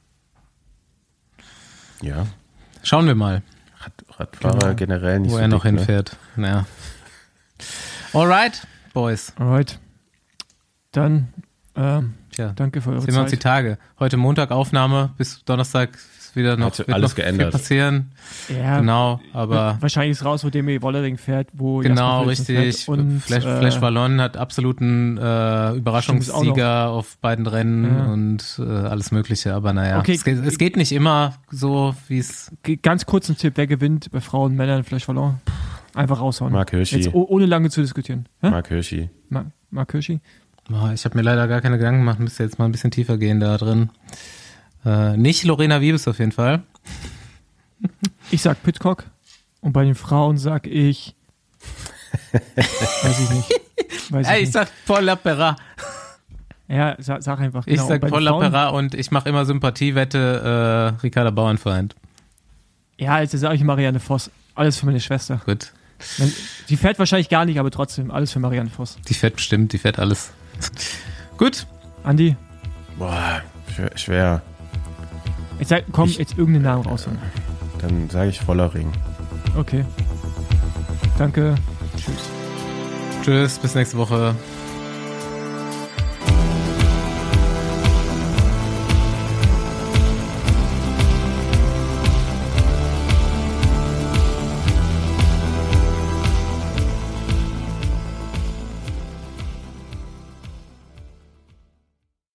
Ja. Schauen wir mal, Rad, Radfahrer Genau. generell nicht wo so er noch dick, ne? hinfährt. Ja. Alright, Boys. Alright. Dann, ähm, Tja, danke für eure sehen wir uns die Zeit. Tage. Heute Montag Aufnahme, bis Donnerstag ist wieder noch, Hat wird alles noch geändert. viel passieren. Ja, Genau, aber wahrscheinlich ist raus, wo Demi Wollering fährt, wo genau, Jasper Philipsen richtig. fährt. Und, Flash, äh, Flash Wallon hat absoluten äh, Stimmt, ist auch Überraschungssieger auf beiden Rennen Ja. und äh, alles Mögliche. Aber naja, Okay. es, geht, es geht nicht immer so, wie es. Ge- Ganz kurzen Tipp, wer gewinnt bei Frauen und Männern Flash Wallon? Einfach raushauen. Mark Hirschi. Jetzt oh, ohne lange zu diskutieren. Hä? Mark Hirschi. Ma- Mark Hirschi? Oh, ich habe mir leider gar keine Gedanken gemacht, müsste jetzt mal ein bisschen tiefer gehen da drin. Äh, nicht Lorena Wiebes auf jeden Fall. Ich sag Pidcock und bei den Frauen sag ich weiß ich nicht. Weiß Ey, ich ich nicht. sag Paul Lapera. Ja, sag, sag einfach. Ich genau. sag Und bei den Paul Frauen- Lapera und ich mache immer Sympathiewette äh, Ricarda Bauernfeind. Ja, also sage ich Marianne Voss. Alles für meine Schwester. Gut. Wenn- Die fährt wahrscheinlich gar nicht, aber trotzdem, alles für Marianne Voss. Die fährt bestimmt, die fährt alles. Gut. Andi, Boah, schwer. schwer. jetzt sag, komm, Ich- jetzt irgendeinen Namen raus. Dann sage ich Vollering. Okay. Danke. Tschüss. Tschüss, bis nächste Woche.